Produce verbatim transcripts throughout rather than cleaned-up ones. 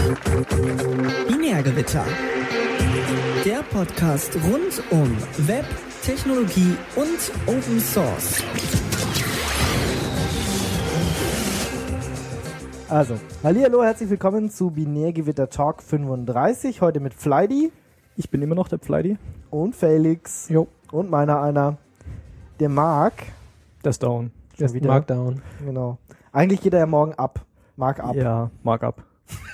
Binärgewitter. Der Podcast rund um Web, Technologie und Open Source. Also, hallihallo, herzlich willkommen zu Binärgewitter Talk fünfunddreißig. Heute mit Fleidy. Ich bin immer noch der Fleidy. Und Felix. Jo. Und meiner einer. Der Marc. Der ist down. Der ist Marc down. Genau. Eigentlich geht er ja morgen ab. Marc ab. Ja, Marc ab.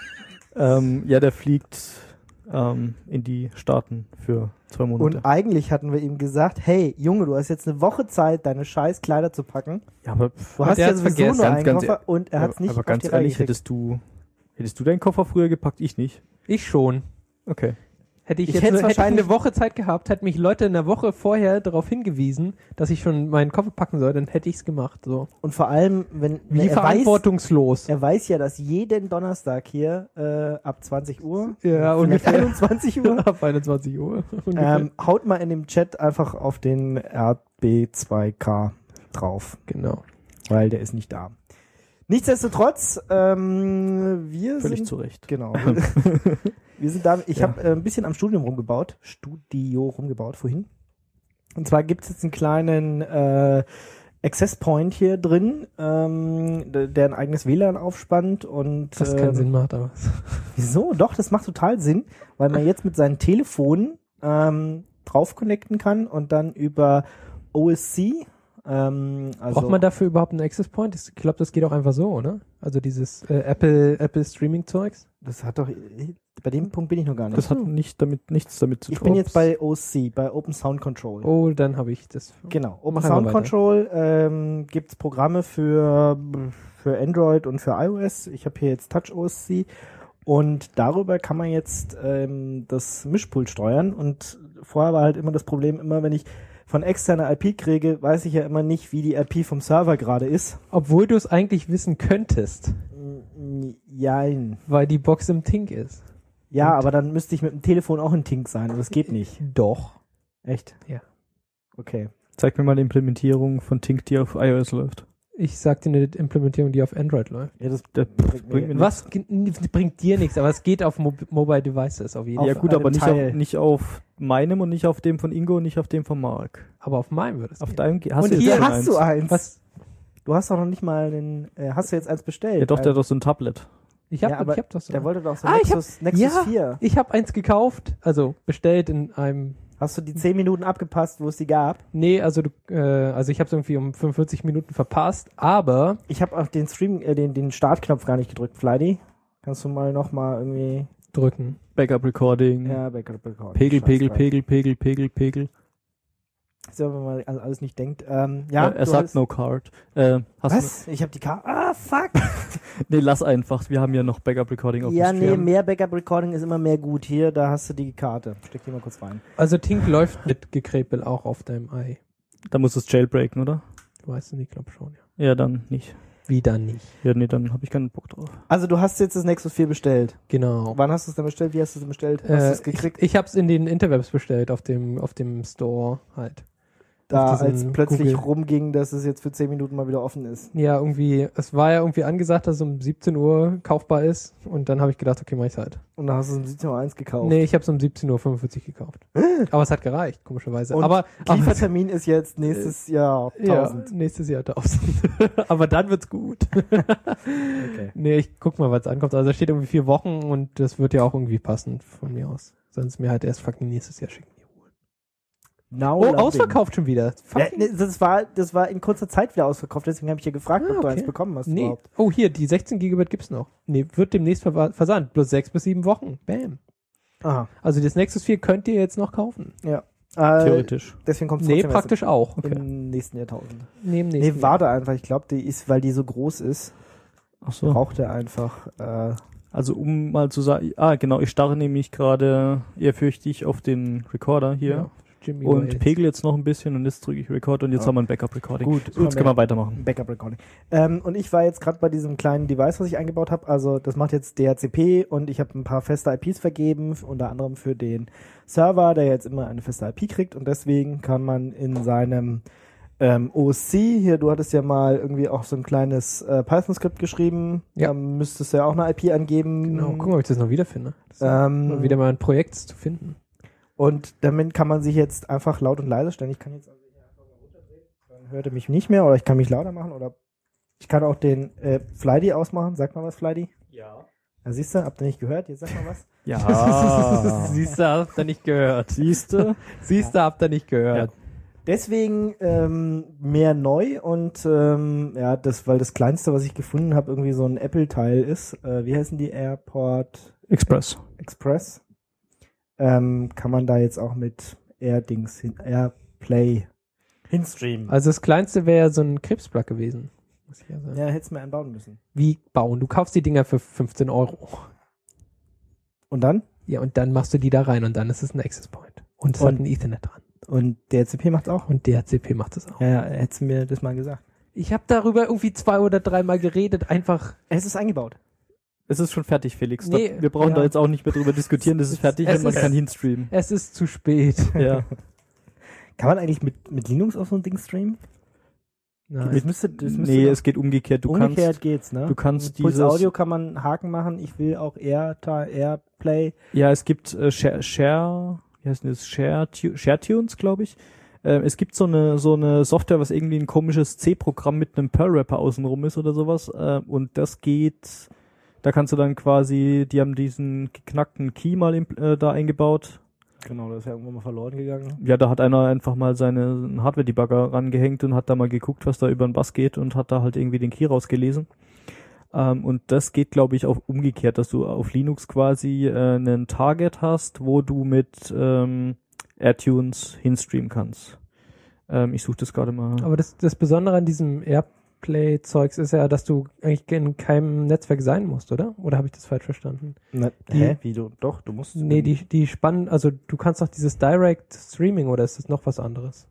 ähm, ja, der fliegt ähm, in die Staaten für zwei Monate. Und eigentlich hatten wir ihm gesagt, hey, Junge, du hast jetzt eine Woche Zeit, deine scheiß Kleider zu packen. Ja, aber du hast ja sowieso nur einen ganz, Koffer und er hat es nicht aber auf ganz die Reihe ehrlich, gekriegt. hättest du, hättest du deinen Koffer früher gepackt? Ich nicht. Ich schon. Okay. Hätte ich, Ich jetzt hätte eine, hätte ich wahrscheinlich- eine Woche Zeit gehabt, hätten mich Leute eine Woche vorher darauf hingewiesen, dass ich schon meinen Koffer packen soll, dann hätte ich es gemacht. So. Und vor allem, wenn Wie er weiß, verantwortungslos. er weiß ja, dass jeden Donnerstag hier äh, ab zwanzig Uhr, Ja, vielleicht ungefähr. einundzwanzig Uhr, Ab einundzwanzig Uhr. ungefähr. ähm, haut mal in dem Chat einfach auf den R B zwei K drauf, Genau. weil der ist nicht da. Nichtsdestotrotz, ähm, wir Völlig sind zu Recht. genau. Wir sind da. Ich Ja. habe äh, ein bisschen am Studium rumgebaut, Studio rumgebaut vorhin. Und zwar gibt es jetzt einen kleinen äh, Access Point hier drin, ähm, der, der ein eigenes W L A N aufspannt und Was keinen ähm, Sinn macht, aber. Wieso? Doch, das macht total Sinn, weil man jetzt mit seinen Telefonen ähm, drauf connecten kann und dann über O S C. Ähm, also Braucht man dafür überhaupt einen Access Point? Ich glaube, das geht auch einfach so, oder? Also dieses äh, Apple, Apple Streaming Zeugs. Das hat doch. Bei dem Punkt bin ich noch gar nicht. Das hat nicht damit, nichts damit zu tun. ich bin jetzt bei O S C, bei Open Sound Control. Oh, dann habe ich das. Genau. Open Mach Sound einfach weiter. Control ähm, gibt es Programme für, für Android und für iOS. Ich habe hier jetzt Touch O S C und darüber kann man jetzt ähm, das Mischpult steuern. Und vorher war halt immer das Problem, immer wenn ich von externer I P kriege, weiß ich ja immer nicht, wie die I P vom Server gerade ist. Obwohl du es eigentlich wissen könntest, Jein. weil die Box im Tink ist. Ja, Und- aber dann müsste ich mit dem Telefon auch in Tink sein und das geht nicht. Doch. Echt? Ja. Okay. Zeig mir mal die Implementierung von Tink, die auf iOS läuft. Ich sag dir eine Implementierung, die auf Android läuft. Ja, das Der bringt bringt mir mir Was Ge- bringt dir nichts, aber es geht auf Mo Mobile Devices auf jeden Auf Fall. Ja gut, einem aber nicht Teil. auf, nicht auf meinem und nicht auf dem von Ingo und nicht auf dem von Marc. Aber auf meinem würde es Auf gehen. deinem ge- hast Und du jetzt hier schon hast eins. du eins. Was? Du hast doch noch nicht mal einen, äh, hast du jetzt eins bestellt? Ja doch, der Ein- hat doch so ein Tablet. Ich hab, Ja, aber ich hab doch so. Der wollte doch so Ah, ich hab- Nexus, Nexus ja. vier. Ich habe eins gekauft, also bestellt in einem. Hast du die zehn Minuten abgepasst, wo es die gab? Nee, also du, äh, also ich habe es irgendwie um fünfundvierzig Minuten verpasst, aber Ich habe auf den Stream, äh, den, den Startknopf gar nicht gedrückt, Fleidy. Kannst du mal nochmal irgendwie, drücken. Backup Recording. ja, Backup Recording. Pegel, Scheiß Pegel, drauf. Pegel, Pegel, Pegel, Pegel. So, wenn man an alles nicht denkt. Ähm, ja, äh, er du sagt hast- no card. Äh, hast Was? Ich habe die Karte. Ah, fuck. Du, nee, lass einfach. Wir haben ja noch Backup Recording auf Ja, dem nee, Stream. mehr Backup Recording ist immer mehr gut. Hier, da hast du die Karte. Steck die mal kurz rein. Also Tink läuft mit Gekrepel auch auf deinem Ei. Da muss es jailbreaken, oder? Du weißt es nicht, glaube schon, ja. Ja, dann nicht. Wieder nicht. Ja, nee, dann habe ich keinen Bock drauf. Also du hast jetzt das Nexus vier bestellt. Genau. Wann hast du es denn bestellt? Wie hast du es denn bestellt? Hast du Äh, es gekriegt? Ich, ich habe es in den Interwebs bestellt, auf dem, auf dem Store halt. Da, auf als diesen plötzlich Google- rumging, dass es jetzt für zehn Minuten mal wieder offen ist. Ja, irgendwie, es war ja irgendwie angesagt, dass es um siebzehn Uhr kaufbar ist und dann habe ich gedacht, okay, mach ich's halt. Und dann hast du es um siebzehn Uhr eins gekauft. Nee, ich habe es um siebzehn Uhr fünfundvierzig gekauft. Aber es hat gereicht, komischerweise. Und aber Liefertermin ist jetzt nächstes Jahr ja, tausend. nächstes Jahr tausend. Aber dann wird's gut. Okay. Nee, ich guck mal, was ankommt. Also da steht irgendwie vier Wochen und das wird ja auch irgendwie passen von mir aus. Sonst mir halt erst fucking nächstes Jahr schicken. Now Oh, loving. ausverkauft schon wieder. Ja, Fucking nee, das, war, das war in kurzer Zeit wieder ausverkauft, deswegen habe ich ja gefragt, Ah, ob du okay. eins bekommen hast Nee. überhaupt. Oh, hier, die sechzehn Gigabyte gibt's noch. Nee, wird demnächst ver versandt. Bloß sechs bis sieben Wochen. Bam. Aha. Also das Nexus vier könnt ihr jetzt noch kaufen. Ja. Äh, Theoretisch. Deswegen kommt es Nee, praktisch auch. im nächsten Jahrtausend. Nee, im Nee, nächsten warte einfach. Ich glaube, die ist, weil die so groß ist, Ach so. braucht er einfach. Äh, Also um mal zu sagen, ah genau, ich starre nämlich gerade ehrfürchtig auf den Recorder hier Ja, Jimmy und Wales. pegel jetzt noch ein bisschen und jetzt drücke ich Record und jetzt Ja. haben wir ein Backup Recording. Gut, So, jetzt können wir weitermachen. Backup Recording. Ähm, und ich war jetzt gerade bei diesem kleinen Device, was ich eingebaut habe. Also das macht jetzt D H C P und ich habe ein paar feste I Ps vergeben, unter anderem für den Server, der jetzt immer eine feste I P kriegt und deswegen kann man in seinem Ähm, O S C, hier, du hattest ja mal irgendwie auch so ein kleines äh, Python-Skript geschrieben. Ja. Da müsstest du ja auch eine I P angeben. Genau, gucken, ob ich das noch wiederfinde. Das ist Ähm, mal wieder mal ein Projekt zu finden. Und damit kann man sich jetzt einfach laut und leise stellen. Ich kann jetzt also hier einfach mal runterdrehen, dann hört er mich nicht mehr, oder ich kann mich lauter machen, oder ich kann auch den äh, Flydy ausmachen. Sag mal was, Flydy. Ja. Ja, siehst du, habt ihr nicht gehört? Jetzt sag mal was. Ja. Siehst du, habt ihr nicht gehört. Siehst du? Siehst du, habt ihr nicht gehört. Deswegen ähm, mehr neu und ähm, ja, das, weil das kleinste, was ich gefunden habe, irgendwie so ein Apple-Teil ist. Äh, wie heißen die? AirPort Express. Express. Ähm, kann man da jetzt auch mit Air-Dings hin, AirPlay hinstreamen. Also das kleinste wäre so ein Krebsplug gewesen. Muss ich ja sagen. Ja, hättest du mir einen bauen müssen. Wie bauen? Du kaufst die Dinger für fünfzehn Euro. Und dann? Ja, und dann machst du die da rein und dann ist es ein Access Point. Und es Und- hat ein Ethernet dran. Und D H C P macht's auch? Und D H C P macht es auch. Ja, ja, hättest du mir das mal gesagt. Ich habe darüber irgendwie zwei oder dreimal geredet, einfach. Es ist eingebaut. Es ist schon fertig, Felix. Nee, da, wir brauchen ja. da jetzt auch nicht mehr drüber diskutieren. Das ist fertig Es und man ist- kann hinstreamen. Es ist zu spät. Ja. Kann man eigentlich mit, mit Linux auf so ein Ding streamen? Nein. Das müsste, das müsste Nee, doch- es geht umgekehrt. Du umgekehrt kannst, geht's, ne? du kannst Mit Puls dieses- Audio kann man einen Haken machen. Ich will auch Air, Airplay. ja, es gibt äh, Share, Share, wie heißt denn das? Share, ShareTunes, glaube ich. Äh, es gibt so eine so eine Software, was irgendwie ein komisches C-Programm mit einem Perl-Wrapper außenrum ist oder sowas. Äh, und das geht, da kannst du dann quasi, die haben diesen geknackten Key mal im, äh, da eingebaut. Genau, das ist ja irgendwann mal verloren gegangen. Ja, da hat einer einfach mal seinen Hardware-Debugger rangehängt und hat da mal geguckt, was da über den Bass geht und hat da halt irgendwie den Key rausgelesen. Ähm, und das geht, glaube ich, auch umgekehrt, dass du auf Linux quasi äh, einen Target hast, wo du mit ähm, AirTunes hinstreamen kannst. Ähm, ich suche das gerade mal. Aber das, das Besondere an diesem Airplay-Zeugs ist ja, dass du eigentlich in keinem Netzwerk sein musst, oder? Oder habe ich das falsch verstanden? Na, Die- hä? Wie du? Doch, du musst. Nee, die, die spannen, also du kannst doch dieses Direct Streaming oder ist das noch was anderes?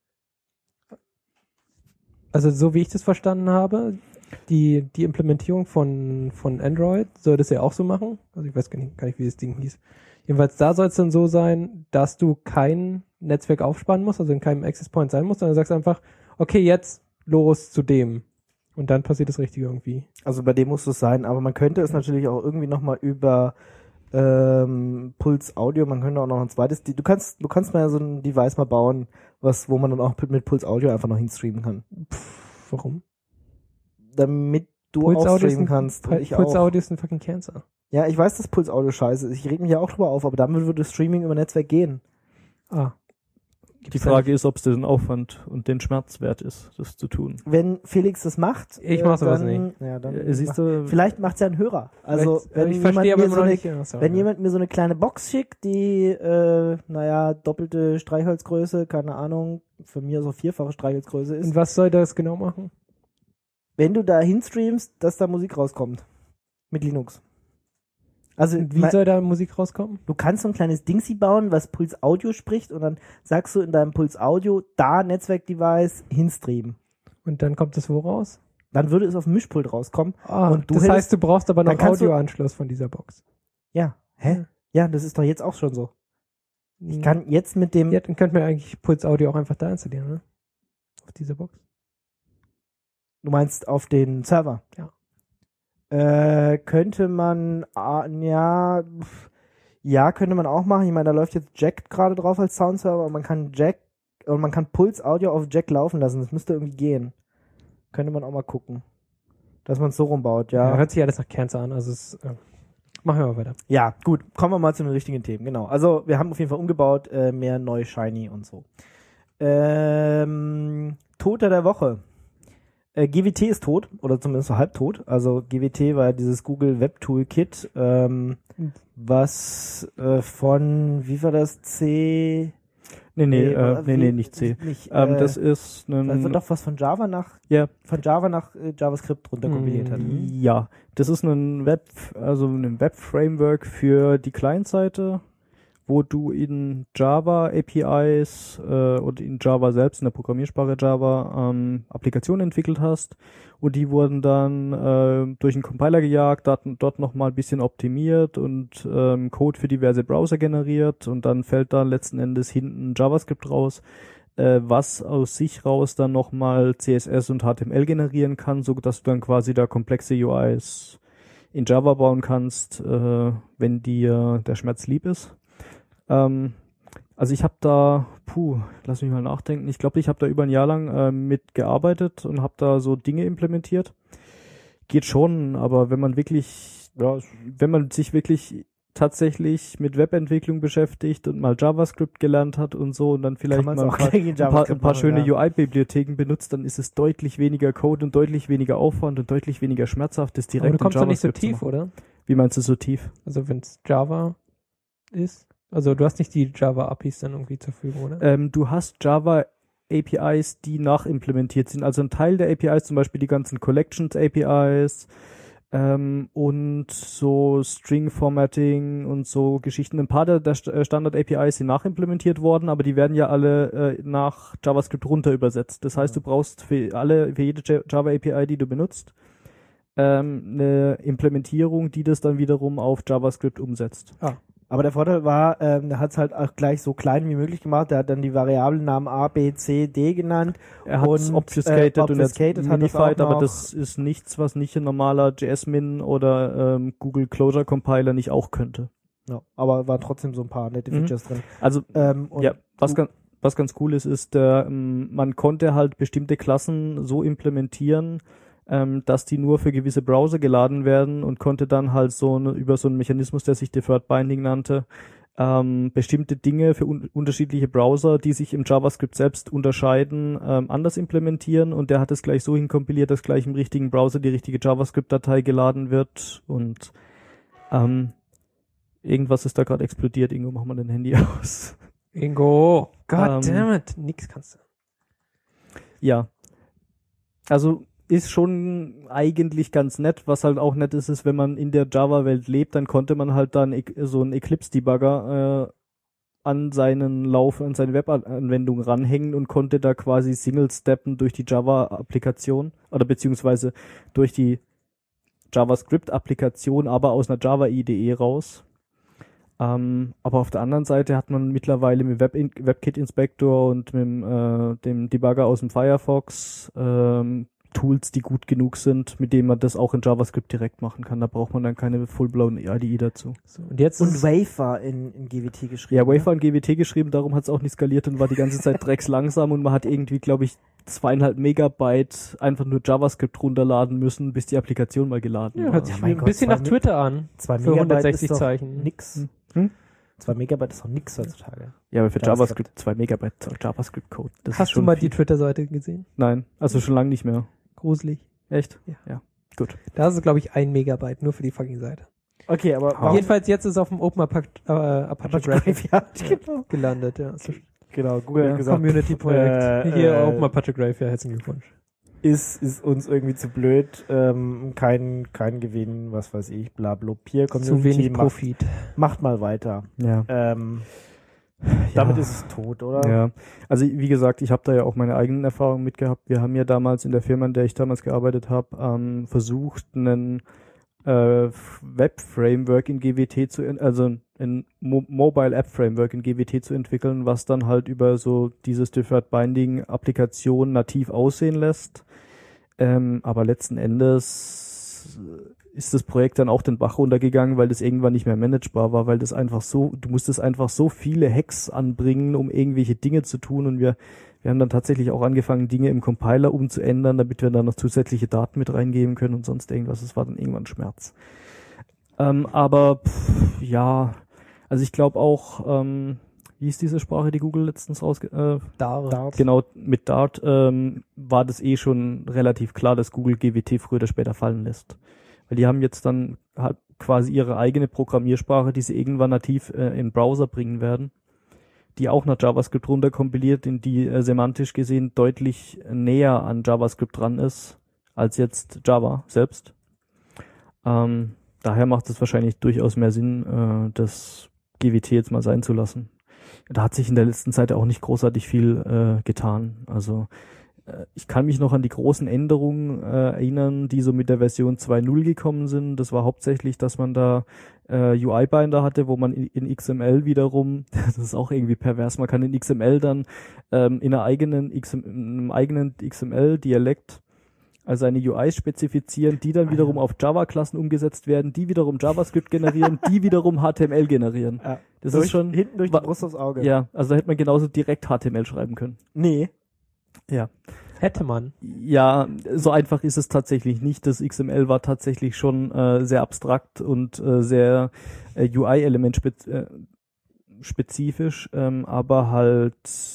Also so wie ich das verstanden habe, die, die Implementierung von, von Android soll das ja auch so machen. Also ich weiß gar nicht, gar nicht, wie das Ding hieß. Jedenfalls da soll es dann so sein, dass du kein Netzwerk aufspannen musst, also in keinem Access Point sein musst, sondern du sagst einfach, okay, jetzt los zu dem. Und dann passiert das Richtige irgendwie. Also bei dem muss es sein, aber man könnte es natürlich auch irgendwie nochmal über ähm, Puls Audio, man könnte auch noch ein zweites, du kannst, du kannst mal so ein Device mal bauen, was, wo man dann auch mit Puls Audio einfach noch hinstreamen kann. Pff, warum? Damit du Puls auch Audio ist streamen ein, kannst. Und Puls ich auch. Audio ist ein fucking Cancer. Ja, ich weiß, dass Puls Audio scheiße ist. Ich reg mich ja auch drüber auf, aber damit würde Streaming über Netzwerk gehen. Ah. Die Frage ist, ob es den Aufwand und den Schmerz wert ist, das zu tun. Wenn Felix das macht, Ich mach's aber dann, nicht. Ja, dann Äh, siehst du, vielleicht macht's ja ein Hörer. Also Vielleicht- wenn ich jemand verstehe aber mir immer so noch eine, nicht, was er wenn will. jemand mir so eine kleine Box schickt, die äh, naja doppelte Streichholzgröße, keine Ahnung, für mir so vierfache Streichholzgröße ist, Und was soll das genau machen? wenn du da hinstreamst, dass da Musik rauskommt mit Linux. Also Und wie ma- soll da Musik rauskommen? du kannst so ein kleines Dingsy bauen, was Puls Audio spricht, und dann sagst du in deinem Puls Audio da Netzwerkdevice hinstreamen. Und dann kommt das wo raus? Dann würde es auf dem Mischpult rauskommen. Ah, Und du das hättest- heißt, du brauchst aber noch dann kannst du- Audioanschluss von dieser Box. Ja, hä? Ja, das ist doch jetzt auch schon so. Ich Hm. kann jetzt mit dem Ja, dann könnten wir eigentlich Puls Audio auch einfach da installieren, ne? Auf dieser Box. Du meinst auf den Server? Ja. Äh, könnte man, ah, ja, pf, ja, könnte man auch machen. Ich meine, da läuft jetzt Jack gerade drauf als Soundserver, und man kann Jack, und man kann Puls Audio auf Jack laufen lassen. Das müsste irgendwie gehen. Könnte man auch mal gucken. Dass man es so rumbaut, Ja. ja. hört sich alles nach Cancer an, also es, äh, machen wir mal weiter. Ja, gut. Kommen wir mal zu den richtigen Themen, genau. Also, wir haben auf jeden Fall umgebaut, äh, mehr neu, shiny und so. Ähm, Toter der Woche. Äh, G W T ist tot, oder zumindest so halb tot. Also G W T war ja dieses Google Web Toolkit, ähm, Mhm. was äh, von, wie war das, C? nee, nee, äh, oder nee, wie- nee, nicht C. Nicht, Ähm, äh, das ist das wird ein, doch was von Java nach, ja, von Java nach äh, JavaScript runterkompiliert hat. Mhm. ja, das ist ein Web, also ein Web-Framework für die Client-Seite, wo du in Java A P Is äh, und in Java selbst, in der Programmiersprache Java, ähm, Applikationen entwickelt hast. Und die wurden dann äh, durch einen Compiler gejagt, dort, dort nochmal ein bisschen optimiert und ähm, Code für diverse Browser generiert. Und dann fällt da letzten Endes hinten JavaScript raus, äh, was aus sich raus dann nochmal C S S und H T M L generieren kann, so dass du dann quasi da komplexe U Is in Java bauen kannst, äh, wenn dir der Schmerz lieb ist. Ähm, also ich habe da, puh, lass mich mal nachdenken, ich glaube, ich habe da über ein Jahr lang äh, mitgearbeitet und habe da so Dinge implementiert. Geht schon, aber wenn man wirklich, ja, wenn man sich wirklich tatsächlich mit Webentwicklung beschäftigt und mal JavaScript gelernt hat und so und dann vielleicht mal ein paar, ein paar, ein paar schöne ja. U I-Bibliotheken benutzt, dann ist es deutlich weniger Code und deutlich weniger Aufwand und deutlich weniger schmerzhaft, das direkt in JavaScript zu machen. Aber du kommst doch nicht so tief, oder? Wie meinst du so tief? Also wenn es Java ist? Also du hast nicht die Java-A P Is dann irgendwie zur Verfügung, oder? Ähm, du hast Java A P Is, die nachimplementiert sind. Also ein Teil der A P Is, zum Beispiel die ganzen Collections A P Is, Ähm, und so String-Formatting und so Geschichten. Ein paar der, der Standard-A P Is sind nachimplementiert worden, aber die werden ja alle äh, nach JavaScript runter übersetzt. Das heißt, du brauchst für alle, für jede Java-A P I, die du benutzt, ähm, eine Implementierung, die das dann wiederum auf JavaScript umsetzt. Ah. Aber der Vorteil war, ähm, der hat es halt auch gleich so klein wie möglich gemacht. Der hat dann die Variablennamen A, B, C, D genannt. Er hat es obfuscated, äh, obfuscated und minified, aber das ist nichts, was nicht ein normaler Jasmine oder ähm, Google Closure Compiler nicht auch könnte. Ja, aber war trotzdem so ein paar nette Features mhm. drin. Also, ähm, und ja, was ganz, was ganz cool ist, ist, äh, man konnte halt bestimmte Klassen so implementieren, Ähm, dass die nur für gewisse Browser geladen werden und konnte dann halt so eine, über so einen Mechanismus, der sich Deferred Binding nannte, ähm, bestimmte Dinge für un- unterschiedliche Browser, die sich im JavaScript selbst unterscheiden, ähm, anders implementieren und der hat es gleich so hinkompiliert, dass gleich im richtigen Browser die richtige JavaScript-Datei geladen wird und ähm, irgendwas ist da gerade explodiert. Ingo, mach mal dein Handy aus. Ingo, God ähm, damn it, nix kannst du. Ja, also ist schon eigentlich ganz nett. Was halt auch nett ist, ist, wenn man in der Java-Welt lebt, dann konnte man halt dann so einen Eclipse-Debugger äh, an seinen Lauf, an seine Webanwendung ranhängen und konnte da quasi Single-Steppen durch die Java-Applikation oder beziehungsweise durch die JavaScript-Applikation, aber aus einer Java-I D E raus. Ähm, aber auf der anderen Seite hat man mittlerweile mit Web WebKit-Inspector und mit äh, dem Debugger aus dem Firefox ähm, Tools, die gut genug sind, mit denen man das auch in JavaScript direkt machen kann. Da braucht man dann keine full-blown I D E dazu. So, und jetzt und Wave war in, in G W T geschrieben. Ja, Wave war in G W T geschrieben, darum hat es auch nicht skaliert und war die ganze Zeit dreckslangsam und man hat irgendwie, glaube ich, zweieinhalb Megabyte einfach nur JavaScript runterladen müssen, bis die Applikation mal geladen ja, war. hört sich ja, ein Gott, bisschen nach Twitter an. Zwei für hundertsechzig Zeichen. Nix. Hm? Zwei Megabyte ist doch nix heutzutage. Ja, aber für JavaScript, JavaScript zwei Megabyte JavaScript-Code. Hast du mal viel. Die Twitter-Seite gesehen? Nein, also schon lange nicht mehr. Gruselig. Echt? Ja. Ja. Gut. Da ist es, glaube ich, ein Megabyte, nur für die fucking Seite. Okay, aber wow. Jedenfalls jetzt ist es auf dem Open Apache, äh, Apache Graveyard ja, genau. gelandet. Ja. Genau, Google ja, hat gesagt. Community-Projekt. Äh, Hier äh, Open Apache Graveyard, herzlichen Glückwunsch. Ist, ist uns irgendwie zu blöd, ähm, kein, kein Gewinn, was weiß ich, bla bla. Hier Community, zu wenig macht, Profit. Macht mal weiter. Ja. Ähm, Ja. Damit ist es tot, oder? Ja, also wie gesagt, ich habe da ja auch meine eigenen Erfahrungen mitgehabt. Wir haben ja damals in der Firma, in der ich damals gearbeitet habe, ähm, versucht, einen äh, Web-Framework in G W T zu, also ein Mo- Mobile-App-Framework in G W T zu entwickeln, was dann halt über so dieses Deferred Binding-Applikation nativ aussehen lässt. Ähm, aber letzten Endes ist das Projekt dann auch den Bach runtergegangen, weil das irgendwann nicht mehr managebar war, weil das einfach so, du musstest einfach so viele Hacks anbringen, um irgendwelche Dinge zu tun und wir, wir haben dann tatsächlich auch angefangen, Dinge im Compiler umzuändern, damit wir dann noch zusätzliche Daten mit reingeben können und sonst irgendwas. Das war dann irgendwann Schmerz. Ähm, aber, pff, ja, also ich glaube auch, ähm, wie ist diese Sprache, die Google letztens rausge... Äh, Dart. Dart. Genau, mit Dart ähm, war das eh schon relativ klar, dass Google G W T früher oder später fallen lässt. Weil die haben jetzt dann halt quasi ihre eigene Programmiersprache, die sie irgendwann nativ äh, in den Browser bringen werden, die auch nach JavaScript runterkompiliert, in die äh, semantisch gesehen deutlich näher an JavaScript dran ist, als jetzt Java selbst. Ähm, daher macht es wahrscheinlich durchaus mehr Sinn, äh, das G W T jetzt mal sein zu lassen. Da hat sich in der letzten Zeit auch nicht großartig viel äh, getan. Also äh, ich kann mich noch an die großen Änderungen äh, erinnern, die so mit der Version zwei Punkt null gekommen sind. Das war hauptsächlich, dass man da äh, U I-Binder hatte, wo man in, in X M L wiederum, das ist auch irgendwie pervers, man kann in X M L dann ähm, in einer eigenen X M, in einem eigenen X M L-Dialekt also eine U I spezifizieren, die dann wiederum auf Java-Klassen umgesetzt werden, die wiederum JavaScript generieren, die wiederum H T M L generieren. Ja. Das durch, ist schon hinten durch die Brust aufs Auge. Ja, also da hätte man genauso direkt H T M L schreiben können. Nee. Ja. Hätte man. Ja, so einfach ist es tatsächlich nicht. Das X M L war tatsächlich schon äh, sehr abstrakt und äh, sehr äh, U I-Element spez äh, spezifisch, ähm, aber halt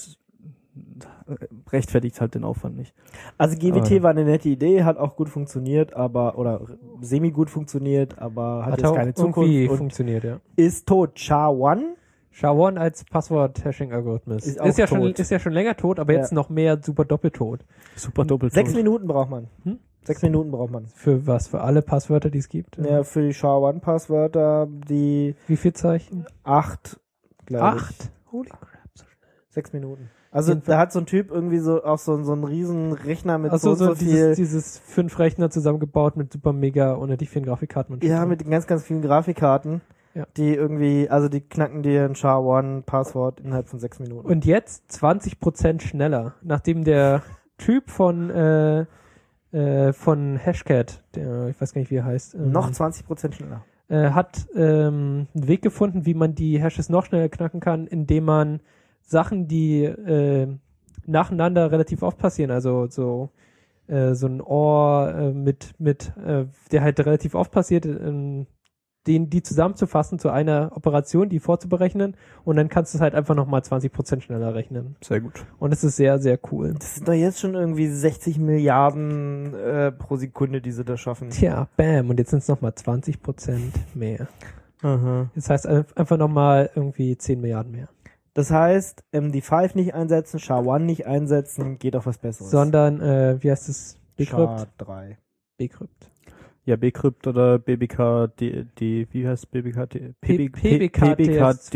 rechtfertigt halt den Aufwand nicht. Also G W T aber, war eine nette Idee, hat auch gut funktioniert, aber oder semi gut funktioniert, aber hat, Hat jetzt auch keine Zukunft irgendwie und funktioniert, ja. ist tot. S H A one S H A one als Passwort-Hashing-Algorithmus. Ist Ist, auch ja schon, tot. ist ja schon länger tot, aber jetzt Ja. noch mehr super doppeltot. super doppelt. Sechs Minuten braucht man. Hm? Sechs Minuten braucht man. Für was? Für alle Passwörter, die es gibt? Ja, für die S H A one Passwörter die Wie viel Zeichen? acht, glaube ich. Acht? Holy crap. So schnell. Sechs Minuten. Also Jedenfalls- da hat so ein Typ irgendwie so auch so, so einen riesen Rechner mit Achso, so, so und so viel. dieses, dieses fünf Rechner zusammengebaut mit super mega unendlich vielen Grafikkarten und Ja, shit. mit den ganz, ganz vielen Grafikkarten, Ja. die irgendwie, also die knacken dir ein S H A one Passwort innerhalb von sechs Minuten. Und jetzt zwanzig Prozent schneller, nachdem der Typ von äh, äh, von Hashcat, der, ich weiß gar nicht, wie er heißt, ähm, noch zwanzig Prozent schneller. äh, hat ähm, einen Weg gefunden, wie man die Hashes noch schneller knacken kann, indem man Sachen, die äh, nacheinander relativ oft passieren, also so äh, so ein Or äh, mit mit äh, der halt relativ oft passiert, ähm, den die zusammenzufassen zu einer Operation, die vorzuberechnen, und dann kannst du es halt einfach nochmal zwanzig Prozent schneller rechnen. Sehr gut. Und es ist sehr, sehr cool. Das sind doch jetzt schon irgendwie sechzig Milliarden äh, pro Sekunde, die sie da schaffen. Tja, bam, und jetzt sind es nochmal zwanzig Prozent mehr. Aha. Das heißt ein- einfach nochmal irgendwie zehn Milliarden mehr. Das heißt, M D fünf nicht einsetzen, S H A one nicht einsetzen, geht auf was Besseres. Sondern, äh, wie heißt es? S H A Bcrypt? drei. Bcrypt. Ja, Bcrypt oder B B K, D, D, wie heißt B B K? D, P- P- PBK D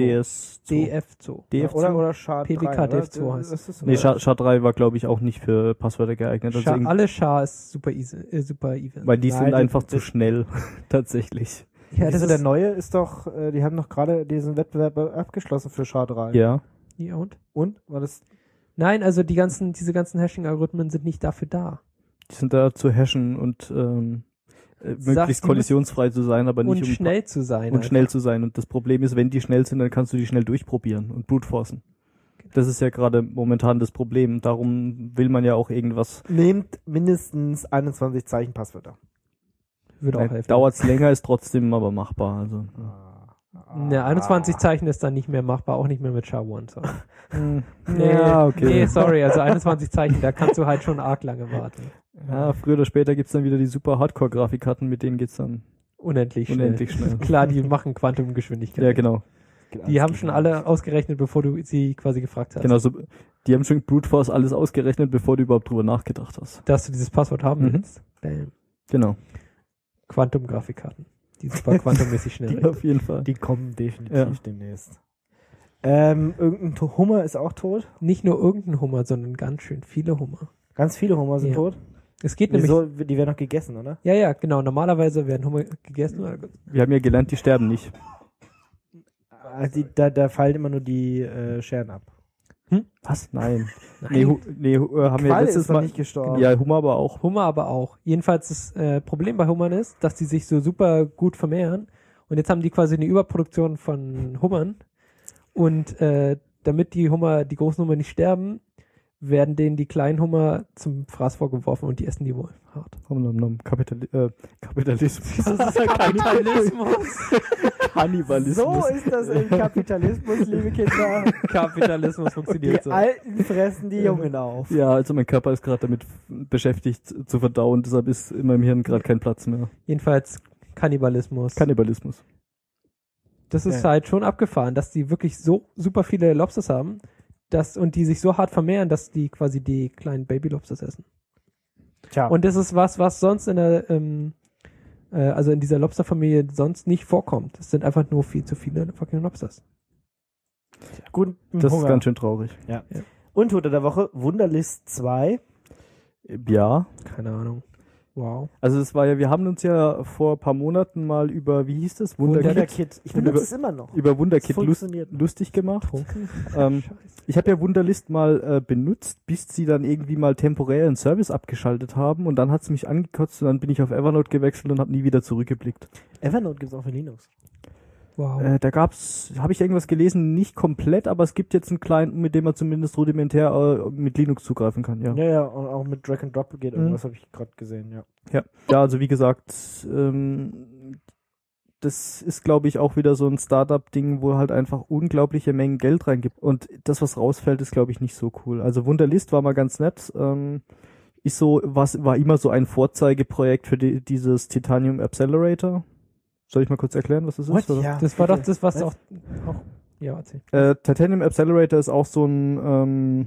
S zwei. D F zwei. D F zwei? Oder, oder S H A drei. P B K oder? D F zwei heißt Das ist Nee, S H A drei war, glaube ich, auch nicht für Passwörter geeignet. Also Scha irgendwie- alle S H A ist super easy, äh, super evil. weil die Nein, sind das- einfach zu das- schnell, tatsächlich. ja, das Diese, ist, der neue ist doch, äh, die haben doch gerade diesen Wettbewerb abgeschlossen für S H A drei. Ja. ja, und? Und? War das? Nein, also die ganzen, diese ganzen Hashing-Algorithmen sind nicht dafür da. Die sind da zu hashen und ähm, äh, Sag, möglichst die kollisionsfrei zu sein, aber nicht Und um schnell zu sein. und schnell zu sein. Und das Problem ist, wenn die schnell sind, dann kannst du die schnell durchprobieren und brute-forcen. Das ist ja gerade momentan das Problem. Darum will man ja auch irgendwas. Nehmt mindestens einundzwanzig Zeichen Passwörter. Würde auch Äh, helfen. Dauert's länger, ist trotzdem aber machbar. Also Ne, einundzwanzig Zeichen ist dann nicht mehr machbar, auch nicht mehr mit S H A one. So. Nee, ja, okay. nee, sorry, also einundzwanzig Zeichen, da kannst du halt schon arg lange warten. Ja, früher oder später gibt's dann wieder die super Hardcore-Grafikkarten, mit denen geht's dann Unendlich schnell. unendlich schnell. Klar, die machen Quantumgeschwindigkeit. Ja, genau. Die haben schon alle ausgerechnet, bevor du sie quasi gefragt hast, Genau so. Die haben schon Brute Force alles ausgerechnet, bevor du überhaupt drüber nachgedacht hast. dass du dieses Passwort haben Mhm. willst. Bam. Genau. Quantum-Grafikkarten. Die super quantummäßig schnell Die rechnen. auf jeden Fall. Die kommen definitiv Ja. demnächst. Ähm, irgendein To- Hummer ist auch tot. Nicht nur irgendein Hummer, sondern ganz schön viele Hummer. Ganz viele Hummer sind Ja. tot. Es geht nämlich... Wieso? Die werden noch gegessen, oder? Ja, ja, genau. Normalerweise werden Hummer gegessen. Oder? Wir haben ja gelernt, die sterben nicht. Also die, da, da fallen immer nur die äh, Scheren ab. Was? Nein. Nein. Nee, hu nee hu äh, haben wir Qualle letztes ist noch Mal. nicht gestorben. Ja, Hummer aber auch. Hummer aber auch. Jedenfalls das äh, Problem bei Hummern ist, dass die sich so super gut vermehren. Und jetzt haben die quasi eine Überproduktion von Hummern. Und äh, damit die Hummer, die großen Hummer nicht sterben, werden denen die kleinen Hummer zum Fraß vorgeworfen und die essen die wohl hart. Nom, nom, nom. Kapitali äh, Kapitalismus. Das ist ja Kapitalismus. Kannibalismus. So ist das im Kapitalismus, liebe Kinder. Kapitalismus Die funktioniert so. Alten fressen die Jungen auf. Ja, also mein Körper ist gerade damit beschäftigt zu verdauen, deshalb ist in meinem Hirn gerade kein Platz mehr. Jedenfalls Kannibalismus. Kannibalismus. Das ist Ja. halt schon abgefahren, dass die wirklich so super viele Lobsters haben, dass, und die sich so hart vermehren, dass die quasi die kleinen Baby-Lobsters essen. Tja, Und das ist was, was sonst in der, ähm, äh, also in dieser Lobsterfamilie sonst nicht vorkommt. Es sind einfach nur viel zu viele fucking Lobsters. guten Das Hunger. ist ganz schön traurig. Untote der Woche, Wunderlist zwei. Ja. Keine Ahnung. Wow. Also es war ja, wir haben uns ja vor ein paar Monaten mal über, wie hieß das? Wunderkit. Wunderkit. Ich benutze über, es immer noch. Über Wunderkit Es lust, funktioniert. lustig gemacht. Trunken? Ähm, ich habe ja Wunderlist mal äh, benutzt, bis sie dann irgendwie mal temporär einen Service abgeschaltet haben und dann hat es mich angekotzt und dann bin ich auf Evernote gewechselt und habe nie wieder zurückgeblickt. Evernote gibt es auch für Linux. Wow. Äh, da gab's, habe ich irgendwas gelesen, nicht komplett, aber es gibt jetzt einen Client, mit dem man zumindest rudimentär äh, mit Linux zugreifen kann, ja. Ja, ja, und auch mit Drag and Drop geht Mhm. irgendwas, habe ich gerade gesehen, ja. Ja, ja, also wie gesagt, ähm, das ist, glaube ich, auch wieder so ein Startup-Ding, wo halt einfach unglaubliche Mengen Geld reingibt. Und das, was rausfällt, ist, glaube ich, nicht so cool. Also Wunderlist war mal ganz nett. Ähm, ist so, was war immer so ein Vorzeigeprojekt für die, dieses Titanium Accelerator. Soll ich mal kurz erklären, was das What? ist? Oder? Ja, das war bitte. doch das, was Was? auch, auch. Ja, erzähl. Äh, Titanium Accelerator ist auch so ein ähm,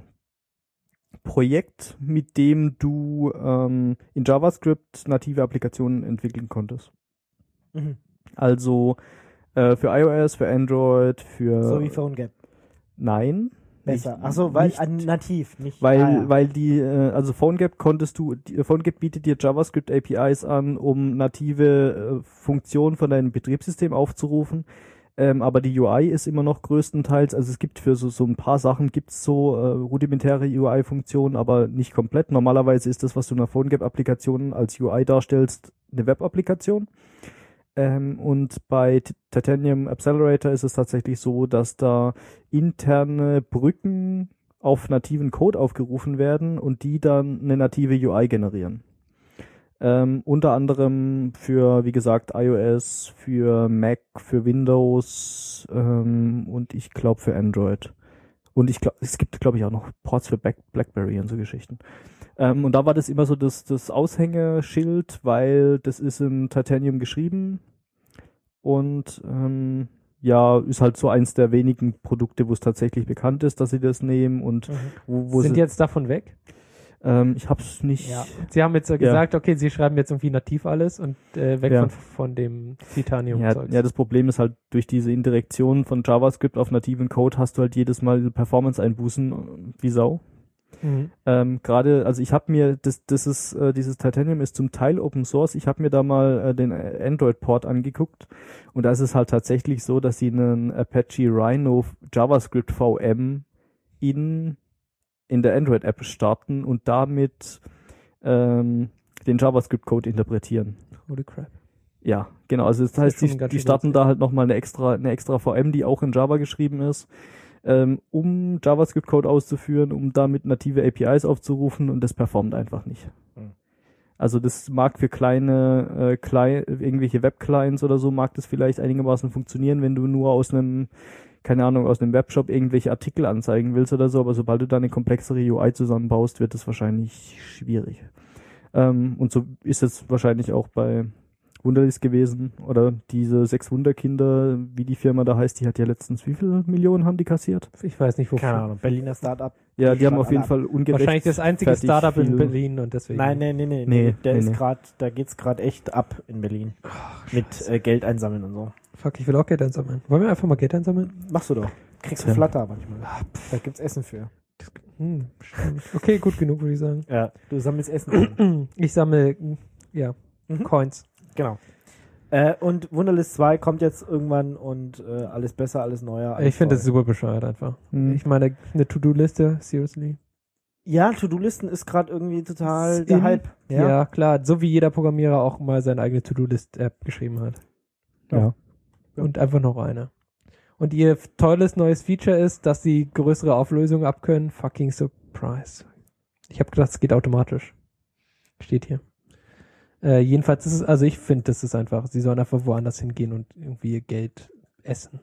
Projekt, mit dem du ähm, in JavaScript native Applikationen entwickeln konntest. Mhm. Also äh, für iOS, für Android, für... So wie PhoneGap. Nein. Besser. Nicht- Achso, weil nicht, äh, nativ, nicht. weil, ah, ja. weil die, äh, also PhoneGap konntest du, die, PhoneGap bietet dir JavaScript A P Is an, um native äh, Funktionen von deinem Betriebssystem aufzurufen. Ähm, aber die U I ist immer noch größtenteils, also es gibt für so, so ein paar Sachen gibt's so äh, rudimentäre U I-Funktionen, aber nicht komplett. Normalerweise ist das, was du in einer PhoneGap-Applikation als U I darstellst, eine Web-Applikation. Ähm, und bei T- Titanium Accelerator ist es tatsächlich so, dass da interne Brücken auf nativen Code aufgerufen werden und die dann eine native U I generieren. Ähm, unter anderem für, wie gesagt, iOS, für Mac, für Windows ähm, und ich glaube für Android. Und ich glaube, es gibt, glaube ich, auch noch Ports für Back- BlackBerry und so Geschichten. Ähm, und da war das immer so das, das Aushängeschild, weil das ist in Titanium geschrieben und ähm, ja, ist halt so eins der wenigen Produkte, wo es tatsächlich bekannt ist, dass sie das nehmen und Mhm. wo, wo Sind sie, jetzt davon weg? ähm, ich hab's nicht, Ja. Sie haben jetzt äh, gesagt, okay, sie schreiben jetzt irgendwie nativ alles und äh, weg Ja. von, von dem ja, Titanium-Zeugs. ja, das Problem ist halt, durch diese Indirektion von JavaScript auf nativen Code hast du halt jedes Mal Performance-Einbußen wie Sau. Mhm. Ähm, gerade, also ich habe mir, das, das ist, äh, dieses Titanium ist zum Teil Open Source. Ich habe mir da mal äh, den Android-Port angeguckt und da ist es halt tatsächlich so, dass sie einen Apache Rhino JavaScript V M in in der Android-App starten und damit ähm, den JavaScript-Code interpretieren. Holy crap. Ja, genau. Also das Das ist heißt, schon die, ganz die schön starten lustig. da halt nochmal eine extra, eine extra V M, die auch in Java geschrieben ist, ähm, um JavaScript-Code auszuführen, um damit native A P Is aufzurufen und das performt einfach nicht. Mhm. Also das mag für kleine, äh, klein, irgendwelche Web-Clients oder so, mag das vielleicht einigermaßen funktionieren, wenn du nur aus einem, keine Ahnung, aus einem Webshop irgendwelche Artikel anzeigen willst oder so, aber sobald du da eine komplexere U I zusammenbaust, wird das wahrscheinlich schwierig. Ähm, und so ist es wahrscheinlich auch bei Wunderlist gewesen oder diese sechs Wunderkinder, wie die Firma da heißt, die hat ja letztens, wie viele Millionen haben die kassiert? Ich weiß nicht, wofür. Keine Ahnung, Berliner Startup. Ja, Die die haben schreiben auf jeden alle Fall ungerecht. Wahrscheinlich das einzige fertig Startup in viel- Berlin und deswegen. Nein, nee, nee, nee, Nee, nee. Der nee, ist nee. gerade, da geht's gerade echt ab in Berlin. Mit äh, Geld einsammeln und so. Fuck, ich will auch Geld einsammeln. Wollen wir einfach mal Geld einsammeln? Machst du doch. Kriegst du Ja. Flatter manchmal. Da gibt's Essen für. Hm, stimmt. Okay, gut genug, würde ich sagen. Ja. Du sammelst Essen ein. Ich sammle, ja, Mhm. Coins. Genau. Äh, und Wunderlist zwei kommt jetzt irgendwann und äh, alles besser, alles neuer. Alles Ich finde das toll. super bescheuert einfach. Hm. Ich meine, eine To-Do-Liste, seriously. Ja, To-Do-Listen ist gerade irgendwie total Ist der in- Hype. Ja. klar. So wie jeder Programmierer auch mal seine eigene To-Do-List-App geschrieben hat. Ja. Und einfach noch eine. Und ihr tolles neues Feature ist, dass sie größere Auflösungen abkönnen. Fucking surprise. Ich habe gedacht, es geht automatisch. Steht hier. Äh, jedenfalls ist es, also ich finde, das ist einfach, sie sollen einfach woanders hingehen und irgendwie ihr Geld essen.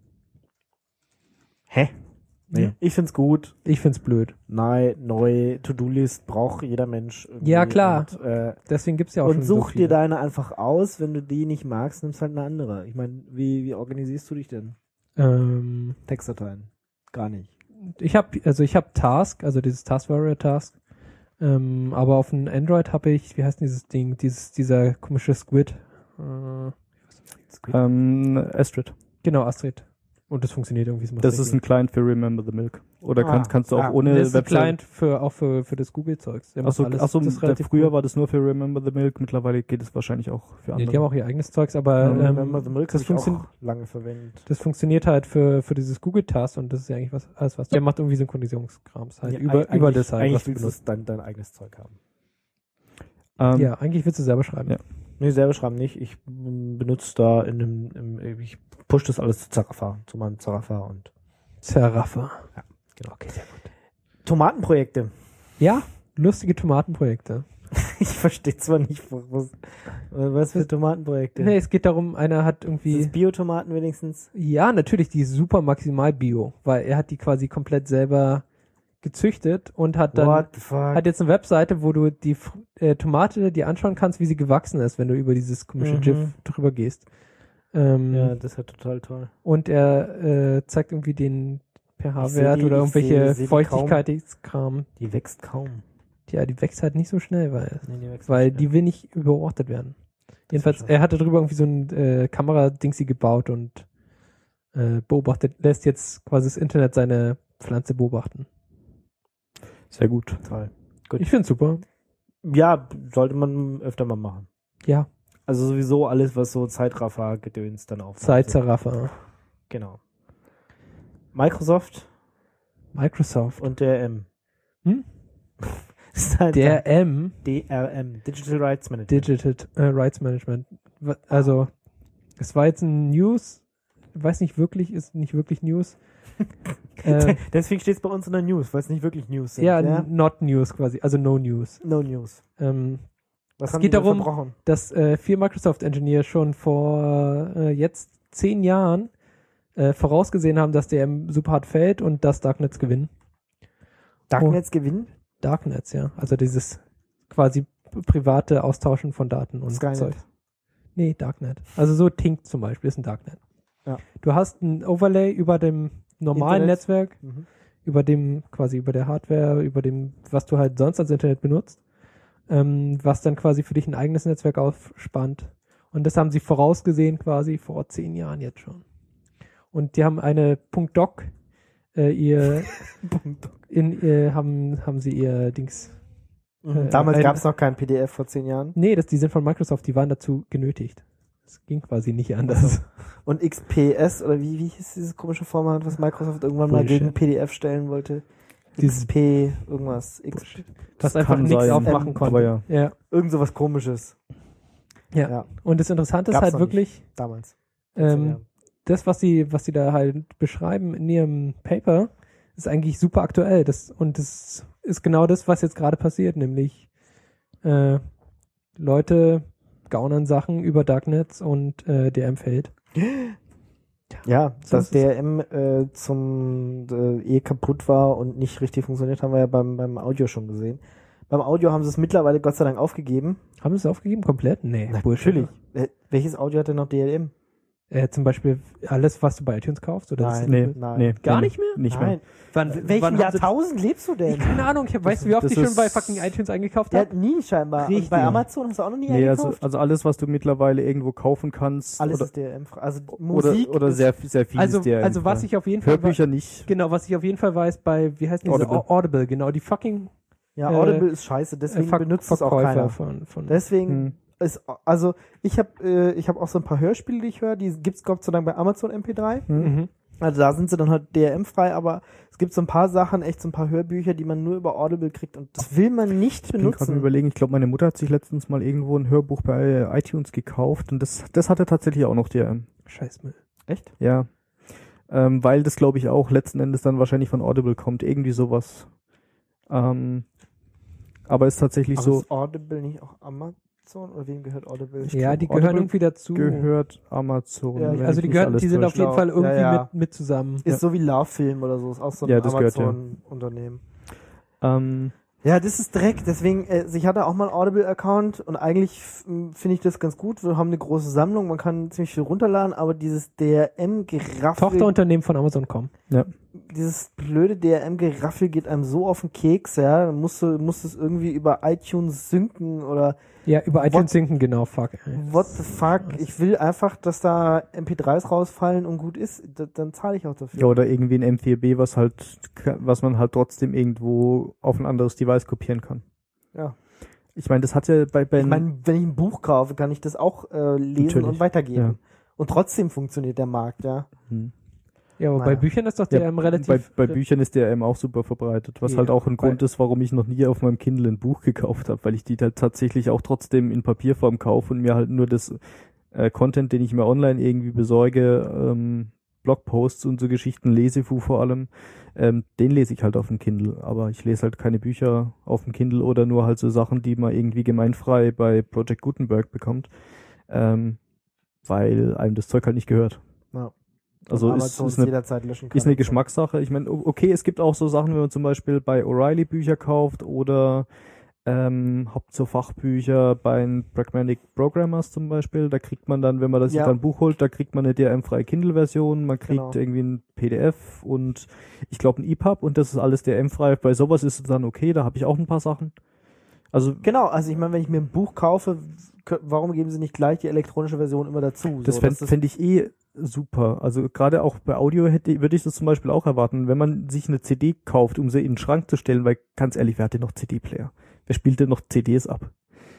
Hä? Nee. Ja. Ich find's gut. Ich find's blöd. Nein, neu, To-Do-List braucht jeder Mensch. irgendwie. Ja, klar. Und, äh, Deswegen gibt's ja auch und schon such so dir viele. deine einfach aus. Wenn du die nicht magst, nimmst halt eine andere. Ich meine, wie, wie organisierst du dich denn? Ähm, Textdateien. Gar nicht. ich habe also ich habe Task, also dieses Task Warrior Task. Ähm, aber auf dem Android habe ich, wie heißt denn dieses Ding, dieses dieser komische Squid. Äh, Ähm, Astrid. genau, Astrid. Und das funktioniert irgendwie so. Das ist ein Client für Remember the Milk. Oder Ah, kannst, kannst du auch ah, ohne das ist ein Website... Client für, auch für, für das Google-Zeugs. Der macht Achso, alles- achso das ist der, relativ früher cool. war das nur für Remember the Milk, mittlerweile geht es wahrscheinlich auch für Nee, andere. die haben auch ihr eigenes Zeugs, aber Ja, ähm, Remember the Milk das, hab ich funktio- auch lange verwendet. das funktioniert halt für, für dieses Google-Task und das ist ja eigentlich was, alles was. Der macht irgendwie Synchronisierungskrams halt Ja, über, eig- über eigentlich- das halt. Eigentlich was du willst du benutzt. dein, dein eigenes Zeug haben. Ähm, Ja, eigentlich willst du selber schreiben. Ja. Nee, selber schreiben nicht. Ich mm, benutze da in einem, im, ich push das alles zu Zarafa, zu meinem Zarafa und Zerraffer. genau. Okay, sehr gut. Tomatenprojekte. Ja, lustige Tomatenprojekte. Ich verstehe zwar nicht, was, was für Tomatenprojekte. Nee, es geht darum, einer hat Ist irgendwie... das Biotomaten wenigstens? Ja, natürlich, die ist super maximal bio, weil er hat die quasi komplett selber gezüchtet und hat dann What the fuck? hat jetzt eine Webseite, wo du die F- äh, Tomate dir anschauen kannst, wie sie gewachsen ist, wenn du über dieses komische Mhm. GIF drüber gehst. Ähm, Ja, das ist ja total toll. Und er äh, zeigt irgendwie den Ich seh pH-Wert die- oder ich irgendwelche seh- seh die Feuchtigkeitskram. Die wächst kaum. Ja, die wächst halt nicht so schnell, weil, Nee, die wächst weil nicht die schnell. will nicht überortet werden. Jedenfalls, schon- er hatte drüber irgendwie so ein äh, Kameradingsi gebaut und äh, beobachtet, lässt jetzt quasi das Internet seine Pflanze beobachten. Sehr gut. Toll. Gut. Ich find's super. Ja, sollte man öfter mal machen. Ja, Also sowieso alles, was so Zeitraffer-Gedöns dann auf. Zeitzerraffer. Genau. Microsoft Microsoft. und D R M. Hm? Das ist halt Der M, D R M, Digital Rights Management. Digital äh, Rights Management. Wa- Also, es war jetzt ein News, weiß nicht wirklich, ist nicht wirklich News. äh, Deswegen steht es bei uns in der News, weil es nicht wirklich News sind. ja, Ja, not News quasi, also no News. no News. Ähm, Was Es haben geht die da darum, verbrochen? dass äh, vier Microsoft-Engineer schon vor äh, jetzt zehn Jahren äh, vorausgesehen haben, dass der M super hart fällt und dass Darknets gewinnen. Darknets gewinnen? Darknets, ja. Also dieses quasi p- private Austauschen von Daten und Skynet. Zeug. Nee, Darknet. Also so Tink zum Beispiel ist ein Darknet. Ja. Du hast ein Overlay über dem normalen Internet. Netzwerk, Mhm. über dem, quasi über der Hardware, über dem, was du halt sonst als Internet benutzt, ähm, was dann quasi für dich ein eigenes Netzwerk aufspannt. Und das haben sie vorausgesehen quasi vor zehn Jahren jetzt schon. Und die haben eine .doc, äh, ihr, in, äh, haben, haben sie ihr Dings, Mhm. Äh, Damals ein- gab es noch kein P D F vor zehn Jahren. nee, das, die sind von Microsoft, die waren dazu genötigt. Das ging quasi nicht anders. Und X P S, oder wie, wie hieß dieses komische Format, was Microsoft irgendwann mal Bullshit. gegen P D F stellen wollte? Dieses- X P, irgendwas. X Was Das einfach kann nichts sein, aufmachen ähm, konnte. aber ja. ja. Irgend sowas komisches. Ja. Ja, Und das Interessante ist Gab's halt noch wirklich, damals. vor zehn ähm, Jahren. das, was sie, was sie da halt beschreiben in ihrem Paper, ist eigentlich super aktuell. Das, und das ist genau das, was jetzt gerade passiert, nämlich äh, Leute gaunern Sachen über Darknets und äh, D R M fällt. Ja, so dass ist es. D R M äh, zum äh, eh kaputt war und nicht richtig funktioniert, haben wir ja beim, beim Audio schon gesehen. Beim Audio haben sie es mittlerweile Gott sei Dank aufgegeben. Haben sie es aufgegeben? Komplett? Nee, Bullshit. Natürlich. Äh, welches Audio hat denn noch D R M? Äh, zum Beispiel alles, was du bei iTunes kaufst? Oder Nein. das Nee, Nein. nee. Gar nee, nicht mehr? Nicht Nein. mehr. Wann, In welchem wann haben sie- Jahrtausend lebst du denn? Ich keine Ahnung, ich weiß, wie oft das ich schon ist- bei fucking iTunes eingekauft Ja, habe. nie scheinbar. Und Richtig. bei Amazon hast du auch noch nie Nee, also, eingekauft? also alles, was du mittlerweile irgendwo kaufen kannst. Alles oder, ist D R M. Also oder, Musik oder ist- sehr, sehr viel Also, ist D R M also was frei. ich auf jeden Fall Hörbücher nicht. genau, was ich auf jeden Fall weiß bei, wie heißt diese Audible. Audible, Audible genau, die fucking Ja, äh, Audible ist scheiße, äh, deswegen Ver benutzt es auch Verkäufer keiner. von, von Deswegen Hm. ist, also ich habe äh, ich habe auch so ein paar Hörspiele, die ich höre, die gibt's Gott sei Dank bei Amazon M P drei. mhm. Also da sind sie dann halt D R M frei, aber es gibt so ein paar Sachen, echt so ein paar Hörbücher, die man nur über Audible kriegt und das will man nicht Ich bin gerade benutzen. überlegen, ich glaube, meine Mutter hat sich letztens mal irgendwo ein Hörbuch bei iTunes gekauft und das, das hatte tatsächlich auch noch D R M. Scheißmüll. Echt? Ja. Ähm, weil das, glaube ich, auch letzten Endes dann wahrscheinlich von Audible kommt. Irgendwie sowas. Ähm, aber ist tatsächlich Aber so, ist Audible nicht auch Amazon? Oder wem gehört Audible? Ich Ja, glaub, die gehören Audible irgendwie dazu. gehört Amazon. Ja, wenn Also ich die nicht gehören, alles die sind auf täuscht. jeden Fall irgendwie Ja, ja. Mit, mit zusammen. Ist so wie Lovefilm oder so, ist auch so ein Ja, das gehört, ja. Amazon-Unternehmen. Ähm, Ja, das ist Dreck. Deswegen, äh, ich hatte auch mal einen Audible-Account und eigentlich f- m, finde ich das ganz gut. Wir haben eine große Sammlung, man kann ziemlich viel runterladen, aber dieses D R M-Geraffel. Tochterunternehmen von Amazon Punkt com. ja. dieses blöde D R M-Geraffel geht einem so auf den Keks, ja, dann musst du, musst es irgendwie über iTunes synken oder Ja, über What- iTunes sinken, genau, fuck. ey. what the fuck, ich will einfach, dass da M P drei s rausfallen und gut ist, da, dann zahle ich auch dafür. Ja, oder irgendwie ein M vier B, was halt, was man halt trotzdem irgendwo auf ein anderes Device kopieren kann. Ja. Ich meine, das hat ja bei, bei Ich meine, wenn ich ein Buch kaufe, kann ich das auch äh, lesen Natürlich, und weitergeben. ja. Und trotzdem funktioniert der Markt, ja. Hm. Ja, aber Naja. bei Büchern ist doch D R M Ja, relativ... bei, bei Büchern ist D R M auch super verbreitet, was Ja, halt auch ein bei- Grund ist, warum ich noch nie auf meinem Kindle ein Buch gekauft habe, weil ich die halt tatsächlich auch trotzdem in Papierform kaufe und mir halt nur das äh, Content, den ich mir online irgendwie besorge, ähm, Blogposts und so Geschichten, Lesefu vor allem, ähm, den lese ich halt auf dem Kindle, aber ich lese halt keine Bücher auf dem Kindle oder nur halt so Sachen, die man irgendwie gemeinfrei bei Project Gutenberg bekommt, ähm, weil einem das Zeug halt nicht gehört. Ja. Also Und ist, Amazon ist eine jederzeit löschen kann. ist eine Geschmackssache. Ich meine, o- okay, es gibt auch so Sachen, wenn man zum Beispiel bei O'Reilly Bücher kauft oder ähm, Haupt so Fachbücher bei den Pragmatic Programmers zum Beispiel. Da kriegt man dann, wenn man das Ja. sich dann ein Buch holt, da kriegt man eine D R M-freie Kindle-Version, man kriegt Genau. irgendwie ein P D F und ich glaube ein E P U B und das ist alles D R M-frei. Bei sowas ist es dann okay, da habe ich auch ein paar Sachen. Also Genau, also ich meine, wenn ich mir ein Buch kaufe, k- warum geben sie nicht gleich die elektronische Version immer dazu? das So, fände dass fänd ich eh super. Also gerade auch bei Audio hätte, würde ich das zum Beispiel auch erwarten, wenn man sich eine C D kauft, um sie in den Schrank zu stellen, weil ganz ehrlich, wer hat denn noch C D-Player? Wer spielt denn noch C Ds ab?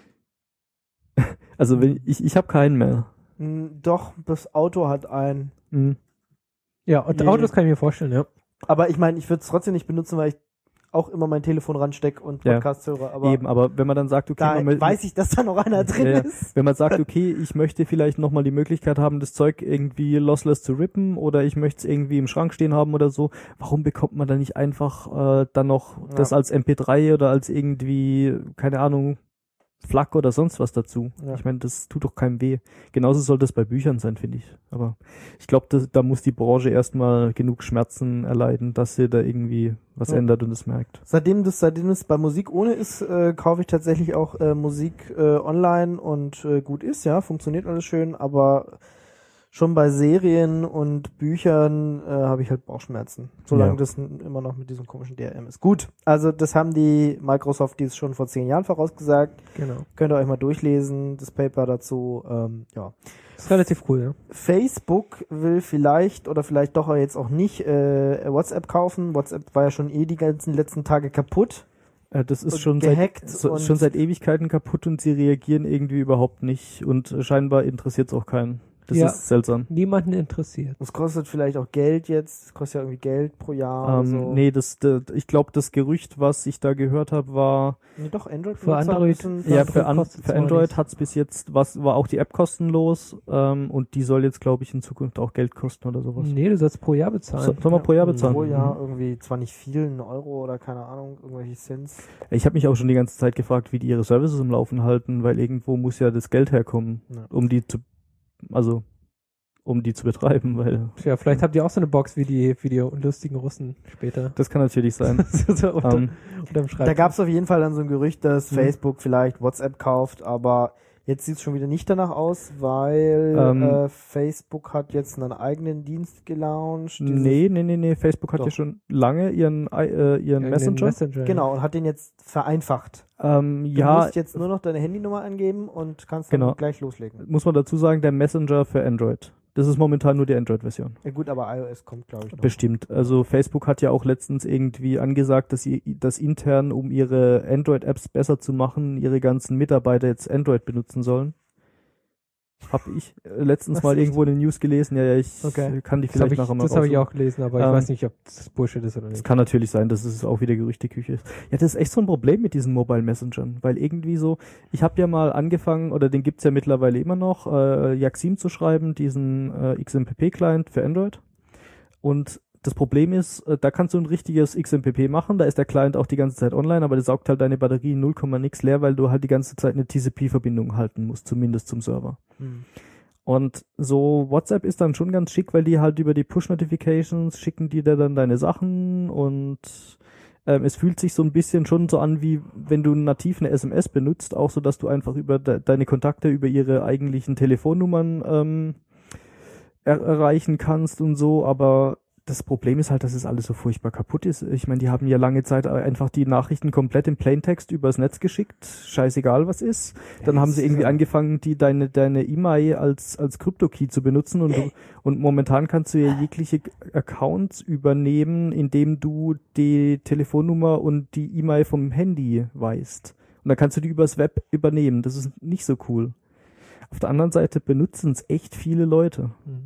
Also wenn ich, ich habe keinen mehr. Mh, doch, das Auto hat einen. Mhm. Ja, und Nee. Autos kann ich mir vorstellen, ja. Aber ich meine, ich würde es trotzdem nicht benutzen, weil ich auch immer mein Telefon ranstecke und Ja. Podcasts höre. Aber Eben, aber wenn man dann sagt, okay, da man, mö- weiß ich, dass da noch einer drin Ja, ja. ist. wenn man sagt, okay, ich möchte vielleicht nochmal die Möglichkeit haben, das Zeug irgendwie lossless zu rippen oder ich möchte es irgendwie im Schrank stehen haben oder so, warum bekommt man da nicht einfach äh, dann noch Ja. das als M P drei oder als irgendwie, keine Ahnung, F L A C oder sonst was dazu? Ja. Ich meine, das tut doch keinem weh. Genauso sollte es bei Büchern sein, finde ich. Aber ich glaube, da muss die Branche erstmal genug Schmerzen erleiden, dass sie da irgendwie was Ja. ändert und es merkt. Seitdem das, seitdem es bei Musik ohne ist, äh, kaufe ich tatsächlich auch äh, Musik äh, online und äh, gut ist, ja, funktioniert alles schön, aber schon bei Serien und Büchern äh, habe ich halt Bauchschmerzen, solange Ja. das n- immer noch mit diesem komischen D R M ist. Gut, also das haben die Microsoft dies schon vor zehn Jahren vorausgesagt. Genau. Könnt ihr euch mal durchlesen, das Paper dazu. Ähm, ja. Ist relativ cool, ja. Facebook will vielleicht oder vielleicht doch jetzt auch nicht äh, WhatsApp kaufen. WhatsApp war ja schon eh die ganzen letzten Tage kaputt. Äh, das ist Und schon gehackt seit, so, und- schon seit Ewigkeiten kaputt und sie reagieren irgendwie überhaupt nicht und äh, scheinbar interessiert es auch keinen. Das Ja. ist seltsam. Niemanden interessiert. Das kostet vielleicht auch Geld jetzt. Das kostet ja irgendwie Geld pro Jahr. Ähm, oder so. Nee, das, das ich glaube, das Gerücht, was ich da gehört habe, war, Nee, doch, Android Für Android- müssen, ja, Android für, an, kostet's für aber Android nichts. hat es bis jetzt, was war auch die App kostenlos ähm, und die soll jetzt, glaube ich, in Zukunft auch Geld kosten oder sowas. Nee, du sollst pro Jahr bezahlen. So, soll man pro Jahr bezahlen? pro Jahr Mhm. irgendwie zwar nicht viel, ein Euro oder keine Ahnung, irgendwelche Cents. Ich habe mich auch schon die ganze Zeit gefragt, wie die ihre Services im Laufen halten, weil irgendwo muss ja das Geld herkommen, Ja. um die zu, also um die zu betreiben, weil Ja, vielleicht habt ihr auch so eine Box wie die, wie die lustigen Russen später. das kann natürlich sein. so unter, ähm, unterm Schreibtisch. Da gab es auf jeden Fall dann so ein Gerücht, dass Mhm. Facebook vielleicht WhatsApp kauft, aber jetzt sieht es schon wieder nicht danach aus, weil Ähm, äh, Facebook hat jetzt einen eigenen Dienst gelauncht. dieses- nee, nee, nee, nee, Facebook hat Doch. ja schon lange ihren I- äh, ihren Irgendeinen Messenger. Messenger. Genau, und hat den jetzt vereinfacht. Ähm, Du ja, musst jetzt nur noch deine Handynummer angeben und kannst dann Genau. gleich loslegen. muss man dazu sagen, der Messenger für Android. Das ist momentan nur die Android-Version. Ja gut, aber iOS kommt, glaube ich, noch. Bestimmt. Also Facebook hat ja auch letztens irgendwie angesagt, dass sie das intern, um ihre Android-Apps besser zu machen, ihre ganzen Mitarbeiter jetzt Android benutzen sollen. Hab ich äh, letztens Was, mal echt? irgendwo in den News gelesen. Ja, ja, ich Okay. kann die Das habe vielleicht ich, nachher mal das hab ich raussuchen. auch gelesen, aber ich Ähm, weiß nicht, ob das Bullshit ist oder Es nicht. kann natürlich sein, dass es auch wieder Gerüchteküche ist. Ja, das ist echt so ein Problem mit diesen Mobile Messengern, weil irgendwie so, ich habe ja mal angefangen, oder den gibt's ja mittlerweile immer noch, äh, Yaxim zu schreiben, diesen äh, X M P P-Client für Android. Und das Problem ist, äh, da kannst du ein richtiges X M P P machen, da ist der Client auch die ganze Zeit online, aber der saugt halt deine Batterie null Komma nix leer, weil du halt die ganze Zeit eine T C P-Verbindung halten musst, zumindest zum Server. Hm. Und so WhatsApp ist dann schon ganz schick, weil die halt über die Push-Notifications schicken die dir dann deine Sachen und ähm, es fühlt sich so ein bisschen schon so an, wie wenn du nativ eine S M S benutzt, auch so, dass du einfach über de deine Kontakte über ihre eigentlichen Telefonnummern ähm, er erreichen kannst und so, aber das Problem ist halt, dass es alles so furchtbar kaputt ist. Ich meine, die haben ja lange Zeit einfach die Nachrichten komplett im Plaintext übers Netz geschickt, scheißegal was ist. Dann Ja, haben sie irgendwie ja. angefangen, die deine deine E-Mail als als Krypto-Key zu benutzen und du, und momentan kannst du ja jegliche Accounts übernehmen, indem du die Telefonnummer und die E-Mail vom Handy weißt. Und dann kannst du die übers Web übernehmen. Das ist nicht so cool. Auf der anderen Seite benutzen es echt viele Leute.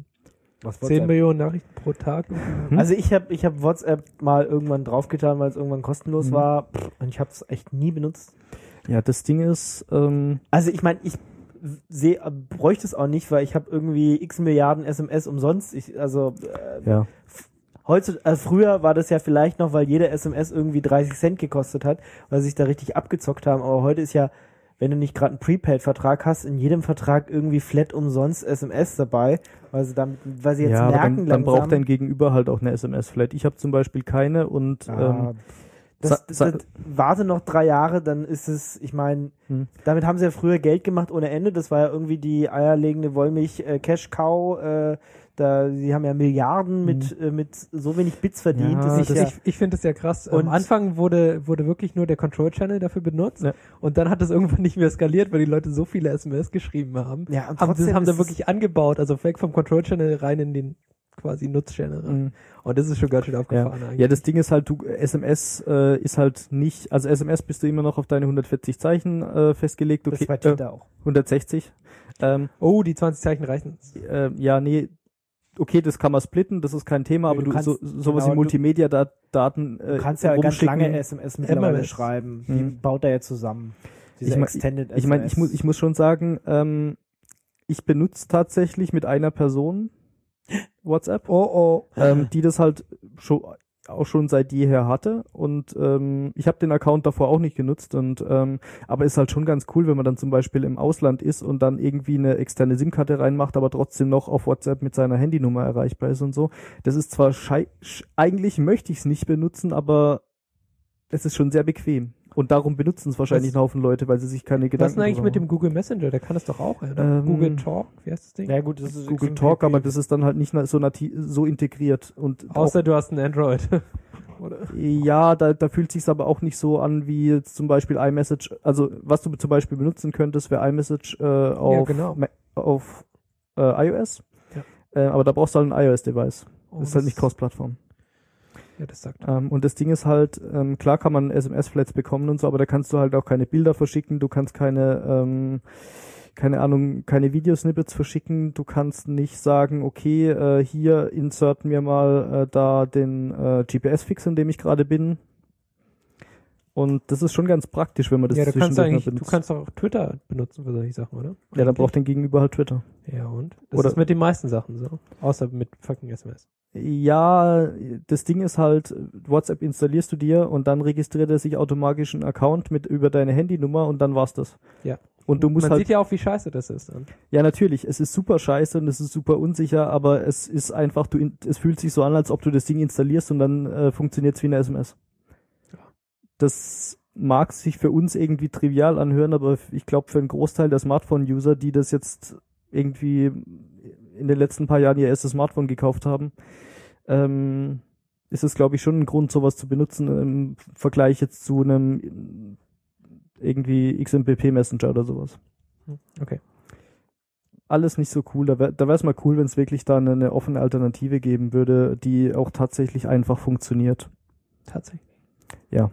Was zehn WhatsApp? Millionen Nachrichten pro Tag. Hm? Also ich habe ich hab WhatsApp mal irgendwann draufgetan, weil es irgendwann kostenlos Mhm. war. Pff, und ich habe es echt nie benutzt. Ja, das Ding ist, ähm, Also ich meine, ich sehe, bräuchte es auch nicht, weil ich habe irgendwie x Milliarden S M S umsonst. Ich, also äh, ja. heute, also früher war das ja vielleicht noch, weil jede S M S irgendwie dreißig Cent gekostet hat, weil sie sich da richtig abgezockt haben. Aber heute ist ja, wenn du nicht gerade einen Prepaid-Vertrag hast, in jedem Vertrag irgendwie flat umsonst S M S dabei, weil sie dann, weil sie jetzt Ja, aber merken dann, dann langsam. braucht dein Gegenüber halt auch eine S M S-Flat. Ich habe zum Beispiel keine und Ah, ähm, das, sa- das, sa- das, warte noch drei Jahre, dann ist es, ich meine, Hm. damit haben sie ja früher Geld gemacht ohne Ende. Das war ja irgendwie die eierlegende Wollmilch-Cash-Cow. Äh, da, sie haben ja Milliarden mit, äh, mit so wenig Bits verdient. Ja, das Ich, ist ja, ich, ich finde das ja krass. Und- Am Anfang wurde, wurde wirklich nur der Control-Channel dafür benutzt Ja. und dann hat das irgendwann nicht mehr skaliert, weil die Leute so viele S M S geschrieben haben. ja, und Haben, das trotzdem haben ist sie es- wirklich angebaut, also weg vom Control-Channel rein in den quasi Nutz-Channel rein. Mhm. Und das ist schon ganz schön ja. aufgefahren eigentlich. ja, das Ding ist halt, du S M S äh, ist halt nicht, also S M S bist du immer noch auf deine hundertvierzig Zeichen äh, festgelegt, das okay, ist bei äh, Twitter auch. hundertsechzig. Ähm, Oh, die zwanzig Zeichen reichen. äh, ja, nee, okay, das kann man splitten, das ist kein Thema, Nee, aber du du, kannst- so, sowas genau, wie du- Multimedia-Daten äh, Du kannst ja ganz rumschicken. lange S M S mittlerweile M M S. schreiben. Die Mhm. baut er ja zusammen. Diese Ich mein- Extended Ich meine, ich muss, ich muss schon sagen, ähm, ich benutze tatsächlich mit einer Person WhatsApp, Oh, oh. ähm, die das halt schon auch schon seit jeher hatte und ähm, ich habe den Account davor auch nicht genutzt und ähm, aber ist halt schon ganz cool, wenn man dann zum Beispiel im Ausland ist und dann irgendwie eine externe SIM-Karte reinmacht, aber trotzdem noch auf WhatsApp mit seiner Handynummer erreichbar ist und so. Das ist zwar schei sch eigentlich möchte ich es nicht benutzen, aber es ist schon sehr bequem. Und darum benutzen es wahrscheinlich Was- ein Haufen Leute, weil sie sich keine Was Gedanken ist denn eigentlich drüber mit dem machen. Google Messenger? Der kann das doch auch, oder? Ähm, Google Talk, wie heißt das Ding? Ja gut, das ist Google X M P P. Talk, aber das ist dann halt nicht na- so nati so integriert und Außer du hast ein Android. Oder? auch, ja, da, da fühlt sich's aber auch nicht so an wie jetzt zum Beispiel iMessage. Also was du zum Beispiel benutzen könntest, wäre iMessage äh, auf, genau. Ma- auf äh, iOS. Ja. Äh, aber da brauchst du halt ein iOS-Device. Oh, Das ist halt nicht Cross-Plattform. Ja, das sagt. Ähm, und das Ding ist halt, ähm, klar kann man S M S-Flats bekommen und so, aber da kannst du halt auch keine Bilder verschicken, du kannst keine, ähm, keine Ahnung, keine Videosnippets verschicken, du kannst nicht sagen, okay, äh, hier insert mir mal äh, da den äh, G P S-Fix, in dem ich gerade bin. Und das ist schon ganz praktisch, wenn man das Ja, du kannst zwischendurch eigentlich, mal du benutzt. kannst auch Twitter benutzen für solche Sachen, oder? Ja, dann braucht dein Gegenüber halt Twitter. Ja, und? Das Oder- ist mit den meisten Sachen so. Außer mit fucking S M S. Ja, das Ding ist halt, WhatsApp installierst du dir und dann registriert er sich automatisch einen Account mit über deine Handynummer und dann war's das. Ja. Und du musst Man halt, sieht ja auch, wie scheiße das ist dann. ja natürlich, es ist super scheiße und es ist super unsicher, aber es ist einfach, du, in- es fühlt sich so an, als ob du das Ding installierst und dann äh, funktioniert's wie eine S M S. Ja. Das mag sich für uns irgendwie trivial anhören, aber ich glaube für einen Großteil der Smartphone-User, die das jetzt irgendwie in den letzten paar Jahren ihr erstes Smartphone gekauft haben, ähm, ist es, glaube ich, schon ein Grund, sowas zu benutzen im Vergleich jetzt zu einem irgendwie X M P P-Messenger oder sowas. Okay. Alles nicht so cool. Da wäre da wär's mal cool, wenn es wirklich da eine, eine offene Alternative geben würde, die auch tatsächlich einfach funktioniert. Tatsächlich. Ja.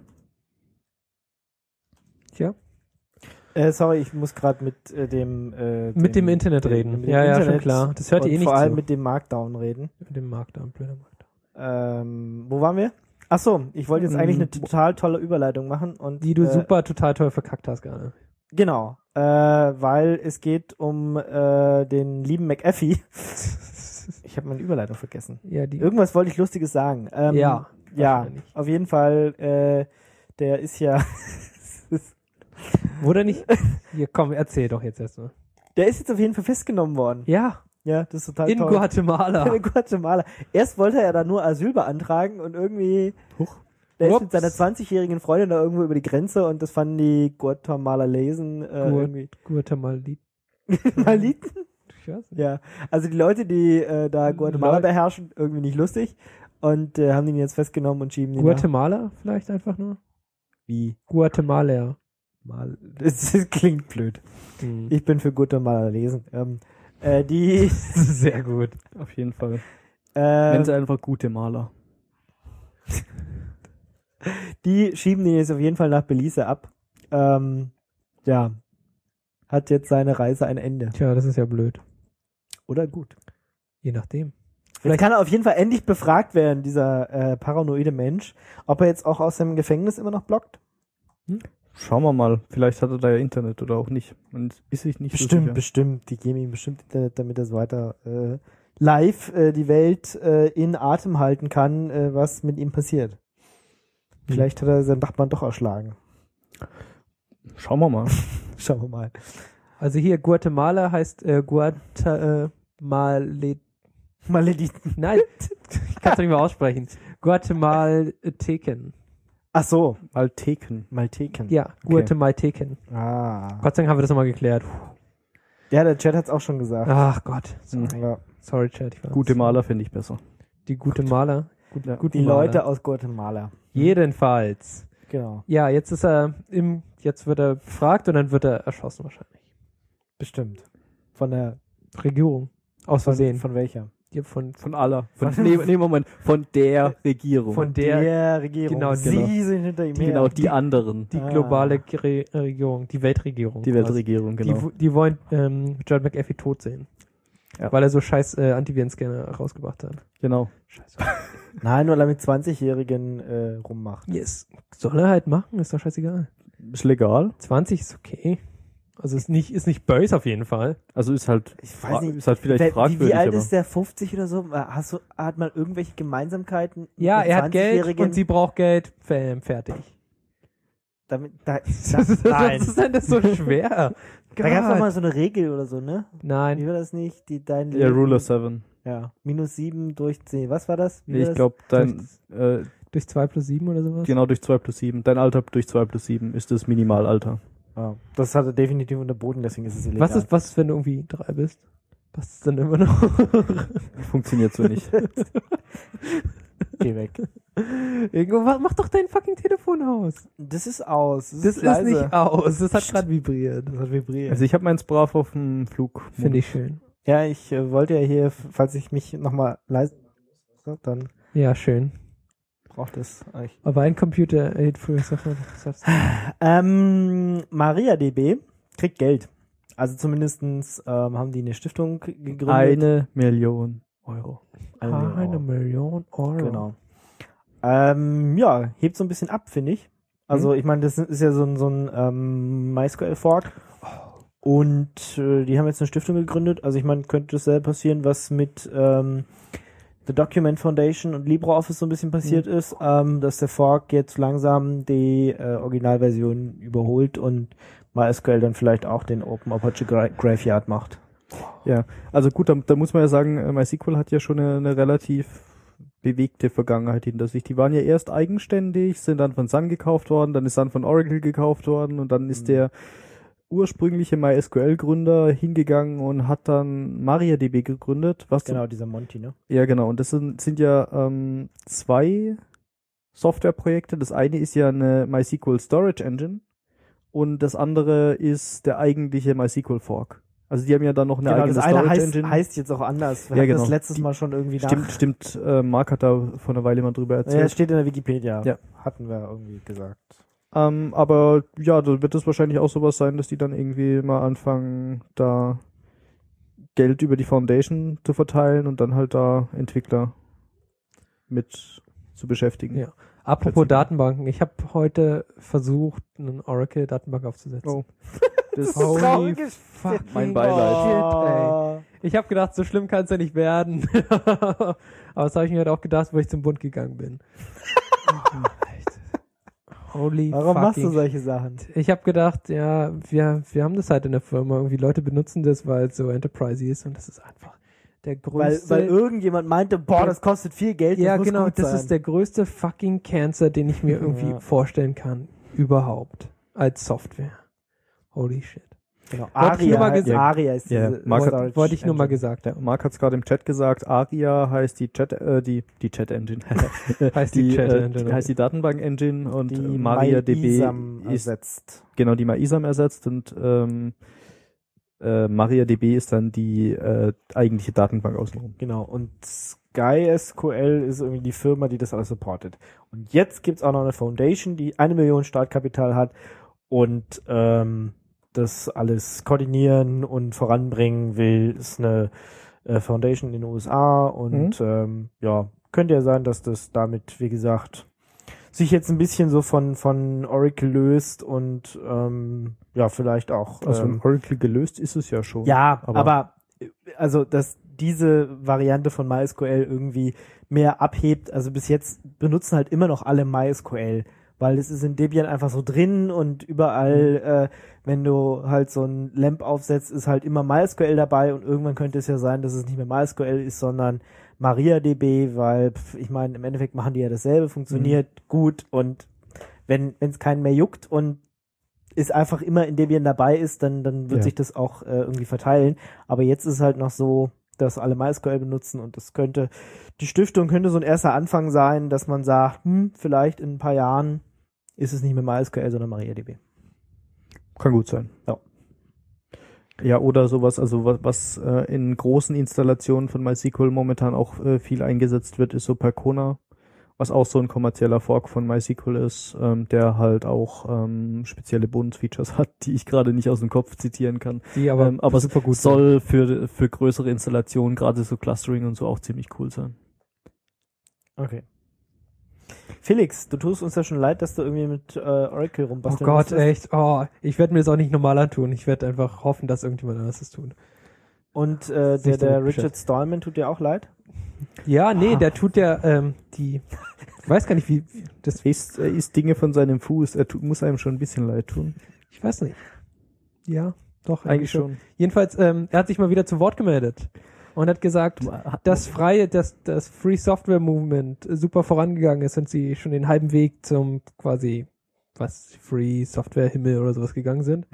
Tja. Äh, sorry, ich muss gerade mit äh, dem, äh, Mit dem Internet reden. mit dem Ja, ja, schon Internet klar. Das hört ihr und eh nicht vor allem zu. mit dem Markdown reden. Mit dem Markdown, blöder Markdown. Ähm, wo waren wir? Ach so, ich wollte jetzt Ähm, eigentlich eine total tolle Überleitung machen und Die du äh, super total toll verkackt hast gerade. genau, äh, weil es geht um äh, den lieben McAfee. Ich habe meine Überleitung vergessen. Ja, die. Irgendwas wollte ich Lustiges sagen. Ähm, Ja, ja, wahrscheinlich. auf jeden Fall. Äh, der ist ja, Wurde nicht. Hier, komm, erzähl doch jetzt erstmal. der ist jetzt auf jeden Fall festgenommen worden. Ja, Ja, das ist total in toll. Guatemala. In Guatemala. Erst wollte er da nur Asyl beantragen und irgendwie, Huch. der ist Ups. mit seiner zwanzigjährigen Freundin da irgendwo über die Grenze und das fanden die Guatemalesen äh, Gu- irgendwie. Guatemalit. Maliten? Ich weiß nicht. Ja, also die Leute, die äh, da Guatemala Leute. beherrschen, irgendwie nicht lustig. und äh, haben ihn jetzt festgenommen und schieben ihn Guatemala vielleicht einfach nur? Wie? Guatemala. Mal. Das, das klingt blöd. Hm. Ich bin für Guatemala lesen. Ähm, äh, die, Sehr gut. Auf jeden Fall. äh, Nennen sie einfach gute Maler. die schieben ihn jetzt auf jeden Fall nach Belize ab. Ähm, ja. Hat jetzt seine Reise ein Ende. Tja, das ist ja blöd. Oder gut. Je nachdem. Vielleicht kann er auf jeden Fall endlich befragt werden, dieser äh, paranoide Mensch, ob er jetzt auch aus dem Gefängnis immer noch blockt. Schauen wir mal. Vielleicht hat er da ja Internet oder auch nicht. Und ist sich nicht so Bestimmt, sicher. bestimmt. Die geben ihm bestimmt Internet, damit er so weiter äh, live äh, die Welt äh, in Atem halten kann, äh, was mit ihm passiert. Vielleicht hat er seinen Nachbarn doch erschlagen. Schauen wir mal. Schauen wir mal. Also hier Guatemala heißt äh, Guatemala. Malediten. Nein, ich kann es nicht mehr aussprechen. Guatemalteken. Ach so, Malteken. Malteken. Ja, Guatemalteken. Ah. Gott sei Dank haben wir das nochmal geklärt. Ja, der Chat hat's auch schon gesagt. Ach Gott. Sorry, Ja. Sorry Chat. Ich war- Gute Maler finde ich besser. Die gute Maler. Gut, Ja. guten Die Maler. Leute aus Guatemala. Jedenfalls. Genau. Ja, jetzt ist er im, jetzt wird er befragt und dann wird er erschossen wahrscheinlich. Bestimmt. Von der Regierung. Aus von, Versehen. von welcher? Hier von, Von aller. Von, Von- nee, nee, Moment. Von der Regierung. von der, Regierung. genau, Sie genau. sind hinter ihm die, her. genau, die anderen. die Ah. globale Re Regierung, die Weltregierung. Die quasi. Weltregierung, genau. Die, die wollen ähm, John McAfee tot sehen. Ja. Weil er so scheiß äh, Antivirenscanner rausgebracht hat. Genau. Scheiße. Nein, nur weil er mit zwanzigjährigen äh, rummacht. Yes. Soll er halt machen, ist doch scheißegal. Ist legal. zwanzig ist okay. Also ist nicht, ist nicht böse auf jeden Fall. Also ist halt, Ich fra- weiß nicht. ist halt vielleicht Wer- fragwürdig, wie, wie alt aber ist der? fünfzig oder so? Hast du, hat man irgendwelche Gemeinsamkeiten? Ja, mit er hat Geld zwanzigjährigen? und sie braucht Geld. Fam, fertig. Damit, da, Das, da, ist- nein. das ist denn das so schwer? Da gab es doch Gott. mal so eine Regel oder so, ne? Wie Nein. war das nicht? Die, dein ja, Leben- Ruler sieben. Ja, minus sieben durch zehn. Was war das? Wie Nee, war ich das? glaube, dein, äh, Durch zwei plus sieben oder sowas? genau durch zwei plus sieben. Dein Alter durch zwei plus sieben ist das Minimalalter. Ah, das hat er definitiv unterboten, deswegen ist es illegal. Was ist, was ist, wenn du irgendwie drei bist? Was ist denn immer noch? Funktioniert so nicht. Geh weg. Irgendwo, wa- mach doch dein fucking Telefon aus. Das ist aus. Das, Das ist, ist, leise. nicht aus. Das hat Psst. gerade vibriert. Das hat vibriert. Also ich habe meins brav auf dem Flug. Finde ich schön. ja, ich äh, wollte ja hier, f- falls ich mich nochmal leise mache, dann Ja, schön. braucht es euch. Aber ein Computer, äh, früher sagt man, das Ähm, MariaDB kriegt Geld. Also zumindestens ähm, haben die eine Stiftung g- gegründet. Eine Million Euro. Eine Million eine Euro. Million Euro. Genau. Ähm, ja, hebt so ein bisschen ab, finde ich. Also ich meine, das ist ja so ein, so ein ähm, MySQL-Fork. Und äh, die haben jetzt eine Stiftung gegründet. Also ich meine, könnte dasselbe passieren, was mit ähm, The Document Foundation und LibreOffice so ein bisschen passiert ist, ähm, dass der Fork jetzt langsam die äh, Originalversion überholt und MySQL dann vielleicht auch den Open Apache Gra Graveyard macht. Ja, also gut, da, da muss man ja sagen, äh, MySQL hat ja schon eine, eine relativ bewegte Vergangenheit hinter sich. Die waren ja erst eigenständig, sind dann von Sun gekauft worden, dann ist Sun von Oracle gekauft worden und dann ist Mhm. der ursprüngliche MySQL-Gründer hingegangen und hat dann MariaDB gegründet. Was Genau, dieser Monty, ne? Ja, genau. Und das sind, sind ja ähm, zwei Softwareprojekte. Das eine ist ja eine MySQL Storage Engine und das andere ist der eigentliche MySQL Fork. Also die haben ja dann noch eine Genau, eigene das eine Storage heißt, Engine. heißt jetzt auch anders. Wir Ja, hatten genau. das letztes Die- Mal schon irgendwie Stimmt, nach. stimmt. Äh, Mark hat da vor einer Weile mal drüber Ja, erzählt. es steht in der Wikipedia. Ja. Hatten wir irgendwie gesagt. Ähm, aber ja, da wird es wahrscheinlich auch sowas sein, dass die dann irgendwie mal anfangen, da Geld über die Foundation zu verteilen und dann halt da Entwickler mit zu beschäftigen. Ja. Apropos Datenbanken, ich habe heute versucht, eine Oracle-Datenbank aufzusetzen. Oh. Das Holy trauriges fuck. mein Beileid. Oh. Ich habe gedacht, so schlimm kann es ja nicht werden. Aber das habe ich mir halt auch gedacht, wo ich zum Bund gegangen bin. Holy Warum machst du fucking solche Sachen? Ich habe gedacht, ja, wir, wir haben das halt in der Firma. Irgendwie Leute benutzen das, weil es so Enterprise ist und das ist einfach der Weil, größte. weil irgendjemand meinte, boah, das kostet viel Geld. ja, das muss genau, gut das sein. ist der größte fucking Cancer, den ich mir irgendwie Ja. vorstellen kann. Überhaupt. Als Software. Holy shit. Genau. Wollte ich nur mal Aria, gesagt- Aria ist Ja, diese Mark hat- Storage Wollte ich nur mal Engine. gesagt haben. Marc hat es gerade im Chat gesagt, Aria heißt die Chat, äh, die, die Chat Engine. Heißt die Chat äh, Engine. heißt die Datenbank Engine und Die äh, MariaDB MyISAM ist, ersetzt. genau, die MyISAM ersetzt und, ähm, äh, MariaDB ist dann die, äh, eigentliche Datenbank außenrum. Genau. Und SkySQL ist irgendwie die Firma, die das alles supportet. Und jetzt gibt's auch noch eine Foundation, die eine Million Startkapital hat und ähm, das alles koordinieren und voranbringen will. Ist eine äh, Foundation in den U S A und ähm, ja, könnte ja sein, dass das damit, wie gesagt, sich jetzt ein bisschen so von von Oracle löst und ähm, ja, vielleicht auch Also ähm, von Oracle gelöst ist es ja schon. ja, aber, aber- äh, also dass diese Variante von MySQL irgendwie mehr abhebt. Also bis jetzt benutzen halt immer noch alle MySQL, weil es ist in Debian einfach so drin und überall, äh, wenn du halt so ein Lamp aufsetzt, ist halt immer MySQL dabei und irgendwann könnte es ja sein, dass es nicht mehr MySQL ist, sondern MariaDB, weil pf, ich meine, im Endeffekt machen die ja dasselbe, funktioniert gut und wenn wenn es keinen mehr juckt und es einfach immer in Debian dabei ist, dann dann wird Ja. sich das auch äh, irgendwie verteilen. Aber jetzt ist es halt noch so, dass alle MySQL benutzen und das könnte, die Stiftung könnte so ein erster Anfang sein, dass man sagt, hm, vielleicht in ein paar Jahren ist es nicht mehr MySQL, sondern MariaDB. Kann gut sein. Ja. Ja, oder sowas, also was, was äh, in großen Installationen von MySQL momentan auch äh, viel eingesetzt wird, ist so Percona, was auch so ein kommerzieller Fork von MySQL ist, ähm, der halt auch ähm, spezielle Bonus-Features hat, die ich gerade nicht aus dem Kopf zitieren kann. Die aber, ähm, aber super gut soll für, für größere Installationen, gerade so Clustering und so, auch ziemlich cool sein. Okay. Felix, du tust uns ja schon leid, dass du irgendwie mit äh, Oracle Oh rumbasteln Gott, musstest. echt. Oh, ich werde mir das auch nicht normal antun. Ich werde einfach hoffen, dass irgendjemand anderes das tut. Und äh, Sich der, der damit Richard Stallman tut dir auch leid? Ja, nee, Ah. der tut ja ähm, die. Ich weiß gar nicht, wie. Das, Er isst, er isst Dinge von seinem Fuß, er tu, muss einem schon ein bisschen leid tun. ich weiß nicht. Ja, doch. Eigentlich schon. Jedenfalls, ähm, er hat sich mal wieder zu Wort gemeldet und hat gesagt, dass freie, dass das Free Software Movement super vorangegangen ist und sie schon den halben Weg zum quasi was Free Software Himmel oder sowas gegangen sind.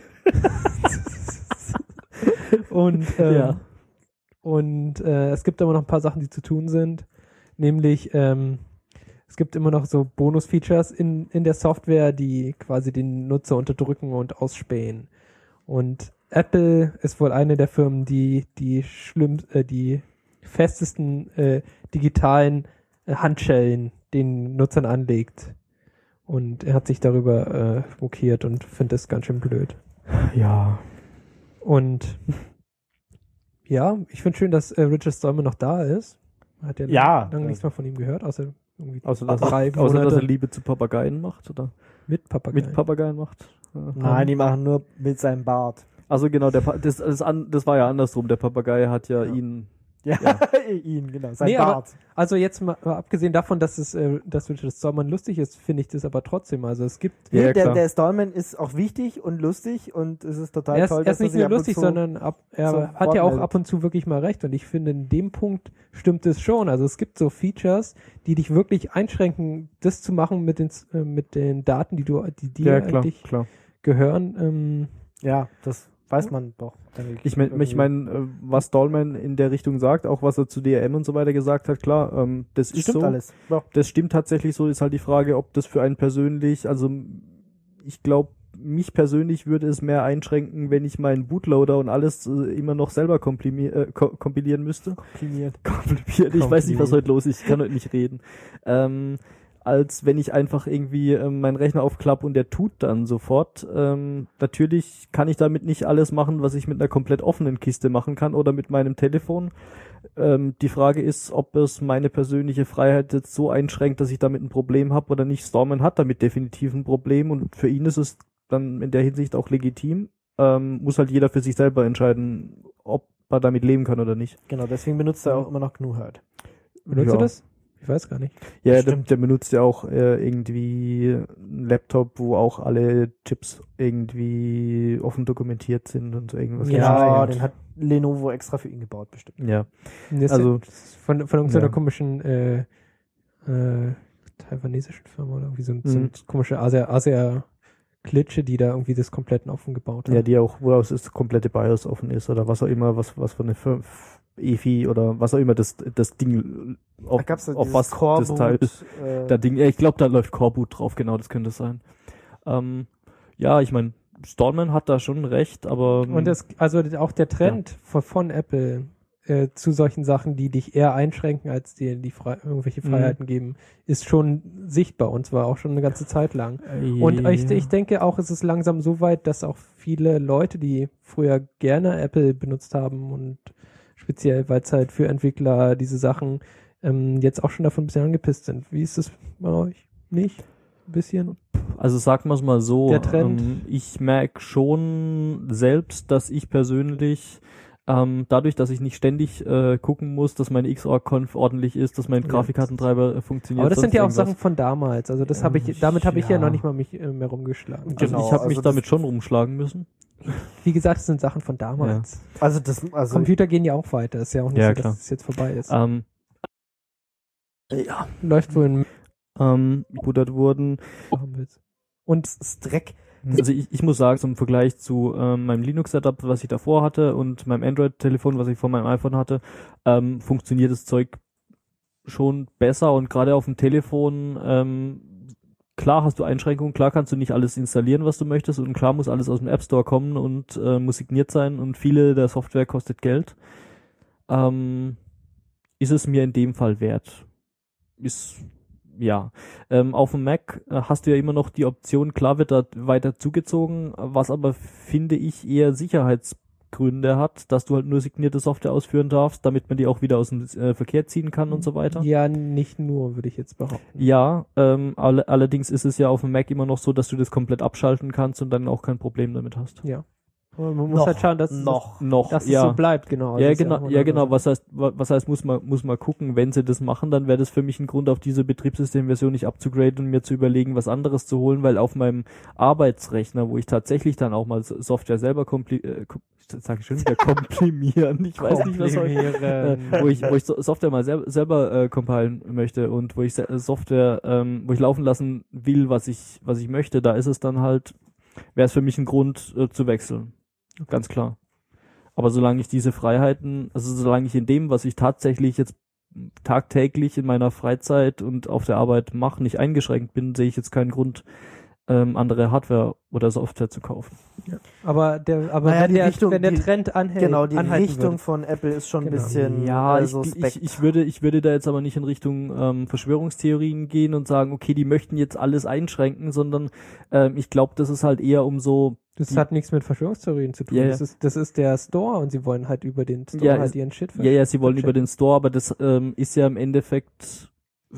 und ähm, Ja. und äh, es gibt aber noch ein paar Sachen, die zu tun sind, nämlich ähm, es gibt immer noch so Bonus-Features in in der Software, die quasi den Nutzer unterdrücken und ausspähen. Und Apple ist wohl eine der Firmen, die die schlimm, äh, die festesten äh, digitalen äh, Handschellen den Nutzern anlegt. Und er hat sich darüber äh, mokiert und findet es ganz schön blöd. Ja. Und ja, ich finde schön, dass äh, Richard Stallman noch da ist. Man hat ja, Ja. lange, lange nichts mehr von ihm gehört, außer irgendwie Außer dass, drei außer, dass Monate er Liebe zu Papageien macht, oder? mit Papageien. Mit Papageien macht. Ja. Nein, die machen nur mit seinem Bart. Also genau, der pa das, das, an das war ja andersrum. Der Papagei hat ja, Ja. ihn. Ja, Ja. ihn, genau. Sein Nee, aber- Bart. Also jetzt mal, mal abgesehen davon, dass es, äh, dass Richard Stallman lustig ist, finde ich das aber trotzdem. Also es gibt, Ja, Nee, ja, der, klar. der Stallman ist auch wichtig und lustig und es ist total er ist, toll, er dass ist nicht sich nur ab und lustig, zu- sondern ab, er zum hat Wort ja auch meldet. ab und zu wirklich mal recht. Und ich finde, in dem Punkt stimmt es schon. Also es gibt so Features, die dich wirklich einschränken, das zu machen mit den, äh, mit den Daten, die du, die dir Ja, klar, eigentlich klar. gehören. Ähm, Ja, das weiß man doch. denke Ich meine, ich mein, äh, was Stallman in der Richtung sagt, auch was er zu D R M und so weiter gesagt hat, klar, ähm, das ist Stimmt so. alles. Ja. Das stimmt tatsächlich so, ist halt die Frage, ob das für einen persönlich, also ich glaube, mich persönlich würde es mehr einschränken, wenn ich meinen Bootloader und alles äh, immer noch selber komplimi- äh, ko- kompilieren müsste. Komprimiert. Komplimiert, ich weiß nicht, was heute los ist, ich kann heute nicht reden. Ähm, als wenn ich einfach irgendwie ähm, meinen Rechner aufklappe und der tut dann sofort. Ähm, natürlich kann ich damit nicht alles machen, was ich mit einer komplett offenen Kiste machen kann oder mit meinem Telefon. Ähm, die Frage ist, ob es meine persönliche Freiheit jetzt so einschränkt, dass ich damit ein Problem habe oder nicht. Stallman hat damit definitiv ein Problem und für ihn ist es dann in der Hinsicht auch legitim. Ähm, muss halt jeder für sich selber entscheiden, ob er damit leben kann oder nicht. Genau, deswegen benutzt er auch immer noch G N U Herd. benutzt Ja. du das? Ich weiß gar nicht. Ja, der, Stimmt. der benutzt ja auch äh, irgendwie einen Laptop, wo auch alle Chips irgendwie offen dokumentiert sind und so irgendwas. Ja, Ja, den hat Lenovo extra für ihn gebaut, bestimmt. Ja, Das also ist von, von irgendeiner ja. komischen äh, äh, taiwanesischen Firma oder irgendwie so, ein- so Mhm. eine komische Asia, Asia Glitche, die da irgendwie das komplett offen gebaut haben. Ja, die auch, wo das komplette BIOS offen ist oder was auch immer, was, was für eine F- E F I oder was auch immer das, das Ding, auf, Da gab's ja auf dieses was das Teil Coreboot, ist. äh, Der Ding, ja, ich glaube, da läuft Coreboot drauf, genau, das könnte es sein. Ähm, ja, ich meine, Stallman hat da schon recht, aber Und das, also auch der Trend von, von Apple äh, zu solchen Sachen, die dich eher einschränken, als dir die Fre irgendwelche Freiheiten geben, ist schon sichtbar und zwar auch schon eine ganze Zeit lang. äh, Und ich, ich denke auch, es ist langsam so weit, dass auch viele Leute, die früher gerne Apple benutzt haben und speziell, weil es halt für Entwickler diese Sachen ähm, jetzt auch schon davon ein bisschen angepisst sind. Wie ist es bei euch? Nicht? Ein bisschen? Also sagen wir es mal so, Der Trend. Ähm, ich merke schon selbst, dass ich persönlich ähm, dadurch, dass ich nicht ständig äh, gucken muss, dass meine X O R-Conf ordentlich ist, dass mein Ja. Grafikkartentreiber äh, funktioniert. Aber das sind sonst ja auch irgendwas. Sachen von damals. Also das Ja, habe ich, damit habe ich ja. ja. noch nicht mal mich äh, mehr rumgeschlagen. Also Genau, ich habe also mich das- damit schon rumschlagen müssen. Wie gesagt, das sind Sachen von damals. also das, also Computer gehen ja auch weiter. Ist ja auch nicht Ja, so, klar. dass es jetzt vorbei ist. Ähm, ja. Läuft wohl in Ähm, gebootert wurden. Und das ist Dreck. Also ich, ich muss sagen, so im Vergleich zu ähm, meinem Linux-Setup, was ich davor hatte und meinem Android-Telefon, was ich vor meinem iPhone hatte, ähm, funktioniert das Zeug schon besser und gerade auf dem Telefon, ähm, klar hast du Einschränkungen, klar kannst du nicht alles installieren, was du möchtest und klar muss alles aus dem App Store kommen und äh, muss signiert sein und viele der Software kostet Geld. Ähm, ist es mir in dem Fall wert? Ist ja, ähm, auf dem Mac äh, hast du ja immer noch die Option, klar wird da weiter zugezogen, was aber, finde ich, eher Sicherheitsgründe hat, dass du halt nur signierte Software ausführen darfst, damit man die auch wieder aus dem äh, Verkehr ziehen kann und so weiter. ja, nicht nur, würde ich jetzt behaupten. Ja, ähm, alle, allerdings ist es ja auf dem Mac immer noch so, dass du das komplett abschalten kannst und dann auch kein Problem damit hast. Ja. Aber man muss Noch, halt schauen, dass, noch. Noch, dass es ja. so bleibt, genau. Also Ja, das ist genau, auch ja, eine genau. Sache. Was heißt, wa- was heißt, muss man, muss man gucken, wenn sie das machen, dann wäre das für mich ein Grund, auf diese Betriebssystemversion nicht abzugraden und mir zu überlegen, was anderes zu holen, weil auf meinem Arbeitsrechner, wo ich tatsächlich dann auch mal So- Software selber kompli- äh, kom- sag ich schon wieder komprimieren, ich weiß nicht, was heute, äh, Komprimieren. wo ich, wo ich so- Software mal sel- selber äh, compilen möchte und wo ich se- Software, ähm, wo ich laufen lassen will, was ich, was ich möchte, da ist es dann halt, wäre es für mich ein Grund äh, zu wechseln. Ganz klar. Aber solange ich diese Freiheiten, also solange ich in dem, was ich tatsächlich jetzt tagtäglich in meiner Freizeit und auf der Arbeit mache, nicht eingeschränkt bin, sehe ich jetzt keinen Grund, ähm, andere Hardware oder Software zu kaufen. Aber der, aber Naja, wenn, die der, Richtung- wenn der die- Trend anhält, Genau, die anhalten Richtung würde. von Apple ist schon ein Genau. bisschen Ja, äh, ich, suspekt. ich, ich würde, ich würde da jetzt aber nicht in Richtung ähm, Verschwörungstheorien gehen und sagen, okay, die möchten jetzt alles einschränken, sondern ähm, ich glaube, das ist halt eher um so, Das die- hat nichts mit Verschwörungstheorien zu tun. Ja, ja. Das ist, das ist der Store und sie wollen halt über den Store Ja, halt es- ihren Shit ja, ja, sie wollen verchecken. über den Store, aber das ähm, ist ja im Endeffekt,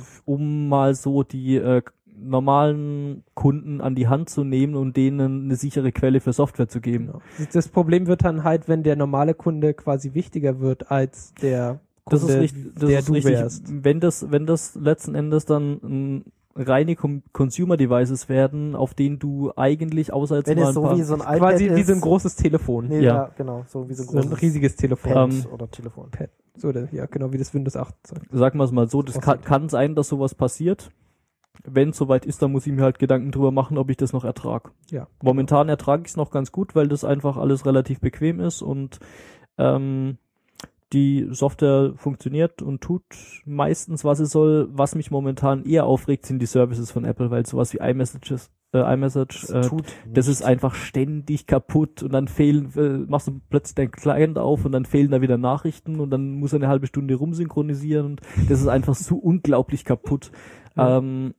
um mal so die äh, normalen Kunden an die Hand zu nehmen und denen eine sichere Quelle für Software zu geben. Genau. Das Problem wird dann halt, wenn der normale Kunde quasi wichtiger wird als der Das Kunde, ist richtig, das der ist du richtig. wärst. Wenn das, wenn das letzten Endes dann ähm, reine Com- Consumer Devices werden, auf denen du eigentlich außer jetzt Wenn mal es ein so paar, wie so ein iPad Quasi ist, wie so ein großes Telefon. nee, Ja. ja. genau, so wie so ein So ein großes riesiges Telefon. Pad Ähm, oder Telefon. So, der, ja, genau, wie das Windows acht Zeug. sagen wir es mal so, das aussieht. kann, kann sein, dass sowas passiert. Wenn es soweit ist, dann muss ich mir halt Gedanken drüber machen, ob ich das noch ertrage. Ja. Momentan ertrage ich es noch ganz gut, weil das einfach alles relativ bequem ist und ähm, die Software funktioniert und tut meistens, was es soll. Was mich momentan eher aufregt, sind die Services von Apple, weil sowas wie iMessages, äh, iMessage, äh, tut das nichts. ist einfach ständig kaputt und dann fehlen, äh, machst du plötzlich deinen Client auf und dann fehlen da wieder Nachrichten und dann muss er eine halbe Stunde rumsynchronisieren und das ist einfach so unglaublich kaputt. Ja. Ähm,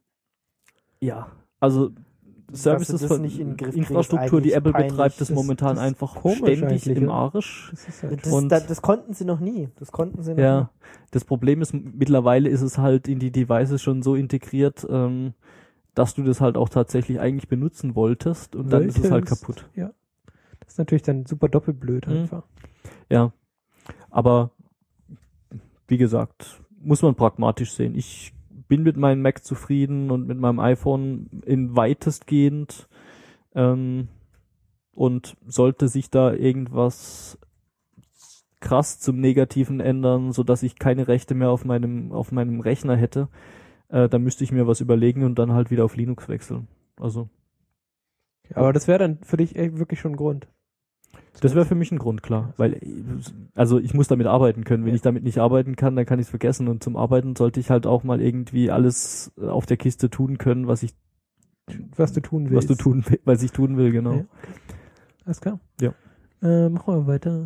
ja, also Services das von nicht in den Griff kriegst, Infrastruktur, die eigentlich Apple peinlich. betreibt, ist Das- momentan das ist einfach komisch ständig eigentlich, im ja. Arsch. Das ist halt Das, Und- da, das konnten sie noch nie. Das konnten sie noch Ja, nie. das Problem ist, mittlerweile ist es halt in die Devices schon so integriert, ähm, dass du das halt auch tatsächlich eigentlich benutzen wolltest und dann ist es halt Wolltest. kaputt. Ja. Das ist natürlich dann super doppelblöd Mhm. einfach. Ja, aber wie gesagt, muss man pragmatisch sehen. Ich bin mit meinem Mac zufrieden und mit meinem iPhone in weitestgehend ähm, und sollte sich da irgendwas krass zum Negativen ändern, so dass ich keine Rechte mehr auf meinem auf meinem Rechner hätte, äh, dann müsste ich mir was überlegen und dann halt wieder auf Linux wechseln. Also Aber das wäre dann für dich echt wirklich schon ein Grund. Das wäre für mich ein Grund, klar. Weil, also ich muss damit arbeiten können. Wenn Ja. ich damit nicht arbeiten kann, dann kann ich es vergessen. Und zum Arbeiten sollte ich halt auch mal irgendwie alles auf der Kiste tun können, was ich, Was du tun willst. was du tun will, was ich tun will, genau. Ja, okay. Alles klar. Ja. Äh, machen wir weiter.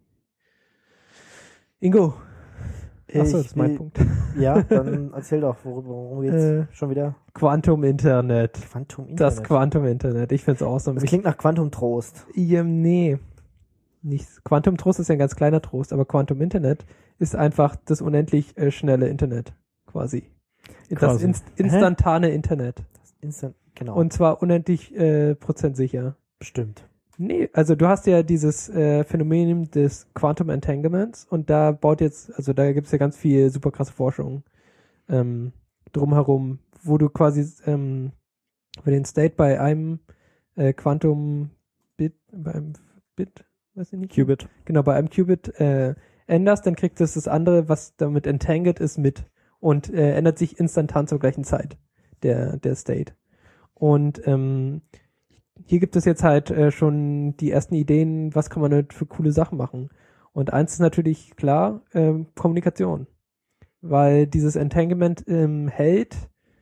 Ingo. Achso, das ist mein will- Punkt. Ja, dann erzähl doch, worüber, worum geht's Äh, schon wieder? Quantum Internet. Quantum Internet. Das Quantum Internet. Ich find's awesome. Das Ich, klingt nach Quantum Trost. ja, nee. Nicht. Quantum Trost ist ja ein ganz kleiner Trost, aber Quantum Internet ist einfach das unendlich äh, schnelle Internet. Quasi. Das Quasi. inst instantane Internet. Instant, genau. Und zwar unendlich äh, prozentsicher. bestimmt. Nee, also du hast ja dieses äh, Phänomen des Quantum Entanglements und da baut jetzt, also da gibt's ja ganz viel super krasse Forschung ähm, drumherum, wo du quasi ähm, für den State bei einem äh, Quantum Bit, bei einem Bit, weiß ich nicht. Qubit. Genau, bei einem Qubit äh, änderst, dann kriegt es das andere, was damit entangled ist, mit und äh, ändert sich instantan zur gleichen Zeit, der, der State. Und ähm, hier gibt es jetzt halt äh, schon die ersten Ideen, was kann man halt für coole Sachen machen. Und eins ist natürlich klar, ähm, Kommunikation. Weil dieses Entanglement ähm, hält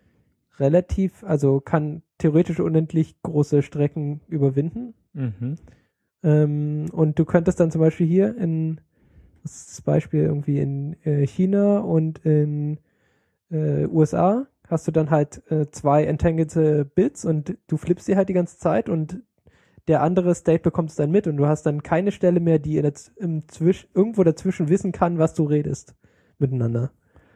relativ, also kann theoretisch unendlich große Strecken überwinden. Mhm. Ähm, und du könntest dann zum Beispiel hier in, das ist das Beispiel irgendwie in äh, China und in äh, U S A, hast du dann halt äh, zwei entangelte Bits und du flippst sie halt die ganze Zeit und der andere State bekommt es dann mit und du hast dann keine Stelle mehr, die in der, Z- im Zwisch, irgendwo dazwischen wissen kann, was du redest miteinander.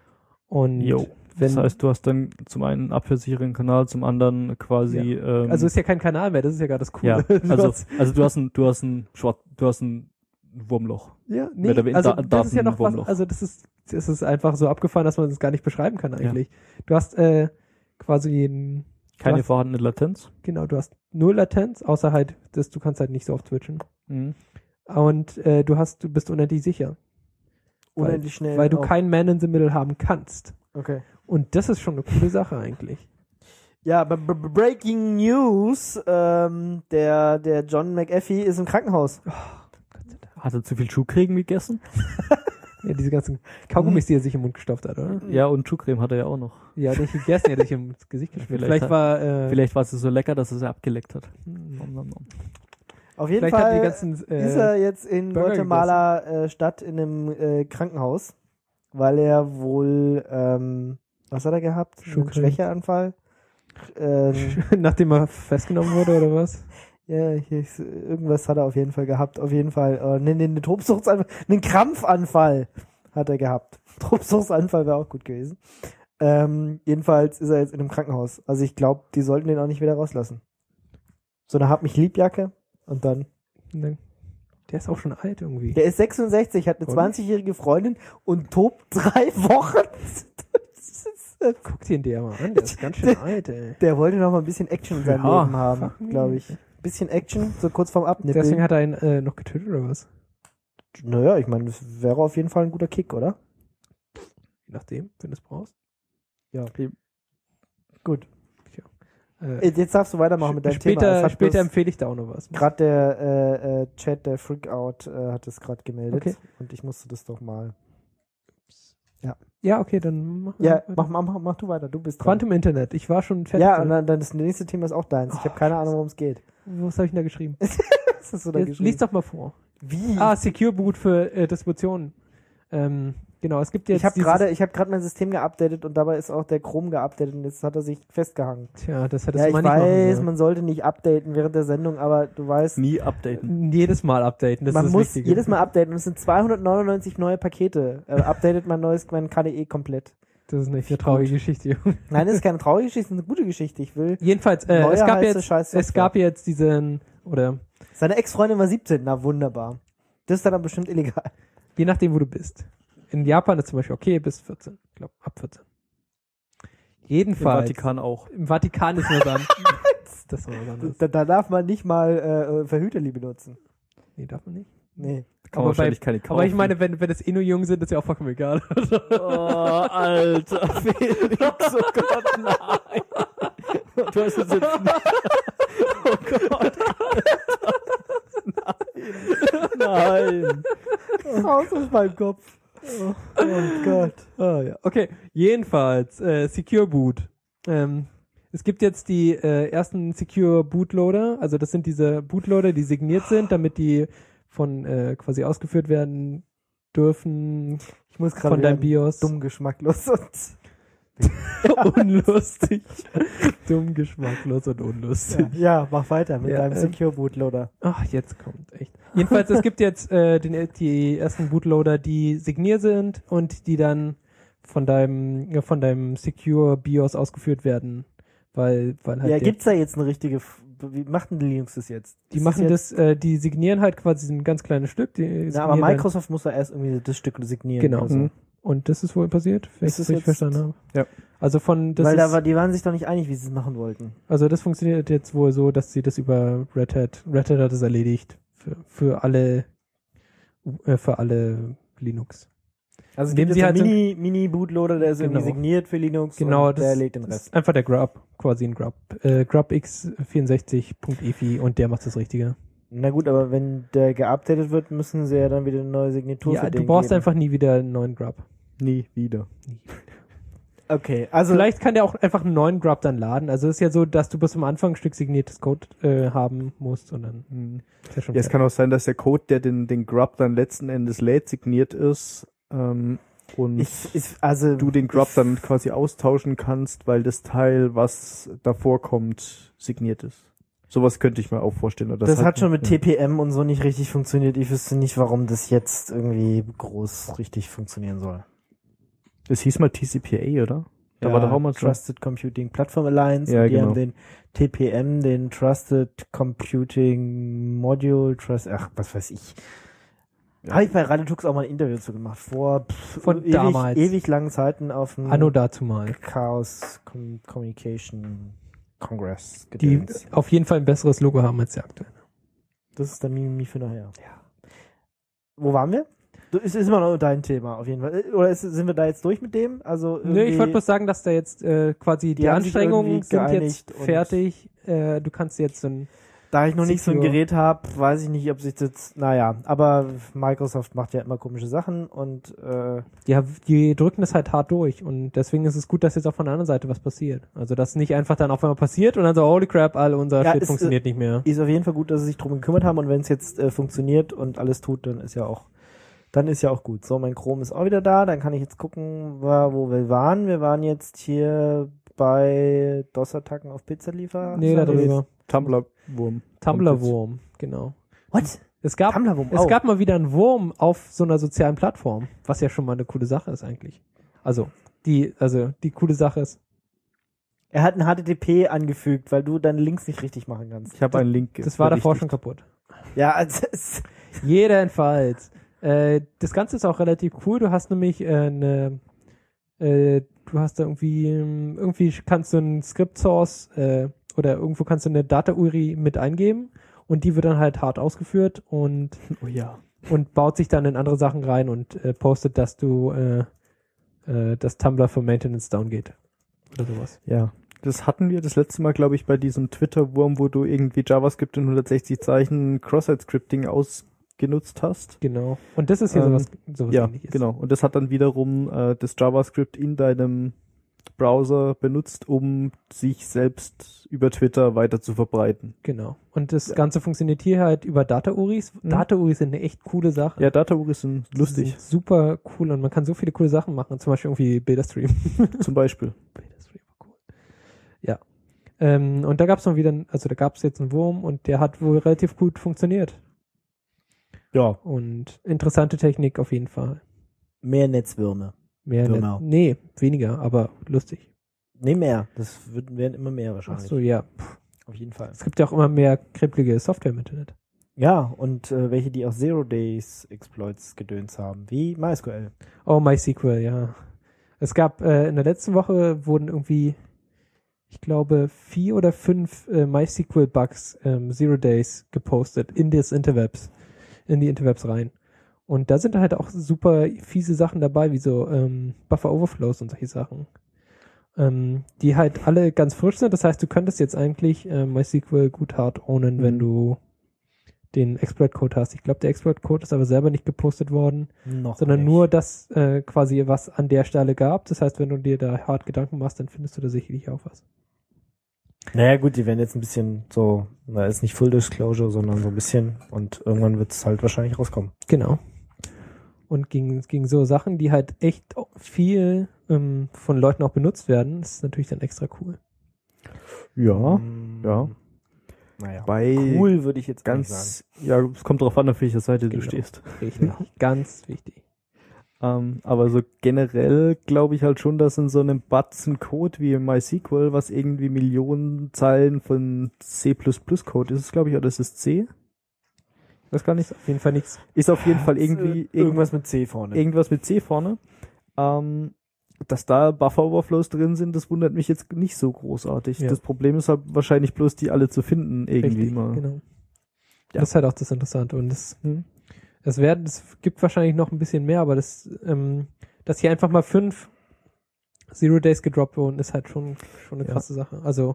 Und Jo. wenn, Das heißt, du hast dann zum einen einen abhörsicheren Kanal, zum anderen quasi, ähm, also ist ja kein Kanal mehr, das ist ja gerade das ja, Coole. Du also, hast- also du hast ein, du hast ein Schwarz, du hast ein Wurmloch. Ja, nee, Mehr oder weniger also Da- das ist ja noch was, Datenwurmloch. also das ist, das ist einfach so abgefahren, dass man es gar nicht beschreiben kann eigentlich. Du hast äh, quasi ein, Keine du hast, vorhandene Latenz. genau, du hast null Latenz, außer halt, dass du kannst halt nicht so oft switchen. Mhm. Und äh, du hast, du bist unendlich sicher, Unendlich schnell. weil du auch. kein Man in the Middle haben kannst. Okay. Und das ist schon eine coole Sache eigentlich. Ja, b- b- Breaking News, ähm, der, der John McAfee ist im Krankenhaus. Hat er zu viel Schuhcreme gegessen? Ja, diese ganzen Kaugummis, die er sich im Mund gestopft hat, oder? Ja, und Schuhcreme hat er ja auch noch. Ja, nicht gegessen, er hat sich ins Gesicht geschmiert. Vielleicht Vielleicht hat- war, äh, Vielleicht war es so lecker, dass er sie abgeleckt hat. hm, Nom, nom, nom. Auf jeden vielleicht hat Fall die ganzen, ist äh, er jetzt in Burger Guatemala äh, Stadt in einem äh, Krankenhaus, weil er wohl, ähm, was hat er gehabt? Einen Schuhcreme. Schwächeanfall. Ähm, nachdem er festgenommen wurde, oder was? ja, hier ist, irgendwas hat er auf jeden Fall gehabt. Auf jeden Fall. Äh, ne, ne, ne Tobsuchtsanfall, einen Krampfanfall hat er gehabt. Tobsuchtsanfall wäre auch gut gewesen. Ähm, jedenfalls ist er jetzt in einem Krankenhaus. Also ich glaube, die sollten den auch nicht wieder rauslassen. So eine Hab mich Liebjacke und dann. Und dann- Der ist auch schon alt irgendwie. Der ist sechsundsechzig, hat eine Und? zwanzigjährige Freundin und tobt drei Wochen. Das ist, äh, Guck dir den mal an, der ist ganz schön alt, ey. Der wollte noch mal ein bisschen Action in seinem Ja, Leben haben, fuck me. glaube ich. Bisschen Action, so kurz vorm Abnippeln. Deswegen hat er ihn äh, noch getötet, oder was? Naja, ich meine, das wäre auf jeden Fall ein guter Kick, oder? Je nachdem, wenn du es brauchst. Ja. Gut. Äh, Äh, Jetzt darfst du weitermachen mit deinem Thema. später Es hat später bloß empfehle ich da auch noch was. Gerade der äh, äh, Chat, der Freakout, äh, hat es gerade gemeldet. Okay. Und ich musste das doch mal. Ja, okay, dann mach, Ja, weiter. mach, mach, mach, mach du weiter, du bist dran. Quantum Internet. Ich war schon fertig. Ja, und dann, dann das nächste Thema ist auch deins. Ich habe Oh, keine Ahnung, worum es geht. Was habe ich denn da geschrieben? Was hast du da Jetzt, geschrieben? lies doch mal vor. Wie? Ah, Secure Boot für äh, Distributionen. Ähm, genau, es gibt jetzt ich habe dieses- gerade, ich habe gerade mein System geupdatet und dabei ist auch der Chrome geupdatet und jetzt hat er sich festgehangen. Tja, das hättest Ja, du ich mal nicht machen weiß, sollen. man sollte nicht updaten während der Sendung, aber du weißt, Nie updaten. Jedes Mal updaten, das man ist das muss Wichtige. jedes Mal updaten und es sind zweihundertneunundneunzig neue Pakete. Äh, updatet mein neues, mein K D E komplett. Das ist nicht eine traurige Geschichte. Nein, das ist keine traurige Geschichte, das ist eine gute Geschichte. Ich will. Jedenfalls, äh, Neue es gab heiße jetzt, Scheißsoftware. es gab jetzt diesen, oder Seine Ex-Freundin war siebzehn, na wunderbar. Das ist dann aber bestimmt illegal. je nachdem, wo du bist. In Japan ist zum Beispiel okay bis vierzehn. Ich glaube, ab vierzehn. Im Jedenfalls. Vatikan auch. Im Vatikan ist nur dann. Das ist was anderes. Da, da darf man nicht mal äh, Verhüterli benutzen. Nee, darf man nicht. Nee. Kann man Aber wahrscheinlich bei- keine kaufen. Aber ich meine, wenn, wenn es eh nur jung sind, ist ja auch vollkommen egal. Oh, Alter, Felix, oh Gott, nein. Du hast es jetzt Oh Gott. Nein. Nein. Raus aus meinem Kopf. Oh, oh Gott. Ah, ja. Okay, jedenfalls, äh, Secure Boot. Ähm, es gibt jetzt die äh, ersten Secure Bootloader, also das sind diese Bootloader, die signiert sind, damit die von äh, quasi ausgeführt werden dürfen. Ich muss gerade von deinem BIOS. Dumm, geschmacklos und unlustig. Dumm, geschmacklos und unlustig. Ja, ja, mach weiter mit Ja, deinem ähm, Secure Bootloader. Ach, jetzt kommt echt. Jedenfalls, es gibt jetzt äh, den, die ersten Bootloader, die signiert sind und die dann von deinem ja, von deinem Secure BIOS ausgeführt werden, weil weil halt Ja, der, gibt's da jetzt eine richtige F- wie macht denn die Linux das jetzt? die Ist machen jetzt, das, äh, die signieren halt quasi ein ganz kleines Stück. Die Na, aber signieren dann- Microsoft muss da erst irgendwie das Stück signieren. Genau. oder so. Mhm. Und das ist wohl passiert, wenn ich Ist das das richtig jetzt- verstanden habe. Ja. Also von das Weil da ist, war, die waren sich doch nicht einig, wie sie es machen wollten. also das funktioniert jetzt wohl so, dass sie das über Red Hat, Red Hat hat es erledigt für, für alle äh, für alle Linux. Also Indem gibt sie es halt einen so- Mini, Mini-Bootloader, der ist irgendwie Genau. signiert für Linux Genau, und das der lädt den ist Rest. einfach der Grub, quasi ein Grub. Äh, grub x vierundsechzig punkt e f i und der macht das Richtige. Na gut, aber wenn der geupdatet wird, müssen sie ja dann wieder eine neue Signatur Ja, für du den brauchst geben. einfach nie wieder einen neuen Grub. Nie wieder. Okay, also Vielleicht kann der auch einfach einen neuen Grub dann laden. Also es ist ja so, dass du bis zum Anfang ein Stück signiertes Code äh, haben musst und dann Mhm. ist ja schon Ja, es fertig. kann auch sein, dass der Code, der den, den Grub dann letzten Endes lädt, signiert ist ähm, und ich, ich, also du den Grub dann quasi austauschen kannst, weil das Teil, was davor kommt, signiert ist. Sowas könnte ich mir auch vorstellen. Oder das halt- hat schon mit ja. T P M und so nicht richtig funktioniert. Ich wüsste nicht, warum das jetzt irgendwie groß richtig funktionieren soll. Das hieß mal T C P A, oder? Da war doch auch mal so. Trusted Computing Platform Alliance. Ja, und die genau. haben den T P M, den Trusted Computing Module, Trust, ach, was weiß ich. Ja. Habe ich bei Radiotux auch mal ein Interview zu gemacht. Vor pff, Von ewig, damals. ewig langen Zeiten auf dem Anno dazu mal. Chaos Com Communication Congress. Die Gedöns. auf jeden Fall ein besseres Logo haben als der aktuelle. Das ist dann Mimimi für nachher. Ja. Wo waren wir? Du, es ist immer noch dein Thema, auf jeden Fall. Oder ist, sind wir da jetzt durch mit dem? Also Nö, ich irgendwie- wollte bloß sagen, dass da jetzt äh, quasi die, Die haben sich Anstrengungen irgendwie sind geeinigt jetzt und- fertig. Äh, du kannst jetzt so ein Da ich noch nicht so ein Secure. Gerät habe, weiß ich nicht, ob sich das, naja, aber Microsoft macht ja immer komische Sachen und äh, Ja, die drücken das halt hart durch und deswegen ist es gut, dass jetzt auch von der anderen Seite was passiert. Also, dass nicht einfach dann auf einmal passiert und dann so, holy crap, all unser Ja, Shit es, funktioniert nicht mehr. ist auf jeden Fall gut, dass sie sich drum gekümmert haben und wenn es jetzt äh, funktioniert und alles tut, dann ist ja auch, dann ist ja auch gut. So, mein Chrome ist auch wieder da, dann kann ich jetzt gucken, wa- wo wir waren. Wir waren jetzt hier bei DOS-Attacken auf Pizzaliefer. Nee, darüber. Tumblr-Wurm. Tumblr-Wurm, genau. What? Es gab, Tumblr-Wurm es auch. gab mal wieder einen Wurm auf so einer sozialen Plattform, was ja schon mal eine coole Sache ist eigentlich. Also, die, also, die coole Sache ist, Er hat ein H T T P angefügt, weil du deine Links nicht richtig machen kannst. Ich habe einen Link. das war davor schon berichtigt. kaputt. Ja, also, es, Jedenfalls. Äh, das Ganze ist auch relativ cool. Du hast nämlich äh, eine, äh, du hast da irgendwie, ähm, irgendwie kannst du ein Script Source äh, oder irgendwo kannst du eine Data U R I mit eingeben und die wird dann halt hart ausgeführt und Oh ja. und baut sich dann in andere Sachen rein und äh, postet, dass du äh, äh, das Tumblr für Maintenance down geht oder sowas. Ja. Das hatten wir das letzte Mal, glaube ich, bei diesem Twitter-Wurm, wo du irgendwie JavaScript in hundertsechzig Zeichen Cross-Site-Scripting ausgenutzt hast. Genau. Und das ist hier Ähm, sowas, sowas Ja, ähnliches. genau. Und das hat dann wiederum äh, das JavaScript in deinem Browser benutzt, um sich selbst über Twitter weiter zu verbreiten. Genau. Und das Ja. Ganze funktioniert hier halt über Data-U R Is. Mhm. Data-U R Is sind eine echt coole Sache. Ja, Data-U R Is sind Die lustig, sind super cool und man kann so viele coole Sachen machen. Zum Beispiel irgendwie Bilderstream. zum Beispiel. Bilderstream war cool. Ja. Ähm, und da gab es noch wieder, also da gab es jetzt einen Wurm und der hat wohl relativ gut funktioniert. ja, Und interessante Technik auf jeden Fall. mehr Netzwürme. Mehr Genau. ne- nee, weniger, aber lustig. Nee, mehr. Das wird, werden immer mehr Ach wahrscheinlich. so, ja. Auf jeden Fall. Es gibt ja auch immer mehr kribbelige Software im Internet. Ja, und äh, welche, die auch Zero-Days-Exploits gedöns haben, wie MySQL. Oh, MySQL, ja. Es gab, äh, in der letzten Woche wurden irgendwie, ich glaube, vier oder fünf äh, MySQL-Bugs, ähm, Zero Days gepostet in das Interwebs, in die Interwebs rein. Und da sind halt auch super fiese Sachen dabei, wie so ähm, Buffer-Overflows und solche Sachen. ähm, die halt alle ganz frisch sind. Das heißt, du könntest jetzt eigentlich äh, MySQL gut hart ownen, mhm. wenn du den Exploit-Code hast. Ich glaube, der Exploit-Code ist aber selber nicht gepostet worden, Noch sondern nicht. nur das äh, quasi, was an der Stelle gab. Das heißt, wenn du dir da hart Gedanken machst, dann findest du da sicherlich auch was. Naja gut, die werden jetzt ein bisschen so, na ist nicht Full Disclosure, sondern so ein bisschen und irgendwann wird es halt wahrscheinlich rauskommen. Genau. Und gegen, gegen so Sachen, die halt echt viel ähm, von Leuten auch benutzt werden, ist natürlich dann extra cool. Ja, Mm, ja. Naja, Bei cool würde ich jetzt ganz, nicht sagen. ja, es kommt drauf an, auf welcher Seite Genau. du stehst. Richtig, ganz wichtig. Ähm, aber so generell glaube ich halt schon, dass in so einem Batzen Code wie MySQL, was irgendwie Millionen Zeilen von C plus plus Code ist, glaube ich, oder ist es C? Ich weiß gar nicht. Auf jeden Fall nichts. Ist auf jeden Fall irgendwie Irgendwas mit C vorne. irgendwas mit C vorne. Ähm, dass da Buffer-Overflows drin sind, das wundert mich jetzt nicht so großartig. Ja. Das Problem ist halt wahrscheinlich bloß, die alle zu finden irgendwie Richtig, mal. genau. Ja. Das ist halt auch das Interessante. Und das, Hm. es werden, es gibt wahrscheinlich noch ein bisschen mehr, aber das, ähm, dass hier einfach mal fünf Zero Days gedroppt wurden, ist halt schon, schon eine Ja. krasse Sache. Also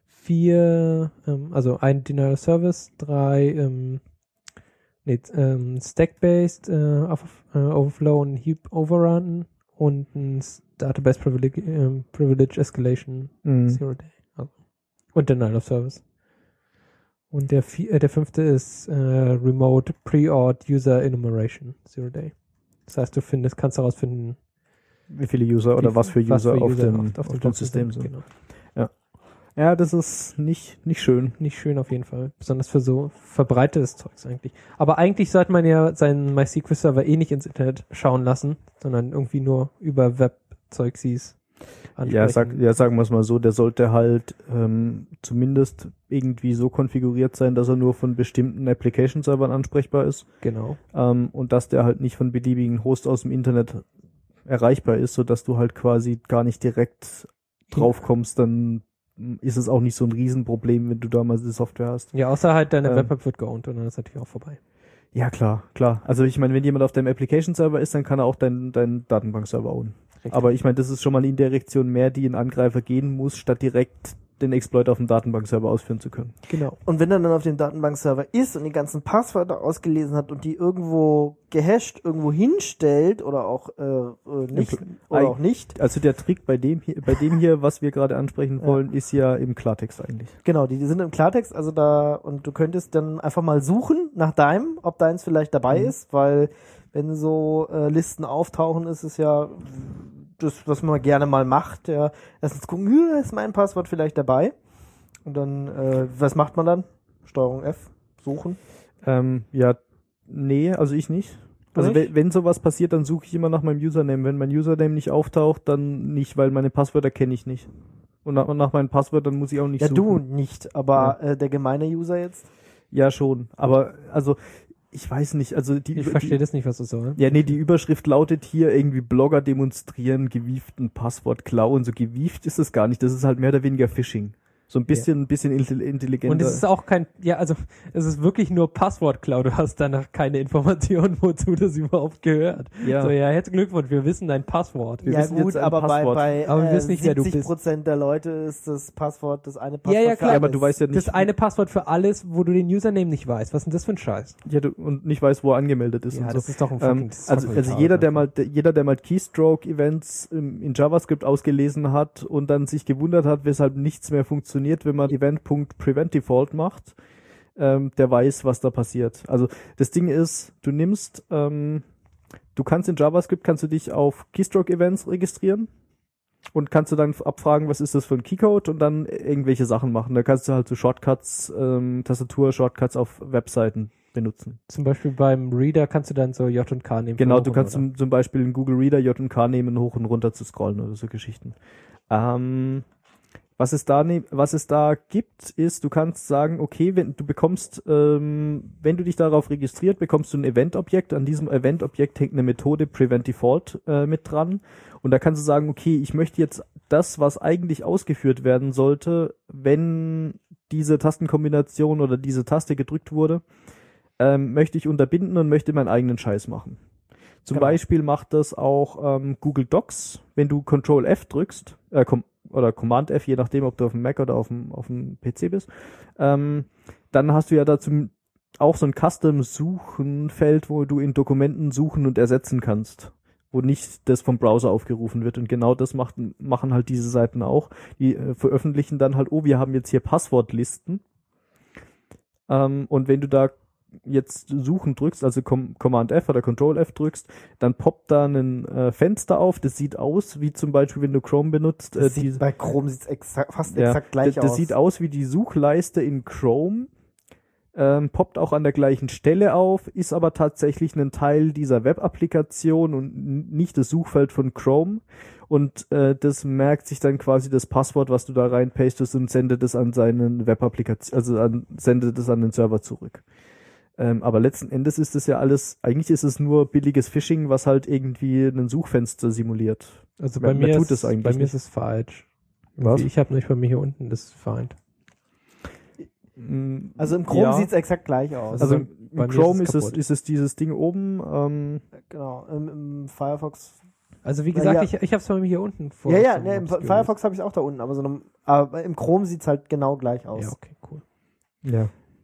vier, ähm, also ein Denial of Service, drei, ähm, nee, ähm, Stack-based äh, auf, äh, Overflow und Heap Overrun und ein Database Privilege, ähm, Privilege Escalation Mhm. Zero Day. Also. Und Denial of Service. Und der, vier, äh, der fünfte ist äh, Remote Pre-Ord User Enumeration Zero Day. Das heißt, du findest, kannst herausfinden, Wie viele User oder wie- was für User, auf, User dem, auf, auf der dem Box System sind. Genau. Ja, das ist nicht, nicht schön. Nicht schön auf jeden Fall. Besonders für so verbreitetes Zeugs eigentlich. Aber eigentlich sollte man ja seinen MySQL-Server eh nicht ins Internet schauen lassen, sondern irgendwie nur über Web-Zeugsies ansprechen. Ja, sag, ja, sagen wir es mal so, der sollte halt ähm, zumindest irgendwie so konfiguriert sein, dass er nur von bestimmten Application-Servern ansprechbar ist Genau. ähm, und dass der halt nicht von beliebigen Hosts aus dem Internet erreichbar ist, sodass du halt quasi gar nicht direkt drauf kommst, dann ist es auch nicht so ein Riesenproblem, wenn du da mal die Software hast. Ja, außer halt deine Ähm. Web-App wird geowned und dann ist natürlich auch vorbei. Ja, klar, klar. Also ich meine, wenn jemand auf deinem Application-Server ist, dann kann er auch deinen deinen Datenbank-Server ownen. Richtig. Aber ich meine, das ist schon mal eine Indirektion mehr, die ein Angreifer gehen muss, statt direkt den Exploit auf dem Datenbankserver ausführen zu können. Genau. Und wenn er dann auf dem Datenbankserver ist und die ganzen Passwörter ausgelesen hat und die irgendwo gehasht irgendwo hinstellt oder auch äh, äh, nicht Impl- oder Eig- auch nicht, Also der Trick bei dem hier, bei dem hier, was wir gerade ansprechen Ja. wollen, ist ja im Klartext eigentlich. genau, die, die sind im Klartext, also da und du könntest dann einfach mal suchen nach deinem, ob deins vielleicht dabei Mhm. ist, weil wenn so äh, Listen auftauchen, ist es ja das, was man gerne mal macht, ja, erstens gucken, hier ist mein Passwort vielleicht dabei und dann, äh, was macht man dann? Steuerung F, suchen. Ähm, ja, nee, also ich nicht. Also Nicht? wenn, wenn sowas passiert, dann suche ich immer nach meinem Username. Wenn mein Username nicht auftaucht, dann nicht, weil meine Passwörter kenne ich nicht. Und nach, und nach meinen Passwörtern muss ich auch nicht Ja, du suchen. nicht, aber äh, der gemeine User jetzt? Ja, schon. Aber also ich weiß nicht, also die Ich die, verstehe das nicht, was das soll. Ja, nee, die Überschrift lautet hier irgendwie Blogger demonstrieren gewieften Passwort klauen. So gewieft ist es gar nicht. Das ist halt mehr oder weniger Phishing. So ein bisschen, ein bisschen intelli- intelligenter. Und es ist auch kein, ja, also es ist wirklich nur Passwortklau. Du hast danach keine Information, wozu das überhaupt gehört. ja. So, ja, herzlichen Glückwunsch, wir wissen dein Passwort. Wir Ja wissen gut, jetzt ein aber bei, Passwort. bei Aber wir äh, wissen nicht, wer du siebzig bist. Prozent der Leute ist das Passwort das eine Passwort Ja, ja, für klar. Ja, aber alles. du weißt ja nicht. Das eine Passwort für alles, wo du den Username nicht weißt. Was ist denn das für ein Scheiß? Ja, du, und nicht weiß, wo er angemeldet ist Ja, und so. das ist doch ein Ähm, fucking, das ist also, doch also retarded. jeder, der mal, der, jeder, der mal Keystroke-Events im, in JavaScript ausgelesen hat und dann sich gewundert hat, weshalb nichts mehr funktioniert, wenn man Event.PreventDefault macht, ähm, der weiß, was da passiert. Also das Ding ist, du nimmst, ähm, du kannst in JavaScript kannst du dich auf Keystroke-Events registrieren und kannst du dann abfragen, was ist das für ein Keycode und dann irgendwelche Sachen machen. Da kannst du halt so Shortcuts, ähm, Tastatur-Shortcuts auf Webseiten benutzen. Zum Beispiel beim Reader kannst du dann so J und K nehmen. Genau, für du hoch kannst und zum, zum Beispiel in Google Reader J und K nehmen, hoch und runter zu scrollen oder so Geschichten. Ähm, was es da ne, was es da gibt, ist, du kannst sagen, okay, wenn du bekommst, ähm, wenn du dich darauf registriert, bekommst du ein Event-Objekt. An diesem Event-Objekt hängt eine Methode PreventDefault äh, mit dran. Und da kannst du sagen, okay, ich möchte jetzt das, was eigentlich ausgeführt werden sollte, wenn diese Tastenkombination oder diese Taste gedrückt wurde, ähm, möchte ich unterbinden und möchte meinen eigenen Scheiß machen. Zum Genau. Beispiel macht das auch ähm, Google Docs, wenn du Control F drückst, äh, komm, oder Command F, je nachdem, ob du auf dem Mac oder auf dem, auf dem P C bist. Ähm, dann hast du ja dazu auch so ein Custom-Suchen-Feld, wo du in Dokumenten suchen und ersetzen kannst, wo nicht das vom Browser aufgerufen wird. Und genau das macht, machen halt diese Seiten auch. Die äh, veröffentlichen dann halt, oh, wir haben jetzt hier Passwortlisten. Ähm, und wenn du da jetzt Suchen drückst, also Com- Command F oder Control F drückst, dann poppt da ein äh, Fenster auf, das sieht aus, wie zum Beispiel, wenn du Chrome benutzt. Äh, Das die, sieht, bei Chrome sieht es fast ja, exakt gleich das, das aus. sieht aus wie die Suchleiste in Chrome, ähm, poppt auch an der gleichen Stelle auf, ist aber tatsächlich ein Teil dieser Web-Applikation und n- nicht das Suchfeld von Chrome. Und äh, das merkt sich dann quasi das Passwort, was du da reinpastest und sendet es an seinen Web-Applikation, also an, sendet es an den Server zurück. Ähm, aber letzten Endes ist es ja alles, eigentlich ist es nur billiges Phishing, was halt irgendwie ein Suchfenster simuliert. Also Wer- bei wer mir, tut ist, das eigentlich bei mir nicht? ist es falsch. Was? Ich habe nicht bei mir hier unten das vereint. Mm, Also im Chrome ja. sieht es exakt gleich aus. Also Also im bei mir Chrome ist ist es es, kaputt. ist es dieses Ding oben. Ähm, genau, im, im Firefox. Also wie Na gesagt, ja. ich, ich habe es bei mir hier unten vor. Ja, ja, so ne, im obscure. Firefox habe ich es auch da unten, aber, so einem, aber im Chrome sieht es halt genau gleich aus. Ja, okay, cool. ja.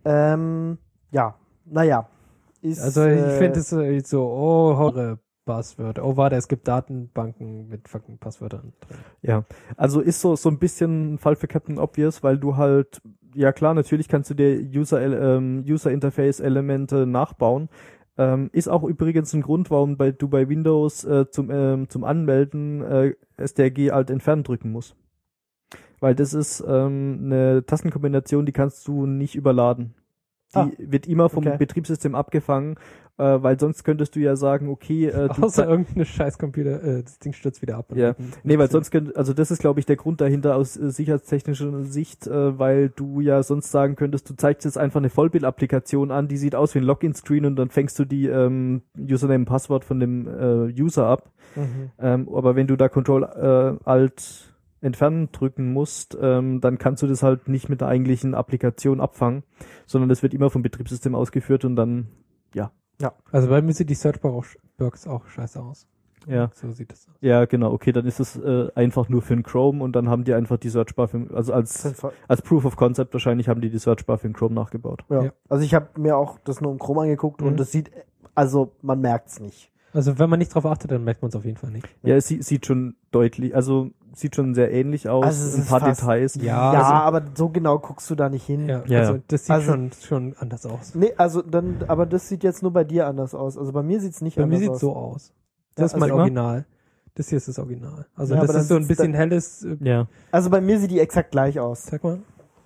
Ähm, ja, naja. Ist, Also ich äh, finde es äh, so, oh, horre Passwörter. Oh, warte, es gibt Datenbanken mit fucking Passwörtern drin. Ja, also ist so so ein bisschen ein Fall für Captain Obvious, weil du halt, ja klar, natürlich kannst du dir User, ähm, User Interface Elemente nachbauen. Ähm, ist auch übrigens ein Grund, warum bei, du bei Windows äh, zum ähm, zum Anmelden äh, S T R G Alt entfernen drücken musst. Weil das ist ähm, eine Tastenkombination, die kannst du nicht überladen. Die Ah, wird immer vom okay. Betriebssystem abgefangen, äh, weil sonst könntest du ja sagen, okay, äh, du Außer irgendeine scheiß Computer, äh, das Ding stürzt wieder ab. und Ja. dann- Nee, weil sonst könnte, also das ist, glaube ich, der Grund dahinter aus äh, sicherheitstechnischer Sicht, äh, weil du ja sonst sagen könntest, du zeigst jetzt einfach eine Vollbild-Applikation an, die sieht aus wie ein Login-Screen und dann fängst du die ähm, Username und Passwort von dem äh, User ab. Mhm. Ähm, aber wenn du da Control äh, Alt entfernen drücken musst, ähm, dann kannst du das halt nicht mit der eigentlichen Applikation abfangen, sondern das wird immer vom Betriebssystem ausgeführt und dann, ja. Also bei mir sieht die Searchbox auch scheiße aus. Ja. So sieht es aus. Ja, genau, okay, dann ist es äh, einfach nur für den Chrome und dann haben die einfach die Searchbar für, also als als Proof of Concept wahrscheinlich haben die die Searchbar für den Chrome nachgebaut. Ja. Ja. Also ich habe mir auch das nur im Chrome angeguckt Mhm. und das sieht, also man merkt es nicht. Also wenn man nicht drauf achtet, dann merkt man es auf jeden Fall nicht. Ja, es sieht, sieht schon deutlich, also sieht schon sehr ähnlich aus, Also es ein ist paar fast- Details. Ja, Ja, also- aber so genau guckst du da nicht hin. Ja, Ja, also ja. das sieht Also- schon, schon anders aus. Nee, also dann, aber das sieht jetzt nur bei dir anders aus. Also bei mir sieht es nicht Bei mir anders sieht aus. es so aus. Ja, Das ist mein also- Original. Das hier ist das Original. Also Ja, das aber ist so dann ein sitzt bisschen da- helles. Äh, Ja. Also bei mir sieht die exakt gleich aus. Sag mal.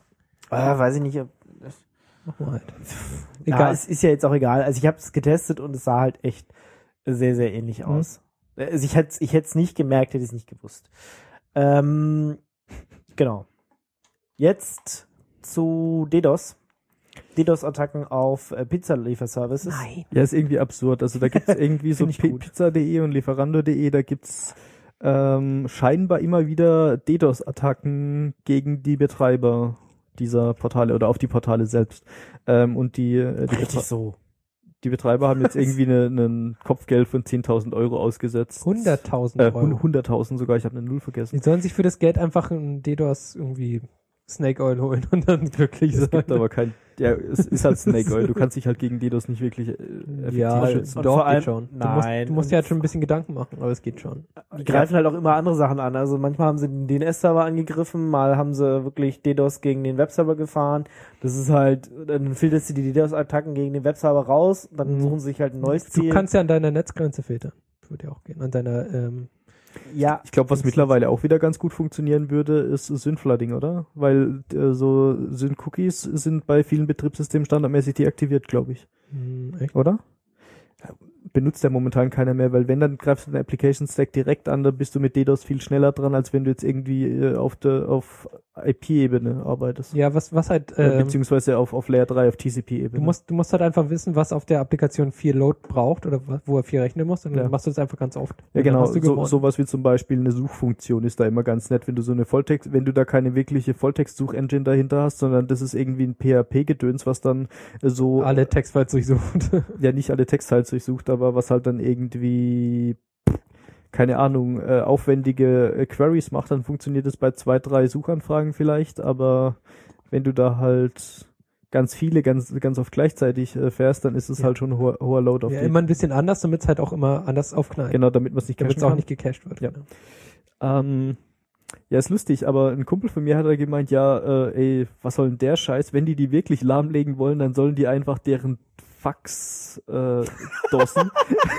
Ah, weiß ich nicht. Ob, Mach mal halt. ja, Egal. es ist ja jetzt auch egal. Also ich habe es getestet und es sah halt echt sehr, sehr ähnlich Mhm. aus. Also ich hätte ich es nicht gemerkt, hätte ich es nicht gewusst. Ähm, genau. Jetzt zu DDoS. DDoS-Attacken auf äh, Pizzalieferservices. Nein. Ja, ist irgendwie absurd. Also da gibt's irgendwie so Find ich P- gut. Pizza punkt de und Lieferando punkt de, da gibt's ähm, scheinbar immer wieder DDoS-Attacken gegen die Betreiber dieser Portale oder auf die Portale selbst. Ähm, und die, äh, die, Richtig Betre so. die Betreiber haben jetzt irgendwie einen ne, Kopfgeld von zehntausend Euro ausgesetzt. hunderttausend Äh, Euro. hunderttausend sogar, ich habe eine Null vergessen. Die sollen sich für das Geld einfach ein DDoS irgendwie Snake Oil holen und dann glücklich Es sein. gibt aber kein, ja, es ist halt Snake Oil. Du kannst dich halt gegen DDoS nicht wirklich äh, effektiv ja, schützen. Und doch, vor allem- geht schon. Du nein. musst, du musst dir halt schon ein bisschen Gedanken machen, aber es geht schon. Die greifen halt auch immer andere Sachen an. Also manchmal haben sie den D N S-Server angegriffen, mal haben sie wirklich DDoS gegen den Webserver gefahren. Das ist halt, dann filterst du die DDoS-Attacken gegen den Webserver raus, dann Mhm. suchen sie sich halt ein neues Du Ziel. kannst ja an deiner Netzgrenze filtern. Würde ja auch gehen. An deiner, ähm, ja, Ich glaube, was mittlerweile auch wieder ganz gut funktionieren würde, ist Synflooding, oder? Weil äh, so Syn-Cookies sind bei vielen Betriebssystemen standardmäßig deaktiviert, glaube ich. mh, echt? Oder? Benutzt ja momentan keiner mehr, weil wenn, dann greifst du den Application Stack direkt an, da bist du mit DDoS viel schneller dran, als wenn du jetzt irgendwie äh, auf der auf I P-Ebene arbeitest. Ja, was, was halt, Äh, ähm, beziehungsweise auf, auf Layer drei, auf T C P-Ebene. du musst, du musst halt einfach wissen, was auf der Applikation viel Load braucht oder wa- wo er viel rechnen muss und dann Ja. machst du das einfach ganz oft. Ja, Und dann genau, hast du so, gewonnen. sowas wie zum Beispiel eine Suchfunktion ist da immer ganz nett, wenn du so eine Volltext, wenn du da keine wirkliche Volltext-Such-Engine dahinter hast, sondern das ist irgendwie ein P H P-Gedöns, was dann äh, so, Alle Textfiles durchsucht. ja nicht alle Textfiles durchsucht, aber was halt dann irgendwie, keine Ahnung, äh, aufwendige äh, Queries macht, dann funktioniert es bei zwei, drei Suchanfragen vielleicht, aber wenn du da halt ganz viele, ganz ganz oft gleichzeitig äh, fährst, dann ist es Ja. halt schon ein hoher, hoher Load auf Ja, die. immer ein bisschen anders, damit es halt auch immer anders aufknallt. Genau, damit man es nicht Damit cachen es auch kann. nicht gecached wird. Ja. Genau. Ähm, ja, ist lustig, aber ein Kumpel von mir hat da gemeint, ja, äh, ey, was soll denn der Scheiß? Wenn die die wirklich lahmlegen wollen, dann sollen die einfach deren Fax äh, dossen.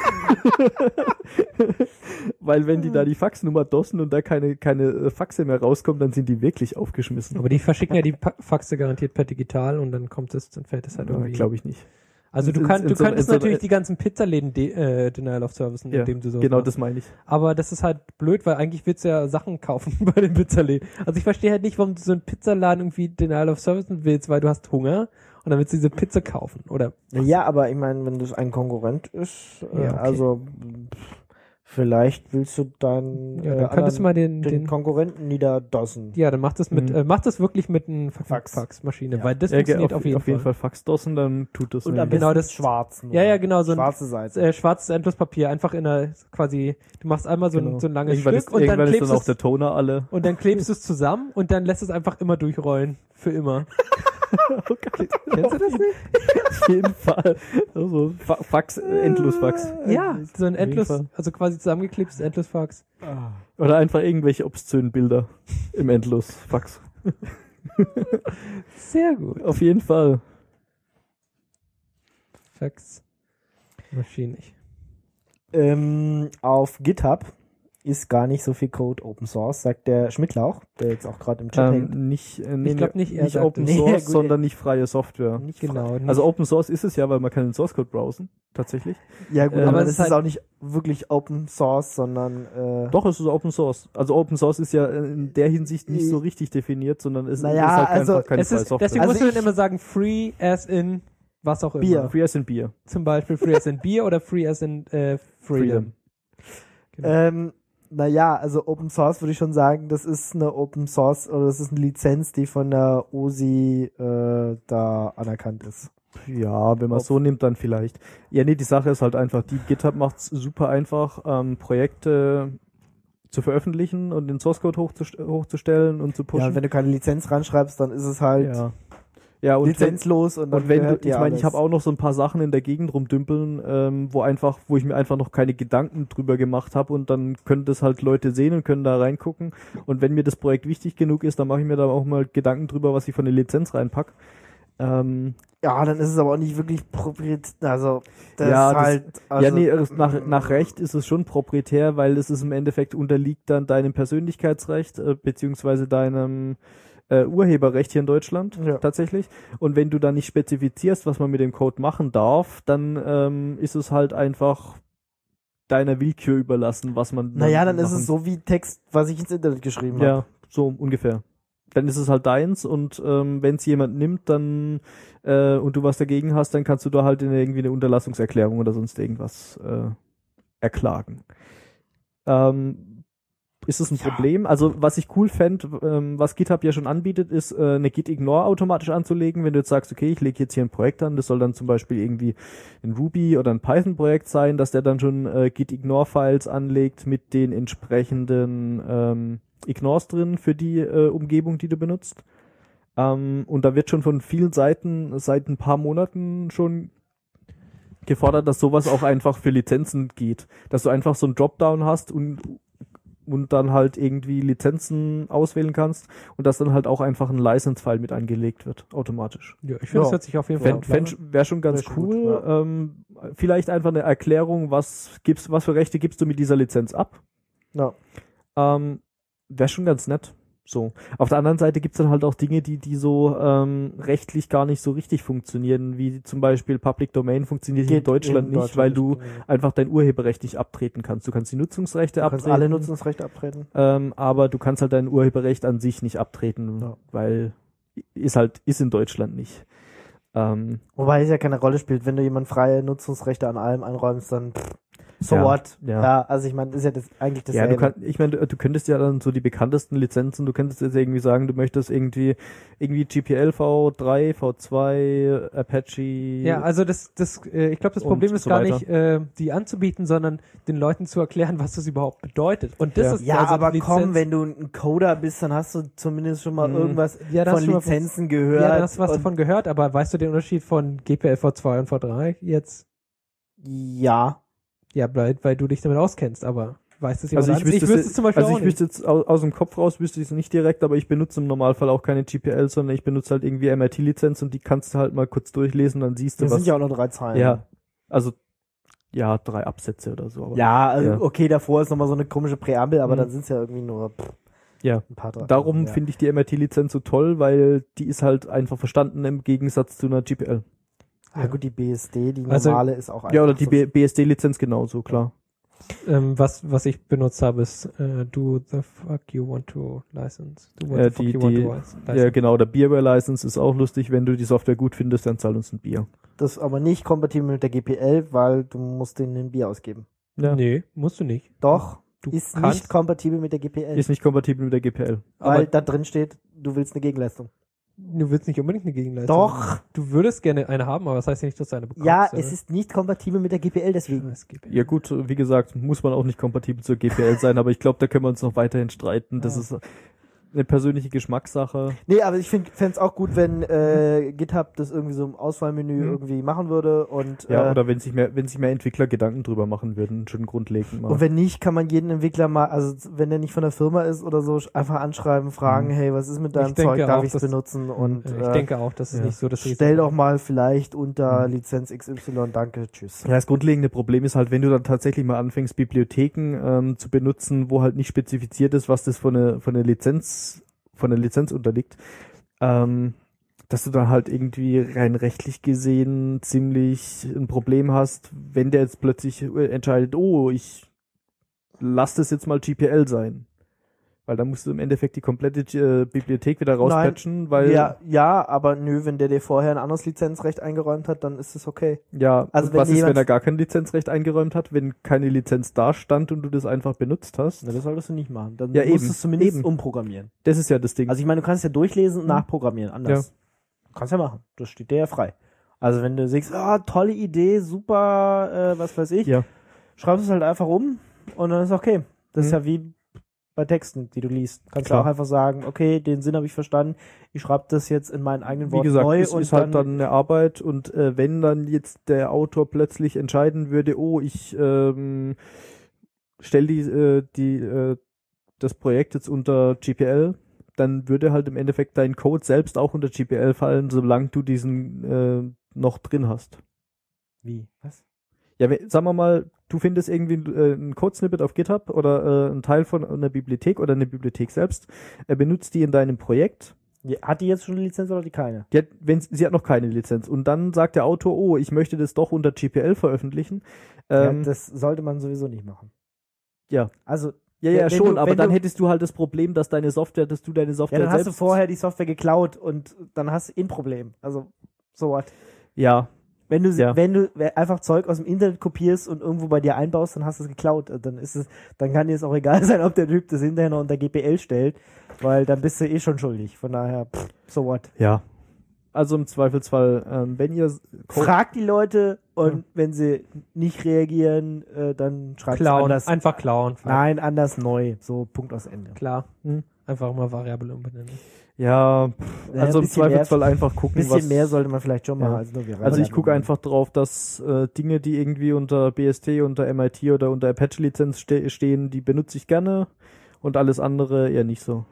Weil wenn die da die Faxnummer dossen und da keine keine äh, Faxe mehr rauskommen, dann sind die wirklich aufgeschmissen. Aber die verschicken ja die Pa- Faxe garantiert per digital und dann kommt es, dann fällt es halt irgendwie. Glaube ich nicht. Also du, in- kannst, in du so- könntest in so- natürlich die ganzen Pizzaläden de äh, Denial of Service, Ja, indem du so genau, machst. das meine ich. Aber das ist halt blöd, weil eigentlich willst du ja Sachen kaufen bei den Pizzaläden. Also ich verstehe halt nicht, warum du so einen Pizzaladen irgendwie Denial of Service willst, weil du hast Hunger und dann willst du diese Pizza kaufen, oder? Ja, aber ich meine, wenn das ein Konkurrent ist, äh, Ja, okay. also pff, vielleicht willst du deinen Ja, äh, dann könntest du mal den, den den Konkurrenten niederdossen. ja, dann mach das mit, Mhm. äh, mach das wirklich mit einer Fax. Faxmaschine, Ja. weil das Ja, funktioniert auf, auf jeden auf jeden Fall. Fall Faxdossen, dann tut das Und nämlich. am Genau, besten das- schwarz. nur. Ja, ja, genau, so ein schwarze Seite. äh, schwarzes Endlospapier, einfach in einer quasi, du machst einmal so, Genau. ein, so ein langes Irgendwann Stück ist, und dann irgendwann ist klebst dann auch es der Toner alle. und dann klebst du es zusammen und dann lässt es einfach immer durchrollen. Für immer. Oh Gott. Kennst du das nicht? Auf jeden Fall. Also Fa Fax, äh, Endlosfax. Ja, so ein Auf jeden Endlos, Fall. also quasi zusammengeklebtes Endlosfax. Oder einfach irgendwelche obszönen Bilder im Endlosfax. Sehr gut. Auf jeden Fall. Fax. Maschine. Ähm, auf GitHub ist gar nicht so viel Code Open Source, sagt der Schmidtlauch, der jetzt auch gerade im Chat hängt. Ähm, nicht äh, nee, Ich glaub nicht, er nicht sagt Open es. Nee, Source, gut, sondern nicht freie Software. Nicht Genau. Nicht, Also Open Source ist es ja, weil man kann den Source Code browsen, tatsächlich. Ja gut, äh, aber aber das es ist ist halt- auch nicht wirklich Open Source, sondern äh, Doch, es ist Open Source. Also Open Source ist ja in der Hinsicht nicht so richtig definiert, sondern es Naja, ist halt also einfach keine es freie ist, Software. deswegen Also musst du ich- dann immer sagen, free as in was auch immer. Bier. Free as in Bier. Zum Beispiel free as in Bier oder free as in äh, Freedom. Genau. Ähm, naja, also Open Source würde ich schon sagen, das ist eine Open Source oder das ist eine Lizenz, die von der O S I äh, da anerkannt ist. Ja, wenn man es Auf- so nimmt, dann vielleicht. Ja, nee, die Sache ist halt einfach, die GitHub macht es super einfach, ähm, Projekte zu veröffentlichen und den Source Code hochzust hochzustellen und zu Ja, pushen. und wenn du keine Lizenz ranschreibst, dann ist es halt ja. Ja, und wenn, lizenzlos und dann und wenn du, gehört dir ich meine, ich alles. habe auch noch so ein paar Sachen in der Gegend rumdümpeln, ähm, wo einfach, wo ich mir einfach noch keine Gedanken drüber gemacht habe und dann können das halt Leute sehen und können da reingucken und wenn mir das Projekt wichtig genug ist, dann mache ich mir da auch mal Gedanken drüber, was ich von der Lizenz reinpack. Ähm, Ja, dann ist es aber auch nicht wirklich proprietär, also das Ja, ist das- halt also, ja, nee, es- nach, nach Recht ist es schon proprietär, weil es ist im Endeffekt unterliegt dann deinem Persönlichkeitsrecht, äh, beziehungsweise deinem äh, Urheberrecht hier in Deutschland, Ja. tatsächlich. Und wenn du dann nicht spezifizierst, was man mit dem Code machen darf, dann ähm, ist es halt einfach deiner Willkür überlassen, was man Naja, dann ist machen- es so wie Text, was ich ins Internet geschrieben habe. Ja, so ungefähr. Dann ist es halt deins und ähm, wenn es jemand nimmt, dann äh, und du was dagegen hast, dann kannst du da halt in irgendwie eine Unterlassungserklärung oder sonst irgendwas äh, erklagen. Ähm, ist das ein Ja. Problem? Also was ich cool fände, ähm, was GitHub ja schon anbietet, ist äh, eine Git-Ignore automatisch anzulegen, wenn du jetzt sagst, okay, ich lege jetzt hier ein Projekt an, das soll dann zum Beispiel irgendwie ein Ruby oder ein Python-Projekt sein, dass der dann schon äh, Git-Ignore-Files anlegt mit den entsprechenden ähm, Ignores drin für die äh, Umgebung, die du benutzt. Ähm, und da wird schon von vielen Seiten seit ein paar Monaten schon gefordert, dass sowas auch einfach für Lizenzen geht. Dass du einfach so einen Dropdown hast und und dann halt irgendwie Lizenzen auswählen kannst und dass dann halt auch einfach ein License-File mit angelegt wird, automatisch. Ja, ich finde, Ja. das hört sich auf jeden Fänd, Fall fänd, Wäre schon ganz Wär schon cool. gut, ja. ähm, vielleicht einfach eine Erklärung, was gibst, was für Rechte gibst du mit dieser Lizenz ab? Ja. Ähm, Wäre schon ganz nett. So. Auf der anderen Seite gibt's dann halt auch Dinge, die, die so ähm, rechtlich gar nicht so richtig funktionieren, wie zum Beispiel Public Domain funktioniert hier in Geht Deutschland in nicht, Deutschland weil du nicht, genau. einfach dein Urheberrecht nicht abtreten kannst. Du kannst die Nutzungsrechte Du kannst abtreten. alle Nutzungsrechte abtreten. Ähm, aber du kannst halt dein Urheberrecht an sich nicht abtreten, Ja. weil ist halt, ist in Deutschland nicht. Ähm, Wobei es ja keine Rolle spielt, wenn du jemand freie Nutzungsrechte an allem einräumst, dann pff, so Ja, what? ja. Ja, also ich meine, das ist ja das, eigentlich Ja, dasselbe. du kannst, ich meine, du, du könntest ja dann so die bekanntesten Lizenzen, du könntest jetzt irgendwie sagen, du möchtest irgendwie, irgendwie G P L V drei, V zwei, Apache. Ja, also das, das, äh, ich glaube, das Und Problem ist so gar weiter. nicht, äh, die anzubieten, sondern den Leuten zu erklären, was das überhaupt bedeutet. Und das Ja. ist ja, also aber Lizenz- komm, wenn du ein Coder bist, dann hast du zumindest schon mal Mhm. irgendwas Ja, da hast von du schon mal Lizenzen gehört. Ja, da hast du was und- davon gehört, aber weißt du den Unterschied von G P L V zwei und V drei jetzt? Ja. Ja, weil, weil du dich damit auskennst, aber weißt es jemand Also ich anderes? wüsste, ich wüsste es zum Beispiel also auch ich nicht. wüsste jetzt aus, aus dem Kopf raus, wüsste ich es nicht direkt, aber ich benutze im Normalfall auch keine G P L, sondern ich benutze halt irgendwie M I T-Lizenz und die kannst du halt mal kurz durchlesen, dann siehst du Das was. sind ja auch nur drei Zeilen. Ja, also ja, drei Absätze oder so. Aber Ja, also Ja. okay, davor ist nochmal so eine komische Präambel, aber Mhm. dann sind es ja irgendwie nur pff, ja. ein paar drei. Darum ja. finde ich die M I T-Lizenz so toll, weil die ist halt einfach verstanden im Gegensatz zu einer G P L. Ja gut, die B S D, die Also- normale ist auch einfach Ja, oder die so- B- BSD-Lizenz genauso, klar. Ähm, was, was ich benutzt habe, ist äh, Do the fuck you want to license. Do what Äh, the fuck die- you want die- to license. Ja, genau, der Beerware-License ist auch lustig, wenn du die Software gut findest, dann zahl uns ein Bier. Das ist aber nicht kompatibel mit der G P L, weil du musst denen ein Bier ausgeben. Ja. Nee, musst du nicht. Doch, Du ist kannst, nicht kompatibel mit der G P L. Ist nicht kompatibel mit der G P L. weil aber da drin steht, du willst eine Gegenleistung. du willst nicht unbedingt eine Gegenleistung. Doch. Du würdest gerne eine haben, aber das heißt ja nicht, dass du eine bekommst. Ja, oder? es ist nicht kompatibel mit der G P L, deswegen. Es gibt- Ja gut, wie gesagt, muss man auch nicht kompatibel zur G P L sein, aber ich glaube, da können wir uns noch weiterhin streiten. Das Ja. ist eine persönliche Geschmackssache. Nee, aber ich fände es auch gut, wenn äh, GitHub das irgendwie so im Auswahlmenü Mhm. irgendwie machen würde und Ja, äh, oder wenn sich mehr, wenn sich mehr Entwickler Gedanken drüber machen würden, schon grundlegend mal. und wenn nicht, kann man jeden Entwickler mal, also wenn der nicht von der Firma ist oder so, einfach anschreiben, fragen, Mhm. hey, was ist mit deinem Ich denke Zeug, darf auch, ich es dass- benutzen? Und Äh, ich äh, denke auch, das ist ja. nicht so das stell doch mal vielleicht unter Mhm. Lizenz X Y, danke, tschüss. Ja, das grundlegende Problem ist halt, wenn du dann tatsächlich mal anfängst, Bibliotheken ähm, zu benutzen, wo halt nicht spezifiziert ist, was das von eine, von eine Lizenz, von einer Lizenz unterliegt, ähm, dass du dann halt irgendwie rein rechtlich gesehen ziemlich ein Problem hast, wenn der jetzt plötzlich äh, entscheidet, oh, ich lass das jetzt mal G P L sein. Weil dann musst du im Endeffekt die komplette äh, Bibliothek wieder rauspatchen, weil ja, ja, aber nö, wenn der dir vorher ein anderes Lizenzrecht eingeräumt hat, dann ist es okay. ja, Also und wenn was ist, jemand- wenn er gar kein Lizenzrecht eingeräumt hat, wenn keine Lizenz da stand und du das einfach benutzt hast? Na, das solltest du nicht machen. Dann Ja, musst eben, du es zumindest eben. umprogrammieren. Das ist ja das Ding. Also ich meine, du kannst ja durchlesen und Mhm. nachprogrammieren, anders. Du kannst ja machen. Das steht dir ja frei. Also wenn du sagst, ah, tolle Idee, super, äh, was weiß ich, ja. schreibst es halt einfach um und dann ist okay. Das ist Mhm. ja wie bei Texten, die du liest. Kannst Klar. du auch einfach sagen, okay, den Sinn habe ich verstanden, ich schreibe das jetzt in meinen eigenen Wie Worten gesagt, neu es und ist halt dann eine Arbeit und äh, wenn dann jetzt der Autor plötzlich entscheiden würde, oh, ich ähm, stelle die, äh, die äh, das Projekt jetzt unter G P L, dann würde halt im Endeffekt dein Code selbst auch unter G P L fallen, solange du diesen äh, noch drin hast. wie? Was? Ja, wenn, sagen wir mal, du findest irgendwie äh, ein Code-Snippet auf GitHub oder äh, ein Teil von einer Bibliothek oder eine Bibliothek selbst, er benutzt die in deinem Projekt. Ja, hat die jetzt schon eine Lizenz oder die keine? Die hat, wenn, sie hat noch keine Lizenz. Und dann sagt der Autor, oh, ich möchte das doch unter G P L veröffentlichen. Ähm, ja, das sollte man sowieso nicht machen. ja. Also, Ja, ja, wenn schon, du- aber wenn dann du- hättest du halt das Problem, dass deine Software, dass du deine ja, Software dann hast du selbst... vorher die Software geklaut und dann hast du ein Problem. Also, so what? Ja, Wenn du, sie- Ja. wenn du einfach Zeug aus dem Internet kopierst und irgendwo bei dir einbaust, dann hast du es geklaut. Also Dann ist es, dann kann dir es auch egal sein, ob der Typ das hinterher noch unter G P L stellt, weil dann bist du eh schon schuldig. Von daher, pff, so what? ja. Also im Zweifelsfall, ähm, wenn ihr... Code- Frag die Leute und Ja. wenn sie nicht reagieren, äh, dann schreibt Klauen, anders. einfach klauen. Nein, anders neu. So, Punkt aus Ende. Klar. Hm. Einfach mal Variable umbenennen. Ja, pff, Ja, also ein im bisschen mehr- Zweifelsfall einfach gucken, Ein bisschen was... mehr sollte man vielleicht schon Ja. machen als nur wir. Also ich gucke einfach drauf, dass äh, Dinge, die irgendwie unter B S D, unter M I T oder unter Apache-Lizenz ste stehen, die benutze ich gerne und alles andere eher nicht so.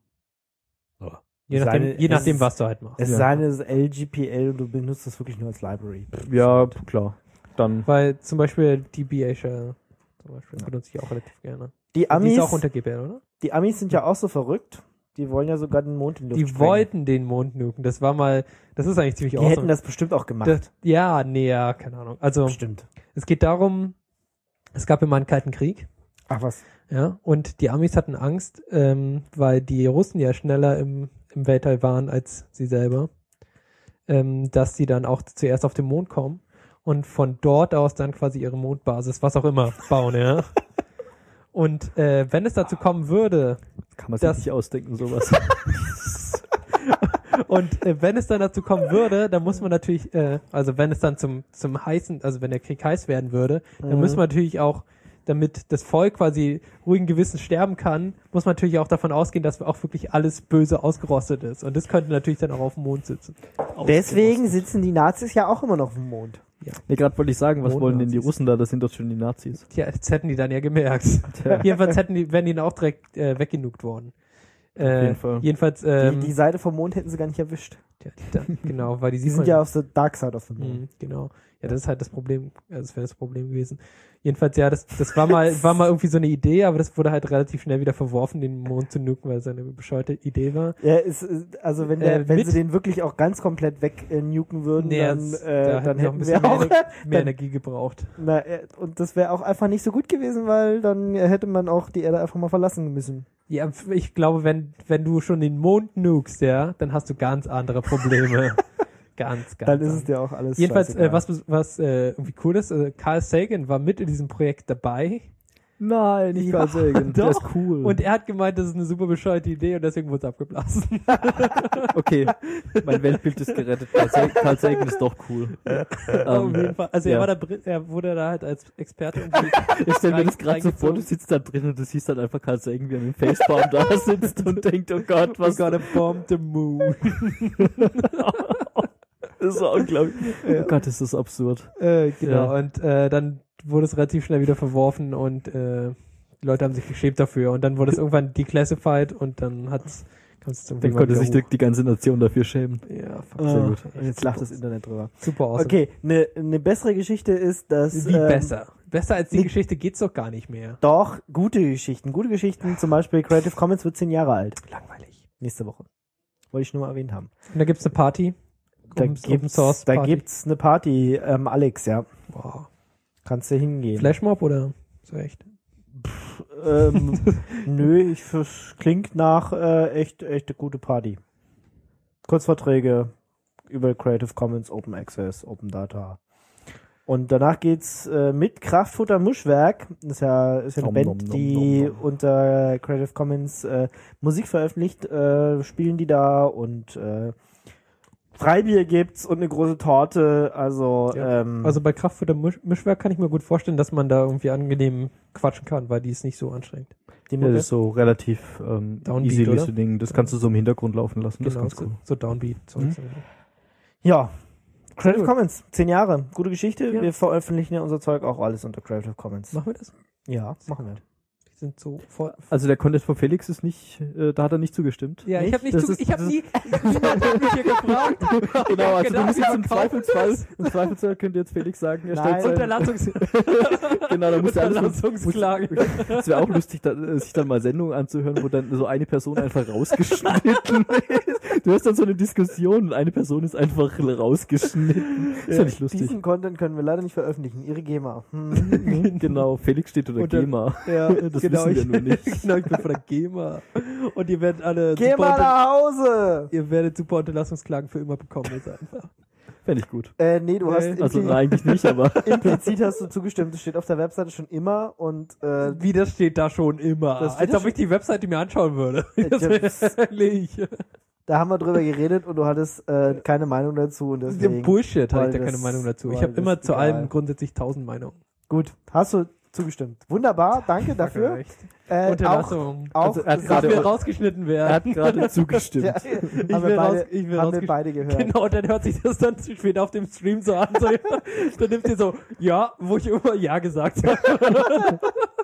Je Es sei nachdem, denn, je es nachdem ist- was du halt machst. Es Ja. sei denn, es ist L G P L und du benutzt das wirklich nur als Library. Ja, klar. Dann. Weil zum Beispiel D B Azure zum Beispiel benutze ich auch relativ gerne. Die Die Amis, ist auch unter G P L, oder? die Amis sind ja auch so verrückt. Die wollen ja sogar den Mond in die Luft Die sprengen. wollten den Mond nuken. Das war mal, das ist eigentlich ziemlich Die awesome. hätten das bestimmt auch gemacht. Das, ja, nee, ja, keine Ahnung. Also, Bestimmt. es geht darum, es gab immer einen Kalten Krieg, Ach was. ja, und die Amis hatten Angst, ähm, weil die Russen ja schneller im, im Weltall waren als sie selber, ähm, dass sie dann auch zuerst auf den Mond kommen. und von dort aus dann quasi ihre Mondbasis, was auch immer, bauen, ja. Und äh, wenn es dazu kommen würde, Kann man sich das- nicht ausdenken, sowas. und äh, wenn es dann dazu kommen würde, dann muss man natürlich, äh, also wenn es dann zum zum heißen, also wenn der Krieg heiß werden würde, dann Mhm. müssen wir natürlich auch, damit das Volk quasi ruhigen Gewissens sterben kann, muss man natürlich auch davon ausgehen, dass auch wirklich alles böse ausgerostet ist. Und das könnte natürlich dann auch auf dem Mond sitzen. Deswegen sitzen die Nazis ja auch immer noch auf dem Mond. Nee, gerade wollte ich sagen, was Mondnazis. wollen denn die Russen da? Das sind doch schon die Nazis. Tja, das hätten die dann ja gemerkt. Tja. Jedenfalls hätten die, wären die dann auch direkt äh, weggenugt worden. Äh, jeden Fall. Jedenfalls, ähm, die, die Seite vom Mond hätten sie gar nicht erwischt. tja, da, genau, weil die Die sieht sind man ja auf the dark side of the moon. Mhm, genau. Ja, das ist halt das Problem. Also das wäre das Problem gewesen. Jedenfalls, ja, das, das war mal, war mal irgendwie so eine Idee, aber das wurde halt relativ schnell wieder verworfen, den Mond zu nuken, weil es eine bescheuerte Idee war. Ja, ist, ist- also wenn, der, Äh, wenn mit- sie den wirklich auch ganz komplett weg äh, nuken würden, Nee, dann, das- äh, da dann hätten wir auch hätten ein wir bisschen auch... mehr, Ener- mehr dann, Energie gebraucht. na, äh, und das wäre auch einfach nicht so gut gewesen, weil dann äh, hätte man auch die Erde einfach mal verlassen müssen. Ja, ich glaube, wenn, wenn du schon den Mond nukst, ja, dann hast du ganz andere Probleme. ganz, ganz Dann ist es andere. dir auch alles Jedenfalls, äh, scheißegal. was, was äh, irgendwie cool ist, äh, Carl Sagan war mit in diesem Projekt dabei. Nein, nicht Ja, Carl Sagan. Der doch. ist cool. Und er hat gemeint, das ist eine super bescheuerte Idee und deswegen wurde es abgeblasen. okay, mein Weltbild ist gerettet. Carl Sagan, Carl Sagan ist doch cool. Auf Ähm, jeden Fall. Also er ja. war da, drin- er wurde da halt als Experte irgendwie Ich stelle mir das rein- gerade so vor, du reingezogen. sitzt da drin und du siehst dann einfach Carl Sagan, wie er mit dem Facepalm da sitzt und denkt, oh Gott, was We gotta bomb the moon. das ist so unglaublich. Oh Gott, ist das absurd. äh, genau. Ja. Und äh, dann wurde es relativ schnell wieder verworfen und äh, die Leute haben sich geschämt dafür. Und dann wurde es irgendwann declassified und dann hat's kam es irgendwie Dann mal konnte wieder sich die, hoch. die ganze Nation dafür schämen. Ja, fuck. Ah, Sehr gut. und jetzt lacht das Internet drüber. Super awesome. Okay, eine ne bessere Geschichte ist, dass... Wie ähm, besser? Besser als die nee. Geschichte geht's doch gar nicht mehr. Doch, gute Geschichten. Gute Geschichten, zum Beispiel Creative Commons wird zehn Jahre alt. Langweilig. Nächste Woche. Wollte ich nur mal erwähnt haben. Und da gibt's eine Party. Da Open- gibt's, Open Source da Party. gibt's eine Party, ähm, Alex, ja. Wow. Kannst du hingehen. Flashmob oder so echt? ähm, nö, ich, das klingt nach äh, echt, echt eine gute Party. Kurzverträge über Creative Commons, Open Access, Open Data. Und danach geht's äh, mit Kraftfutter Mischwerk. Das ist ja, ist ja eine Nom, Band, nom, nom, die nom, nom. unter Creative Commons äh, Musik veröffentlicht, äh, spielen die da und äh, Freibier gibt's und eine große Torte. Also, Ja. ähm, Also bei Kraftfutter Misch Mischwerk kann ich mir gut vorstellen, dass man da irgendwie angenehm quatschen kann, weil die ist nicht so anstrengend. die Ja, Mucke. das ist so relativ ähm, Downbeat, easy oder? listening. Das kannst du so im Hintergrund laufen lassen. Das ist Genau, ganz so, cool. so Downbeat. So Mhm. Ja. Creative Gut. Commons, zehn Jahre. Gute Geschichte. Ja. Wir veröffentlichen ja unser Zeug auch alles unter Creative Commons. Machen wir das? Ja, machen wir. Die sind so voll. Also der Content von Felix ist nicht, äh, da hat er nicht zugestimmt. Ja, ich Nicht? habe nicht, Das zu, ist- ich habe das nie, niemand hat mich hier gefragt. Genau, also Genau, du musst jetzt wir im verkaufen Zweifelsfall, das. im Zweifelsfall könnte jetzt Felix sagen, er Nein. stellt sein, Unterlassung, genau, da muss er alles, Unterlassungsklage. es wäre auch lustig, da, äh, sich dann mal Sendungen anzuhören, wo dann so eine Person einfach rausgeschnitten ist. Du hast dann so eine Diskussion und eine Person ist einfach rausgeschnitten. Ist ja nicht lustig. Diesen Content können wir leider nicht veröffentlichen. Ihre GEMA. Hm. Genau, Felix steht unter Unter- GEMA. Ja, Das genau, wissen wir ich, nur nicht. genau, ich bin von der GEMA. Und ihr werdet alle Geh super, mal unter, nach Hause! ihr werdet super Unterlassungsklagen für immer bekommen jetzt einfach. Fände ich gut. Äh, nee, du hast Nee. Also impli nein, eigentlich nicht, aber implizit hast du zugestimmt. Das steht auf der Webseite schon immer und äh, Wie, das steht da schon immer. Das steht Als da ob ich die Webseite mir anschauen würde. Äh, Das Chips. ist ehrlich. da haben wir drüber geredet und du hattest äh, keine Meinung dazu und Der deswegen. Bullshit, habe ich weil da keine das- Meinung dazu. weil Ich habe das immer zu egal. allem grundsätzlich tausend Meinungen. Gut, hast du zugestimmt. Wunderbar, danke dafür. Echt. Äh, auch, Unterlassung. auch Also er hat Ich gerade- will rausgeschnitten er hat werden. gerade zugestimmt. ja, Ich haben will wir beide, raus- ich will haben wir rausgesch- beide gehört. Genau, dann hört sich das dann zu spät auf dem Stream so an. So, ja. Dann nimmt ihr so, ja, wo ich immer Ja gesagt habe.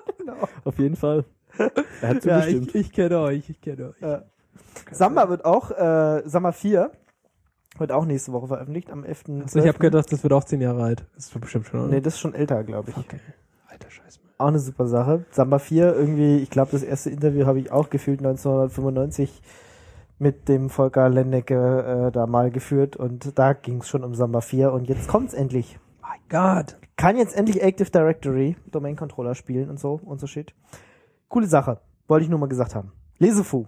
Auf jeden Fall. Er hat Ja, zugestimmt. ich, ich kenne euch, ich kenne euch. Äh, Samba wird auch, äh, Samba vier wird auch nächste Woche veröffentlicht, am elften Also ich habe gedacht, das wird auch zehn Jahre alt. Das ist bestimmt schon, oder? Nee, das ist schon älter, glaube ich. Okay. Alter Scheiß. Mann. Auch eine super Sache. Samba vier, irgendwie, ich glaube, das erste Interview habe ich auch gefühlt neunzehnhundertfünfundneunzig mit dem Volker Lennecke äh, da mal geführt und da ging es schon um Samba vier und jetzt kommt's endlich. My God. Kann jetzt endlich Active Directory, Domain Controller spielen und so und so shit. Coole Sache. Wollte ich nur mal gesagt haben. Lesefu.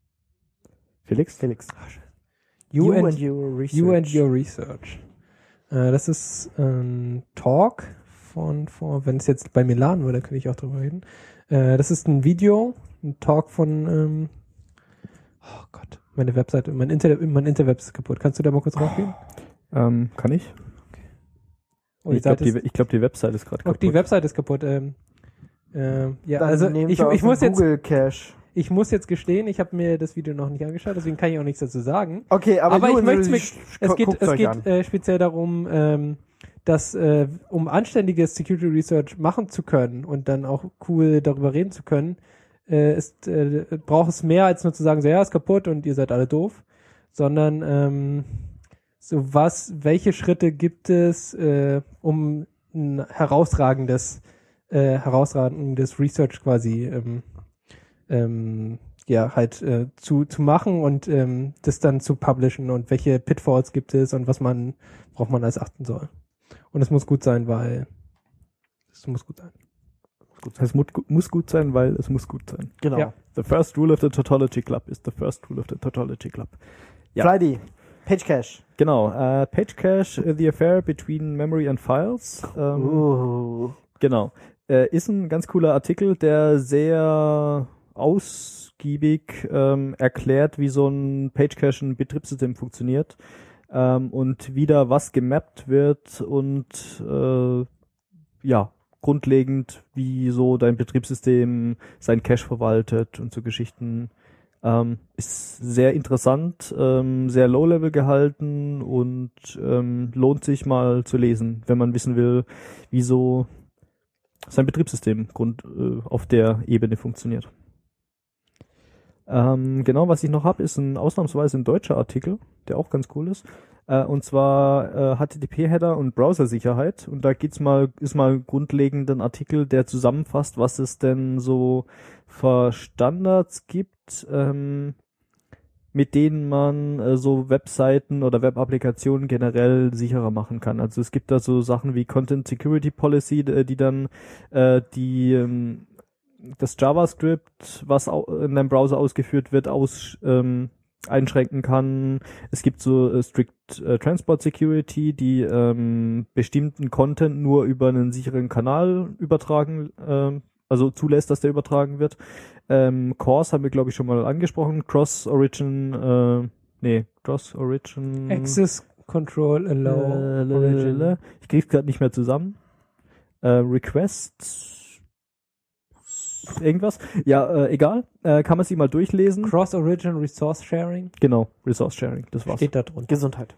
Felix? Felix. You, and, your research. you and your research. Äh, das ist ein Talk von, von wenn es jetzt bei mir laden würde, könnte ich auch drüber reden. Äh, das ist ein Video, ein Talk von, ähm, oh Gott, meine Webseite, mein Internet, mein Interweb ist kaputt. Kannst du da mal kurz raufgehen? Ähm, kann ich? Oh, die ich glaube, Seite die, ich glaub, die Website ist gerade ist, oh, kaputt. die Website ist kaputt. Ähm, ähm, ja, Dann also nehmt ich, ihr aus ich dem muss jetzt, Google Cache. ich muss jetzt gestehen, ich habe mir das Video noch nicht angeschaut, deswegen kann ich auch nichts dazu sagen. Okay, aber, Aber nur, ich möchte sch- mich, sch- es geht, guckt's es euch geht an. äh, speziell darum, ähm, dass äh, um anständiges Security Research machen zu können und dann auch cool darüber reden zu können, äh, ist, äh, braucht es mehr als nur zu sagen, so ja, ist kaputt und ihr seid alle doof, sondern ähm, so was, welche Schritte gibt es, äh, um ein herausragendes, äh, herausragendes Research quasi ähm, ähm, ja halt äh, zu zu machen und ähm, das dann zu publishen und welche Pitfalls gibt es und was man braucht man als achten soll. Und es muss gut sein, weil es muss gut sein. Es mu- muss gut sein, weil es muss gut sein. Genau. Ja. The first rule of the Tautology Club is the first rule of the Tautology Club. Ja. Friday, Page Cache. Genau. Äh, Page Cache, uh, the affair between memory and files. Ähm, Uh. Genau. Äh, ist ein ganz cooler Artikel, der sehr ausgiebig ähm, erklärt, wie so ein Page Cache ein Betriebssystem funktioniert ähm, und wie da was gemappt wird und äh, ja, grundlegend, wie so dein Betriebssystem sein Cache verwaltet und so Geschichten. Ähm, ist sehr interessant, ähm, sehr low-level gehalten und ähm, lohnt sich mal zu lesen, wenn man wissen will, wie so sein Betriebssystem Grund, äh, auf der Ebene funktioniert. Ähm, genau, was ich noch habe, ist ein ausnahmsweise ein deutscher Artikel, der auch ganz cool ist. Äh, und zwar äh, H T T P-Header und Browsersicherheit. Und da geht's mal, ist mal grundlegend ein Artikel, der zusammenfasst, was es denn so für Standards gibt, ähm, mit denen man äh, so Webseiten oder Web-Applikationen generell sicherer machen kann. Also es gibt da so Sachen wie Content Security Policy, äh, die dann äh, die ähm, das JavaScript, was au- in deinem Browser ausgeführt wird, aus ähm, einschränken kann. Es gibt so äh, Strict äh, Transport Security, die ähm, bestimmten Content nur über einen sicheren Kanal übertragen, ähm, also zulässt, dass der übertragen wird. Ähm, C O R S haben wir, glaube ich, schon mal angesprochen. Cross-Origin, äh, nee, Cross-Origin... Access Control Allow Äh, Origin. Ich krieg's gerade nicht mehr zusammen. Äh, Request... Irgendwas? Ja, äh, egal. Äh, kann man sich mal durchlesen. Cross-Origin Resource Sharing Genau, Resource Sharing, das war's. steht da drunter. Gesundheit.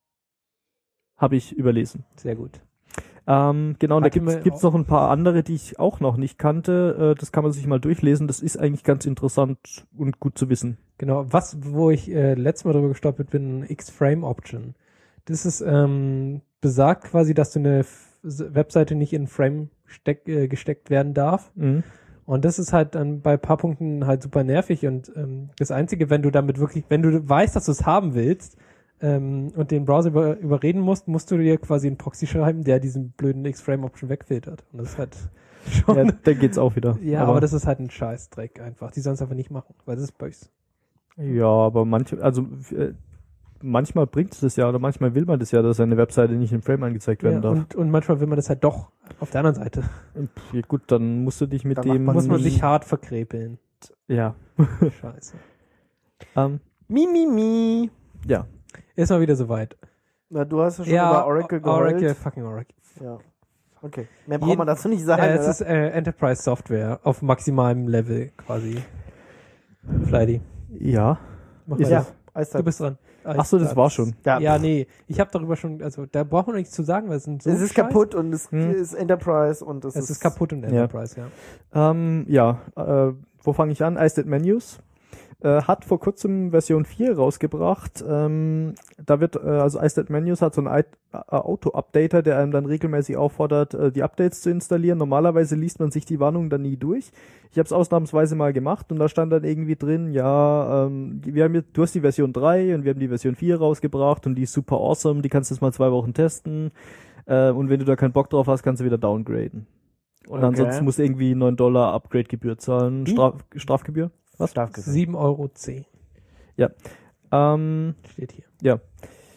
Habe ich überlesen. Sehr gut. Ähm, genau, und da Hatte gibt's, mir gibt's noch ein paar andere, die ich auch noch nicht kannte. Äh, das kann man sich mal durchlesen. Das ist eigentlich ganz interessant und gut zu wissen. Genau, was, wo ich äh, letztes Mal drüber gestolpert bin, X-Frame Option. Das ist, ähm, besagt quasi, dass du eine F- Webseite nicht in Frame steck, äh, gesteckt werden darf. Mhm. Und das ist halt dann bei ein paar Punkten halt super nervig und ähm, das Einzige, wenn du damit wirklich, wenn du weißt, dass du es haben willst ähm, und den Browser über, überreden musst, musst du dir quasi einen Proxy schreiben, der diesen blöden X-Frame-Option wegfiltert. Und das ist halt schon... Ja, dann geht's auch wieder. ja, aber, aber das ist halt ein Scheißdreck einfach. Die sollen es einfach nicht machen, weil das ist böse. Ja, aber manche, also äh, manchmal bringt es das ja oder manchmal will man das ja, dass eine Webseite nicht im Frame angezeigt werden Ja, darf. und, und manchmal will man das halt doch auf der anderen Seite. Pff, ja, gut, dann musst du dich mit Dann dem... macht Muss man nie. sich hart verkrepeln. Ja. Scheiße. Ähm, Mi, mi, mi. ja. Ist mal wieder soweit. Na, du hast ja schon Ja, über Oracle geheult. Oracle, fucking Oracle. Ja. Okay. Mehr braucht Jeden- man dazu nicht sagen. Äh, es oder? ist äh, Enterprise Software auf maximalem Level quasi. Flighty. Ja. Mach Ist weiter. ja, Du Eiszeit. bist dran. Ach so, das war schon. Ja. Ja, nee. Ich habe darüber schon, also da braucht man nichts zu sagen, weil es sind so Es ist Scheiß. kaputt und es Hm. ist Enterprise und es, Es ist kaputt und Ja. Enterprise, ja. Ähm, ja, äh, wo fange ich an? iStat Menus äh, hat vor kurzem Version vier rausgebracht. Ähm, da wird, äh, also iStat Menus hat so einen I- äh, Auto-Updater, der einem dann regelmäßig auffordert, äh, die Updates zu installieren. Normalerweise liest man sich die Warnung dann nie durch. Ich habe es ausnahmsweise mal gemacht und da stand dann irgendwie drin, ja, ähm, wir haben jetzt, du hast die Version drei und wir haben die Version vier rausgebracht und die ist super awesome, die kannst du jetzt mal zwei Wochen testen. Äh, und wenn du da keinen Bock drauf hast, kannst du wieder downgraden. Und Okay. ansonsten musst du irgendwie neun Dollar Upgrade-Gebühr zahlen. Wie? Straf Was? Strafgesetz. sieben Euro zehn Ähm, steht hier.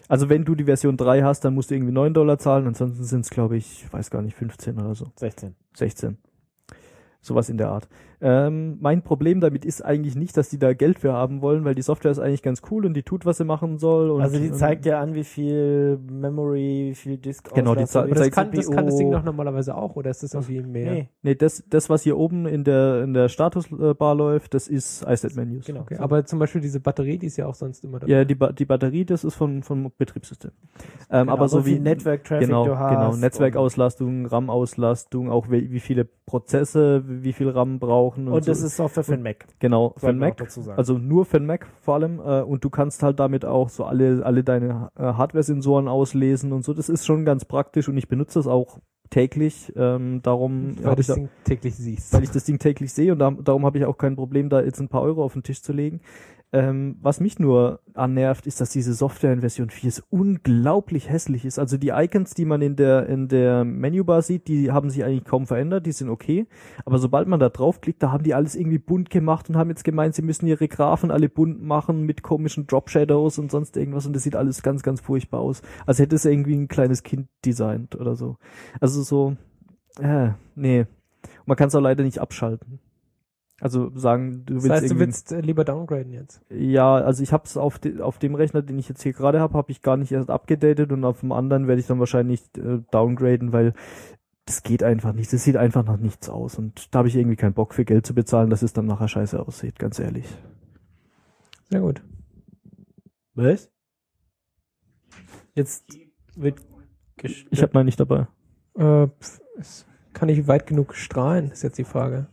Also wenn du die Version drei hast, dann musst du irgendwie neun Dollar zahlen, ansonsten sind es, glaube ich, ich weiß gar nicht, fünfzehn oder so. sechzehn. sechzehn. Sowas in der Art. Ähm, mein Problem damit ist eigentlich nicht, dass die da Geld für haben wollen, weil die Software ist eigentlich ganz cool und die tut, was sie machen soll. Und, Also die zeigt ja an, wie viel Memory, wie viel Disk Genau, die Auslastung, Ze- wie Aber das viel kann, das C P U. kann das Ding doch normalerweise auch, oder ist das irgendwie mehr? Nee, Nee, das, das, was hier oben in der, in der Statusbar läuft, das ist iStat-Menus. genau. Okay, So. aber zum Beispiel diese Batterie, die ist ja auch sonst immer dabei. Ja, die, ba- die Batterie, das ist von, vom Betriebssystem. Ähm, Genau, aber so viel wie Network-Traffic genau, du hast. genau, und- Netzwerkauslastung, RAM-Auslastung, auch wie, wie viele Prozesse, wie viel RAM brauchen und, Und das so. ist Software für den Mac. Genau, für Sollten den wir auch Mac. dazu sagen. Also nur für den Mac vor allem. Äh, und du kannst halt damit auch so alle, alle deine äh, Hardware-Sensoren auslesen und so. Das ist schon ganz praktisch und ich benutze das auch täglich. Ähm, darum weil hab du ich das da, Ding täglich siehst. weil ich das Ding täglich sehe und da, darum habe ich auch kein Problem, da jetzt ein paar Euro auf den Tisch zu legen. Ähm, was mich nur annervt, ist, dass diese Software in Version vier so unglaublich hässlich ist. Also die Icons, die man in der in der Menübar sieht, die haben sich eigentlich kaum verändert, die sind okay. Aber sobald man da draufklickt, da haben die alles irgendwie bunt gemacht und haben jetzt gemeint, sie müssen ihre Graphen alle bunt machen mit komischen Drop Shadows und sonst irgendwas und das sieht alles ganz, ganz furchtbar aus. Als hätte es irgendwie ein kleines Kind designt oder so. Also so, äh, nee. Man kann es auch leider nicht abschalten. Also sagen, du willst Das heißt, du irgendwie... willst äh, lieber downgraden jetzt. Ja, also ich habe es auf, de, auf dem Rechner, den ich jetzt hier gerade habe, habe ich gar nicht erst abgedatet und auf dem anderen werde ich dann wahrscheinlich äh, downgraden, weil das geht einfach nicht. Das sieht einfach nach nichts aus und da habe ich irgendwie keinen Bock für Geld zu bezahlen, dass es dann nachher scheiße aussieht, ganz ehrlich. Sehr gut. Was? Jetzt wird gesch- Ich habe mal nicht dabei. Äh, pf, es kann ich weit genug strahlen, ist jetzt die Frage.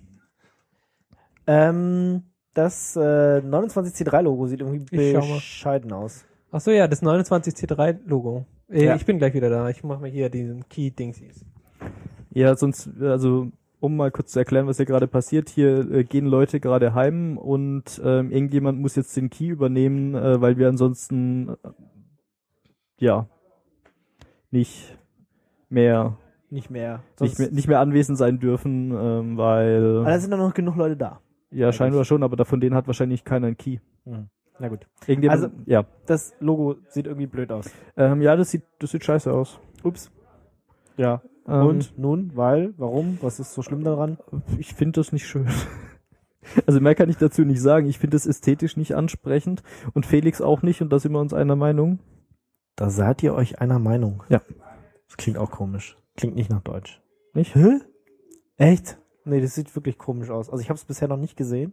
Ähm, das äh, neunundzwanzig C drei Logo sieht irgendwie Ich schau mal. bescheiden aus. Ach so, ja, das neunundzwanzig C drei Logo. Äh, Ja. Ich bin gleich wieder da. Ich mache mal hier diesen Key-Dingsies. Ja, sonst, also um mal kurz zu erklären, was hier gerade passiert, hier äh, gehen Leute gerade heim und ähm, irgendjemand muss jetzt den Key übernehmen, äh, weil wir ansonsten äh, ja nicht mehr Nicht mehr. nicht Sonst- mehr, nicht mehr anwesend sein dürfen, ähm, weil Aber da sind dann noch genug Leute da. ja scheinbar schon, aber davon denen hat wahrscheinlich keiner einen Key. Hm. Na gut. Irgendjemand, Also- ja, Das Logo sieht irgendwie blöd aus. ähm, ja, das sieht das sieht scheiße aus. Ups. Ja. Ähm, Und nun? Weil? Warum? Was ist so schlimm daran? Ich finde das nicht schön. Also mehr kann ich dazu nicht sagen. Ich finde es ästhetisch nicht ansprechend und Felix auch nicht und da sind wir uns einer Meinung. Da seid ihr euch einer Meinung. Ja. Das klingt auch komisch. Klingt nicht nach Deutsch. Nicht? Hä? Echt? Nee, das sieht wirklich komisch aus. Also ich habe es bisher noch nicht gesehen.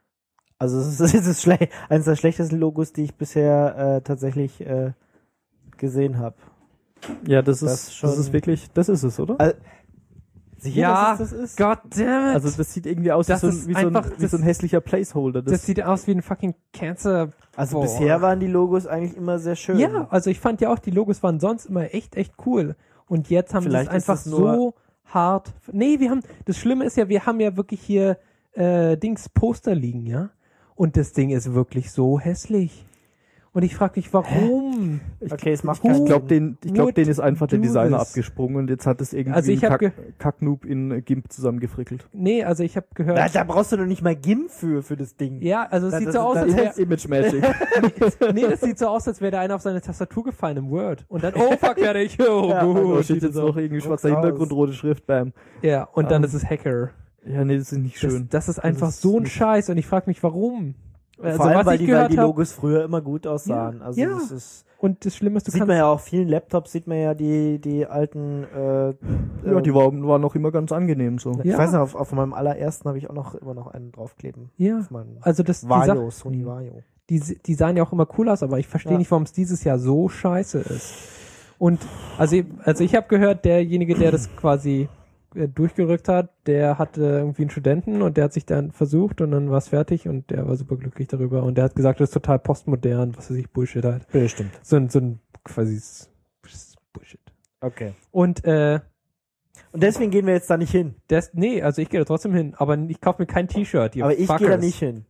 Also es ist, es ist schle- eines der schlechtesten Logos, die ich bisher äh, tatsächlich äh, gesehen habe. Ja, das ist, Das das, schon- ist wirklich, das ist es, oder? Äh, Sicher, Ja, dass es das ist? God damn it! Also das sieht irgendwie aus wie Das so, ein, ist wie, so ein, einfach- wie so ein hässlicher Placeholder. Das, das sieht aus wie ein fucking Cancer. Also Boah. bisher waren die Logos eigentlich immer sehr schön. Ja, also ich fand ja auch, die Logos waren sonst immer echt, echt cool. Und jetzt haben sie es Vielleicht ist einfach es nur- so hart. Nee, wir haben, das Schlimme ist ja, wir haben ja wirklich hier äh, Dings Poster liegen, ja? Und das Ding ist wirklich so hässlich. Und ich frage mich, warum? Okay, es macht Who ich keinen glaube, Sinn. den, ich glaub, would den ist einfach der do Designer this? abgesprungen und jetzt hat es irgendwie Also ich ein hab Kack, Kacknoob in GIMP zusammengefrickelt. Nee, also ich habe gehört. Na, da brauchst du doch nicht mal GIMP für, für das Ding. Ja, also es Da- sieht das so ist- aus, das als ist- wäre. Image Magic. Nee, das sieht so aus, als wäre da einer auf seine Tastatur gefallen im Word. Und dann, oh fuck, fertig. Oh, Ja, gut. Oh, steht jetzt noch irgendwie schwarzer raus. Hintergrund, rote Schrift, bam. Ja, und dann Ähm, ist es Hacker. Ja, nee, das ist nicht Das, schön. das ist einfach ist so ein nicht- Scheiß und ich frage mich, warum. Also, Vor allem, was weil ich die, weil gehört die habe. Logos früher immer gut aussahen. Also ja. das ist, Und das Schlimme ist, du sieht kannst. man ja auch auf vielen Laptops, sieht man ja die, die alten, äh, Ja, die waren, waren auch immer ganz angenehm so. ich Ja. weiß noch, auf, auf meinem allerersten habe ich auch noch immer noch einen draufkleben. Ja, Auf meinem also das, die, Vario, Sach- Sony Vario. die, die sahen ja auch immer cool aus, aber ich verstehe Ja. nicht, warum es dieses Jahr so scheiße ist. Und also, also ich habe gehört, derjenige, der das quasi äh, durchgerückt hat, der hatte irgendwie einen Studenten und der hat sich dann versucht und dann war es fertig und der war super glücklich darüber und der hat gesagt, das ist total postmodern, was weiß ich, Bullshit halt. Bestimmt. So ein, so ein quasi s- s- Bullshit. Okay. Und äh, Und deswegen gehen wir jetzt da nicht hin. das, nee, also ich gehe da trotzdem hin, aber ich kaufe mir kein T-Shirt. ihr Aber ich gehe da Fuckers. nicht hin.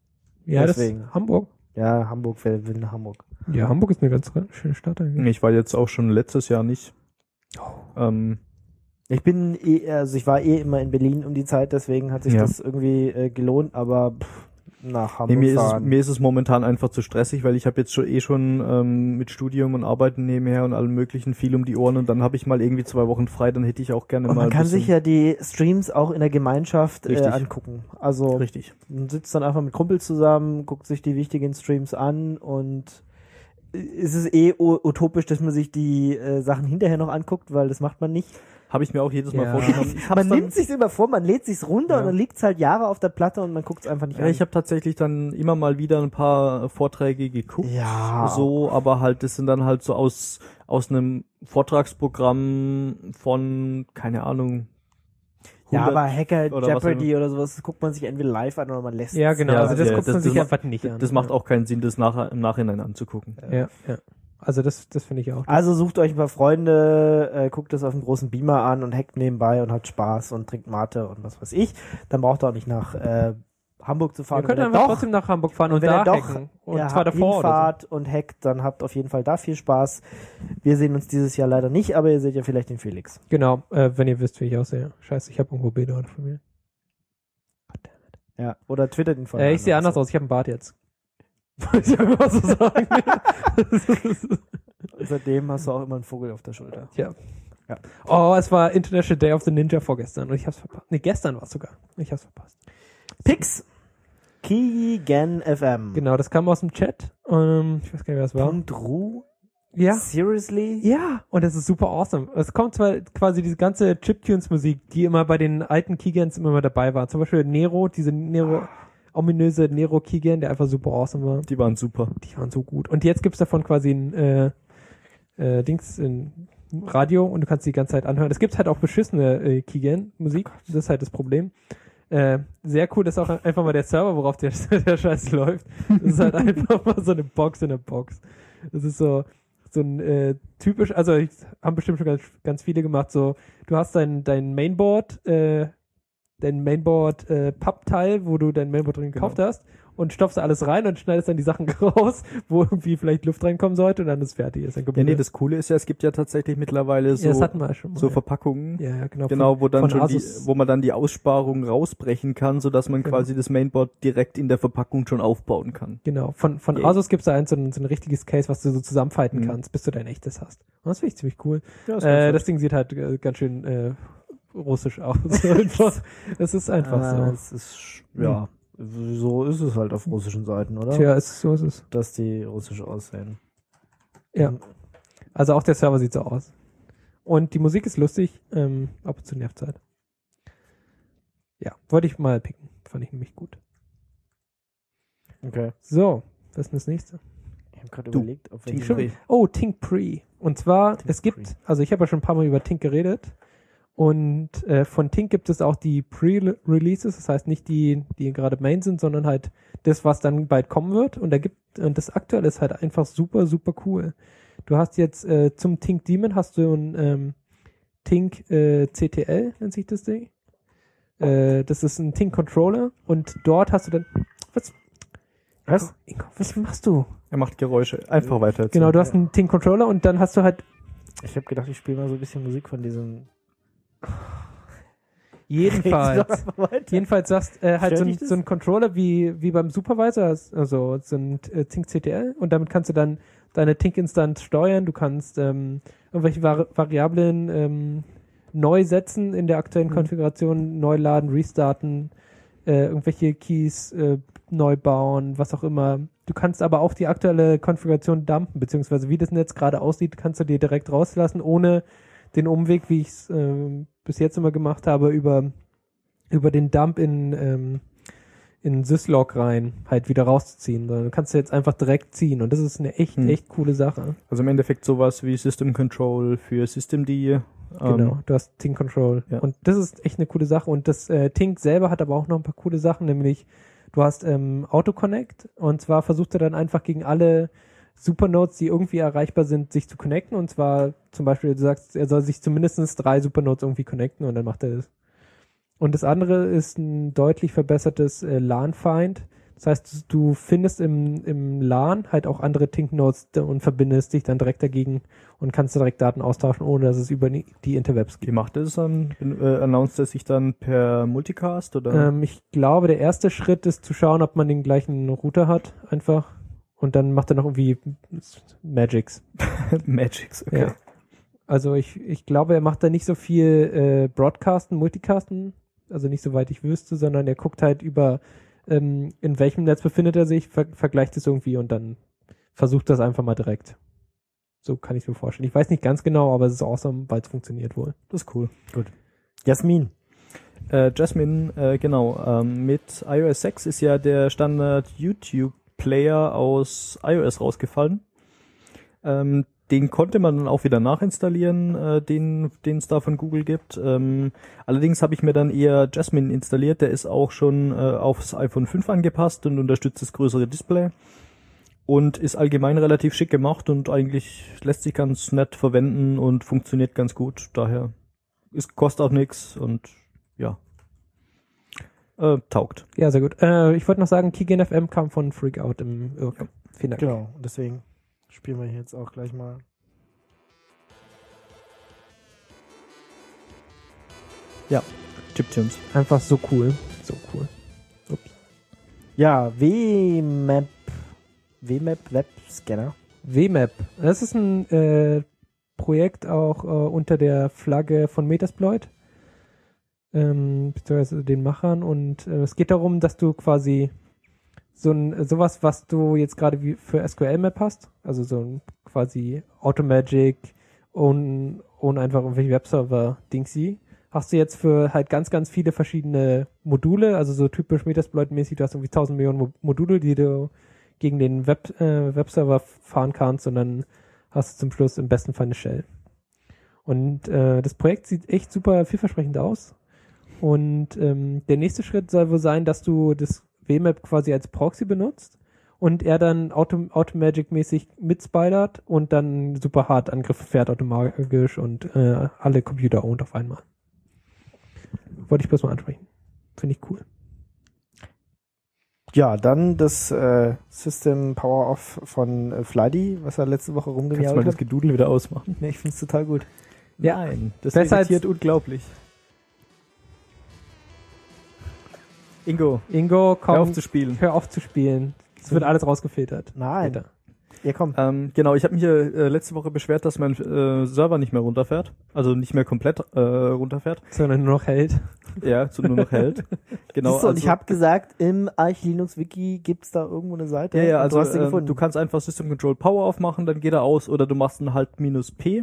Ja, deswegen. das Hamburg. Ja, Hamburg, wer will nach Hamburg? Ja, Hamburg ist eine ganz re- schöne Stadt eigentlich. Ich war jetzt auch schon letztes Jahr nicht. Ähm, Ich bin eh, also ich war eh immer in Berlin um die Zeit, deswegen hat sich Ja. das irgendwie äh, gelohnt, aber pff, nach Nee, Hamburg mir, ist es, fahren. mir ist es momentan einfach zu stressig, weil ich habe jetzt schon eh schon ähm, mit Studium und Arbeiten nebenher und allem möglichen viel um die Ohren und dann habe ich mal irgendwie zwei Wochen frei, dann hätte ich auch gerne Und mal man ein kann bisschen, sich ja die Streams auch in der Gemeinschaft äh, Richtig. angucken. Also richtig. man sitzt dann einfach mit Kumpels zusammen, guckt sich die wichtigen Streams an und es ist eh u- utopisch, dass man sich die äh, Sachen hinterher noch anguckt, weil das macht man nicht. Habe ich mir auch jedes Mal Ja. vorgenommen. Ich hab's Man dann, nimmt sich's immer vor, man lädt sich's runter Ja. und dann liegt's halt Jahre auf der Platte und man guckt's einfach nicht ja, an. ich habe tatsächlich dann immer mal wieder ein paar Vorträge geguckt. Ja. So, aber halt, das sind dann halt so aus, aus einem Vortragsprogramm von, keine Ahnung, ja, hundert aber Hacker oder was Jeopardy oder sowas das guckt man sich entweder live an oder man lässt Ja, genau. Ja, also das ja, guckt das- man sich das einfach nicht an. Das macht auch keinen Sinn, das nachher, im Nachhinein anzugucken. Ja, ja. Also das, das finde ich auch. Also sucht euch ein paar Freunde, äh, guckt das auf dem großen Beamer an und hackt nebenbei und hat Spaß und trinkt Mate und was weiß ich. Dann braucht ihr auch nicht nach äh, Hamburg zu fahren. Ihr könnt Und wenn einfach ihr doch- trotzdem nach Hamburg fahren und, wenn da ihr doch hacken. Und ja, zwar davor oder hinfahrt und hackt, dann habt auf jeden Fall da viel Spaß. Wir sehen uns dieses Jahr leider nicht, aber ihr seht ja vielleicht den Felix. so. Genau, äh, wenn ihr wisst, wie ich aussehe. Scheiße, ich habe irgendwo Bilder von mir. Ja. Oder twittert ihn von Äh, ich sehe anders aus, ich habe einen Bart jetzt. Wollte ich einfach so sagen. Seitdem hast du auch immer einen Vogel auf der Schulter. Ja. Ja. Oh, es war International Day of the Ninja vorgestern und ich hab's verpasst. Nee, gestern war es sogar. Ich hab's verpasst. Pix. Kigen F M. Genau, das kam aus dem Chat. Ähm, ich weiß gar nicht, wer das war. Punkt Ru? Ja. Seriously? Ja, und das ist super awesome. Es kommt zwar quasi diese ganze Chiptunes-Musik, die immer bei den alten Keygans immer mal dabei war. Zum Beispiel Nero, diese Nero, ominöse Nero Keygan, der einfach super awesome war. Die waren super. Die waren so gut. Und jetzt gibt's davon quasi ein äh, äh, Dings in Radio und du kannst die ganze Zeit anhören. Es gibt halt auch beschissene äh, Keygan-Musik. Das ist halt das Problem. Äh, sehr cool ist auch einfach mal der Server, worauf der, der Scheiß läuft. Das ist halt einfach mal so eine Box in der Box. Das ist so so ein äh, typisch, also ich, haben bestimmt schon ganz, ganz viele gemacht, so du hast dein dein Mainboard, äh, dein Mainboard äh, Pappteil, wo du dein Mainboard drin gekauft hast und stopfst da alles rein und schneidest dann die Sachen raus, wo irgendwie vielleicht Luft reinkommen sollte und dann ist fertig. Ist ein Ja, nee, das Coole ist ja, es gibt ja tatsächlich mittlerweile so, ja, das hatten wir schon mal. so Verpackungen. Ja, ja, genau. Genau, wo dann von schon Asus. die, wo man dann die Aussparung rausbrechen kann, sodass man Genau. quasi das Mainboard direkt in der Verpackung schon aufbauen kann. Genau, von, von Yay. Asus gibt's da eins, so ein, so ein richtiges Case, was du so zusammenfalten Mhm. kannst, bis du dein echtes hast. Und das finde ich ziemlich cool. Ja, Äh, das Ding sieht halt äh, ganz schön äh, russisch aus. Einfach. Es ist einfach Ah, so. es ist, sch- ja, so ist es halt auf russischen Seiten, oder? Tja, es, so ist es. Dass die russisch aussehen. Ja. Also auch der Server sieht so aus. Und die Musik ist lustig, ähm, ab und zu nervt's halt. Ja, wollte ich mal picken. Fand ich nämlich gut. Okay. So, was ist denn das nächste? Ich habe gerade Du, überlegt, ob wir Tink die Pre. noch- Oh, Tink Pre. Und zwar, Tink es gibt, Pre. also ich habe ja schon ein paar Mal über Tink geredet. Und äh, von Tink gibt es auch die Pre-Releases, das heißt nicht die, die gerade Main sind, sondern halt das, was dann bald kommen wird. Und da gibt, und das aktuelle ist halt einfach super, super cool. Du hast jetzt äh, zum Tink Daemon hast du ein ähm, Tink äh, C T L, nennt sich das Ding. Äh, das ist ein Tink Controller und dort hast du dann, was? Was? Ingo, was machst du? Er macht Geräusche. Einfach weiter erzählen. Genau, du hast einen Tink Controller und dann hast du halt Ich habe gedacht, ich spiele mal so ein bisschen Musik von diesem. jedenfalls, Red's doch einfach weiter. jedenfalls sagst äh, halt Stört so ein, dich das? so ein Controller wie wie beim Supervisor, also so ein äh, Tink C T L und damit kannst du dann deine Tink-Instanz steuern. Du kannst ähm, irgendwelche Vari Variablen ähm, neu setzen in der aktuellen Mhm. Konfiguration, neu laden, restarten, äh, irgendwelche Keys äh, neu bauen, was auch immer. Du kannst aber auch die aktuelle Konfiguration dumpen, beziehungsweise wie das Netz gerade aussieht, kannst du dir direkt rauslassen, ohne den Umweg, wie ich es ähm, bis jetzt immer gemacht habe, über, über den Dump in, ähm, in Syslog rein halt wieder rauszuziehen. Sondern du kannst jetzt einfach direkt ziehen und das ist eine echt, Hm. echt coole Sache. Also im Endeffekt sowas wie System Control für Systemd. Ähm, Genau, du hast Tink Control. Ja. Und das ist echt eine coole Sache. Und das äh, Tink selber hat aber auch noch ein paar coole Sachen, nämlich du hast ähm, Auto-Connect und zwar versucht er dann einfach gegen alle Supernodes, die irgendwie erreichbar sind, sich zu connecten. Und zwar zum Beispiel, du sagst, er soll sich zumindest drei Supernodes irgendwie connecten und dann macht er das. Und das andere ist ein deutlich verbessertes äh, LAN-Find. Das heißt, du findest im, im LAN halt auch andere Tink-Nodes und verbindest dich dann direkt dagegen und kannst direkt Daten austauschen, ohne dass es über die die Interwebs Wie geht. macht er das dann? Äh, announced er sich dann per Multicast oder? Ähm, ich glaube, der erste Schritt ist zu schauen, ob man den gleichen Router hat, einfach. Und dann macht er noch irgendwie Magics. Magics, okay. Ja. Also ich, ich glaube, er macht da nicht so viel äh, Broadcasten, Multicasten, also nicht soweit ich wüsste, sondern er guckt halt über, ähm, in welchem Netz befindet er sich, ver vergleicht es irgendwie und dann versucht das einfach mal direkt. So kann ich es mir vorstellen. Ich weiß nicht ganz genau, aber es ist awesome, weil es funktioniert wohl. Das ist cool. Jasmin. Äh, Jasmine, äh, genau. Ähm, mit i O S sechs ist ja der Standard YouTube-Player aus iOS rausgefallen. Ähm, den konnte man dann auch wieder nachinstallieren, äh, den den es da von Google gibt. Ähm, allerdings habe ich mir dann eher Jasmine installiert. Der ist auch schon äh, aufs iPhone fünf angepasst und unterstützt das größere Display. Und ist allgemein relativ schick gemacht und eigentlich lässt sich ganz nett verwenden und funktioniert ganz gut. Daher ist, kostet auch nichts und ja, äh, taugt. Ja, sehr gut. Äh, ich wollte noch sagen, Kigen F M kam von Freakout im I R C. Vielen Dank. Genau, und deswegen spielen wir hier jetzt auch gleich mal. Chiptunes. Einfach so cool. So cool. Ja, W Map. W Map Web Scanner. W Map. Das ist ein äh, Projekt auch äh, unter der Flagge von Metasploit, ähm, beziehungsweise den Machern. Und äh, es geht darum, dass du quasi so ein sowas, was du jetzt gerade wie für S Q L Map hast, also so ein quasi Automagic und ohne einfach irgendwelche Webserver Dingsy, hast du jetzt für halt ganz, ganz viele verschiedene Module, also so typisch Metasploit-mäßig, du hast irgendwie tausend Millionen Mo- Module, die du gegen den Web, äh, Webserver fahren kannst und dann hast du zum Schluss im besten Fall eine Shell. Und äh, das Projekt sieht echt super vielversprechend aus. Und ähm, der nächste Schritt soll wohl sein, dass du das W Map quasi als Proxy benutzt und er dann Auto, Automagic-mäßig mitspidert und dann super hart Angriffe fährt automatisch und äh, alle Computer owned auf einmal. Wollte ich bloß mal ansprechen. Finde ich cool. Ja, dann das äh, System Power Off von äh, Flighty, was er letzte Woche Kannst du rumgemiaut mal das hat. Gedudel wieder ausmachen? Nee, ich find's total gut. Ja. Nein, das Besser als- irritiert unglaublich. Ingo, Ingo, komm, hör auf zu spielen. hör auf zu spielen. Es wird alles rausgefiltert. Nein. Später. Ja, komm. Ähm, genau, ich habe mich hier äh, letzte Woche beschwert, dass mein äh, Server nicht mehr runterfährt. Also nicht mehr komplett äh, runterfährt. Sondern nur noch hält. Ja, so nur noch hält. Genau. Siehst du, und also, ich habe gesagt, im Arch Linux Wiki gibt's da irgendwo eine Seite. ja, ja, und also du hast sie ähm, gefunden. du kannst einfach System Control Power aufmachen, dann geht er aus, oder du machst einen halt minus P,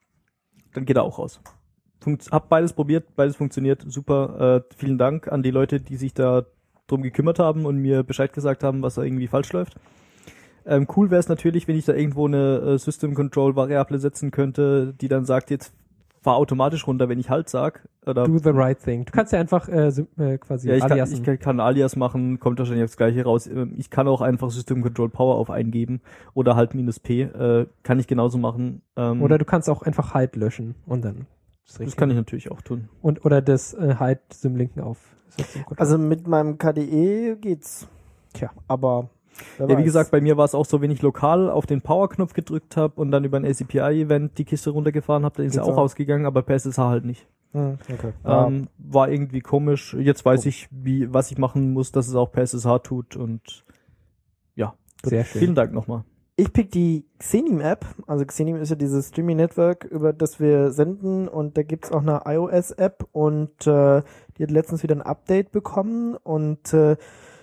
dann geht er auch aus. Funkt, hab beides probiert, beides funktioniert, super. Äh, vielen Dank an die Leute, die sich da drum gekümmert haben und mir Bescheid gesagt haben, was da irgendwie falsch läuft. Ähm, cool wäre es natürlich, wenn ich da irgendwo eine äh, System Control Variable setzen könnte, die dann sagt, jetzt fahr automatisch runter, wenn ich halt sag. Oder Do the right thing. Du kannst ja einfach äh, sim- äh, quasi ja, ich kann, aliasen. ich kann, kann Alias machen, kommt wahrscheinlich aufs Gleiche raus. Ähm, Ich kann auch einfach System Control Power auf eingeben oder halt minus P, äh, kann ich genauso machen. Ähm, Oder du kannst auch einfach Hide löschen und dann ist das richtig. kann ich natürlich auch tun. Und oder das äh, Hide Symlinken auf. Also mit meinem K D E geht's. Tja. Aber wer Ja, wie weiß. gesagt, bei mir war es auch so, wenn ich lokal auf den Power-Knopf gedrückt habe und dann über ein A C P I-Event die Kiste runtergefahren habe, dann ist er Geht's auch auch. ausgegangen, aber per S S H halt nicht. Hm, okay. Ja. Ähm, war irgendwie komisch. Jetzt weiß ich, wie was ich machen muss, dass es auch per S S H tut und ja. Sehr schön. Vielen Dank nochmal. Ich pick die Xenim-App. Also Xenim ist ja dieses Streaming-Network, über das wir senden, und da gibt's auch eine iOS-App und äh, die hat letztens wieder ein Update bekommen und äh,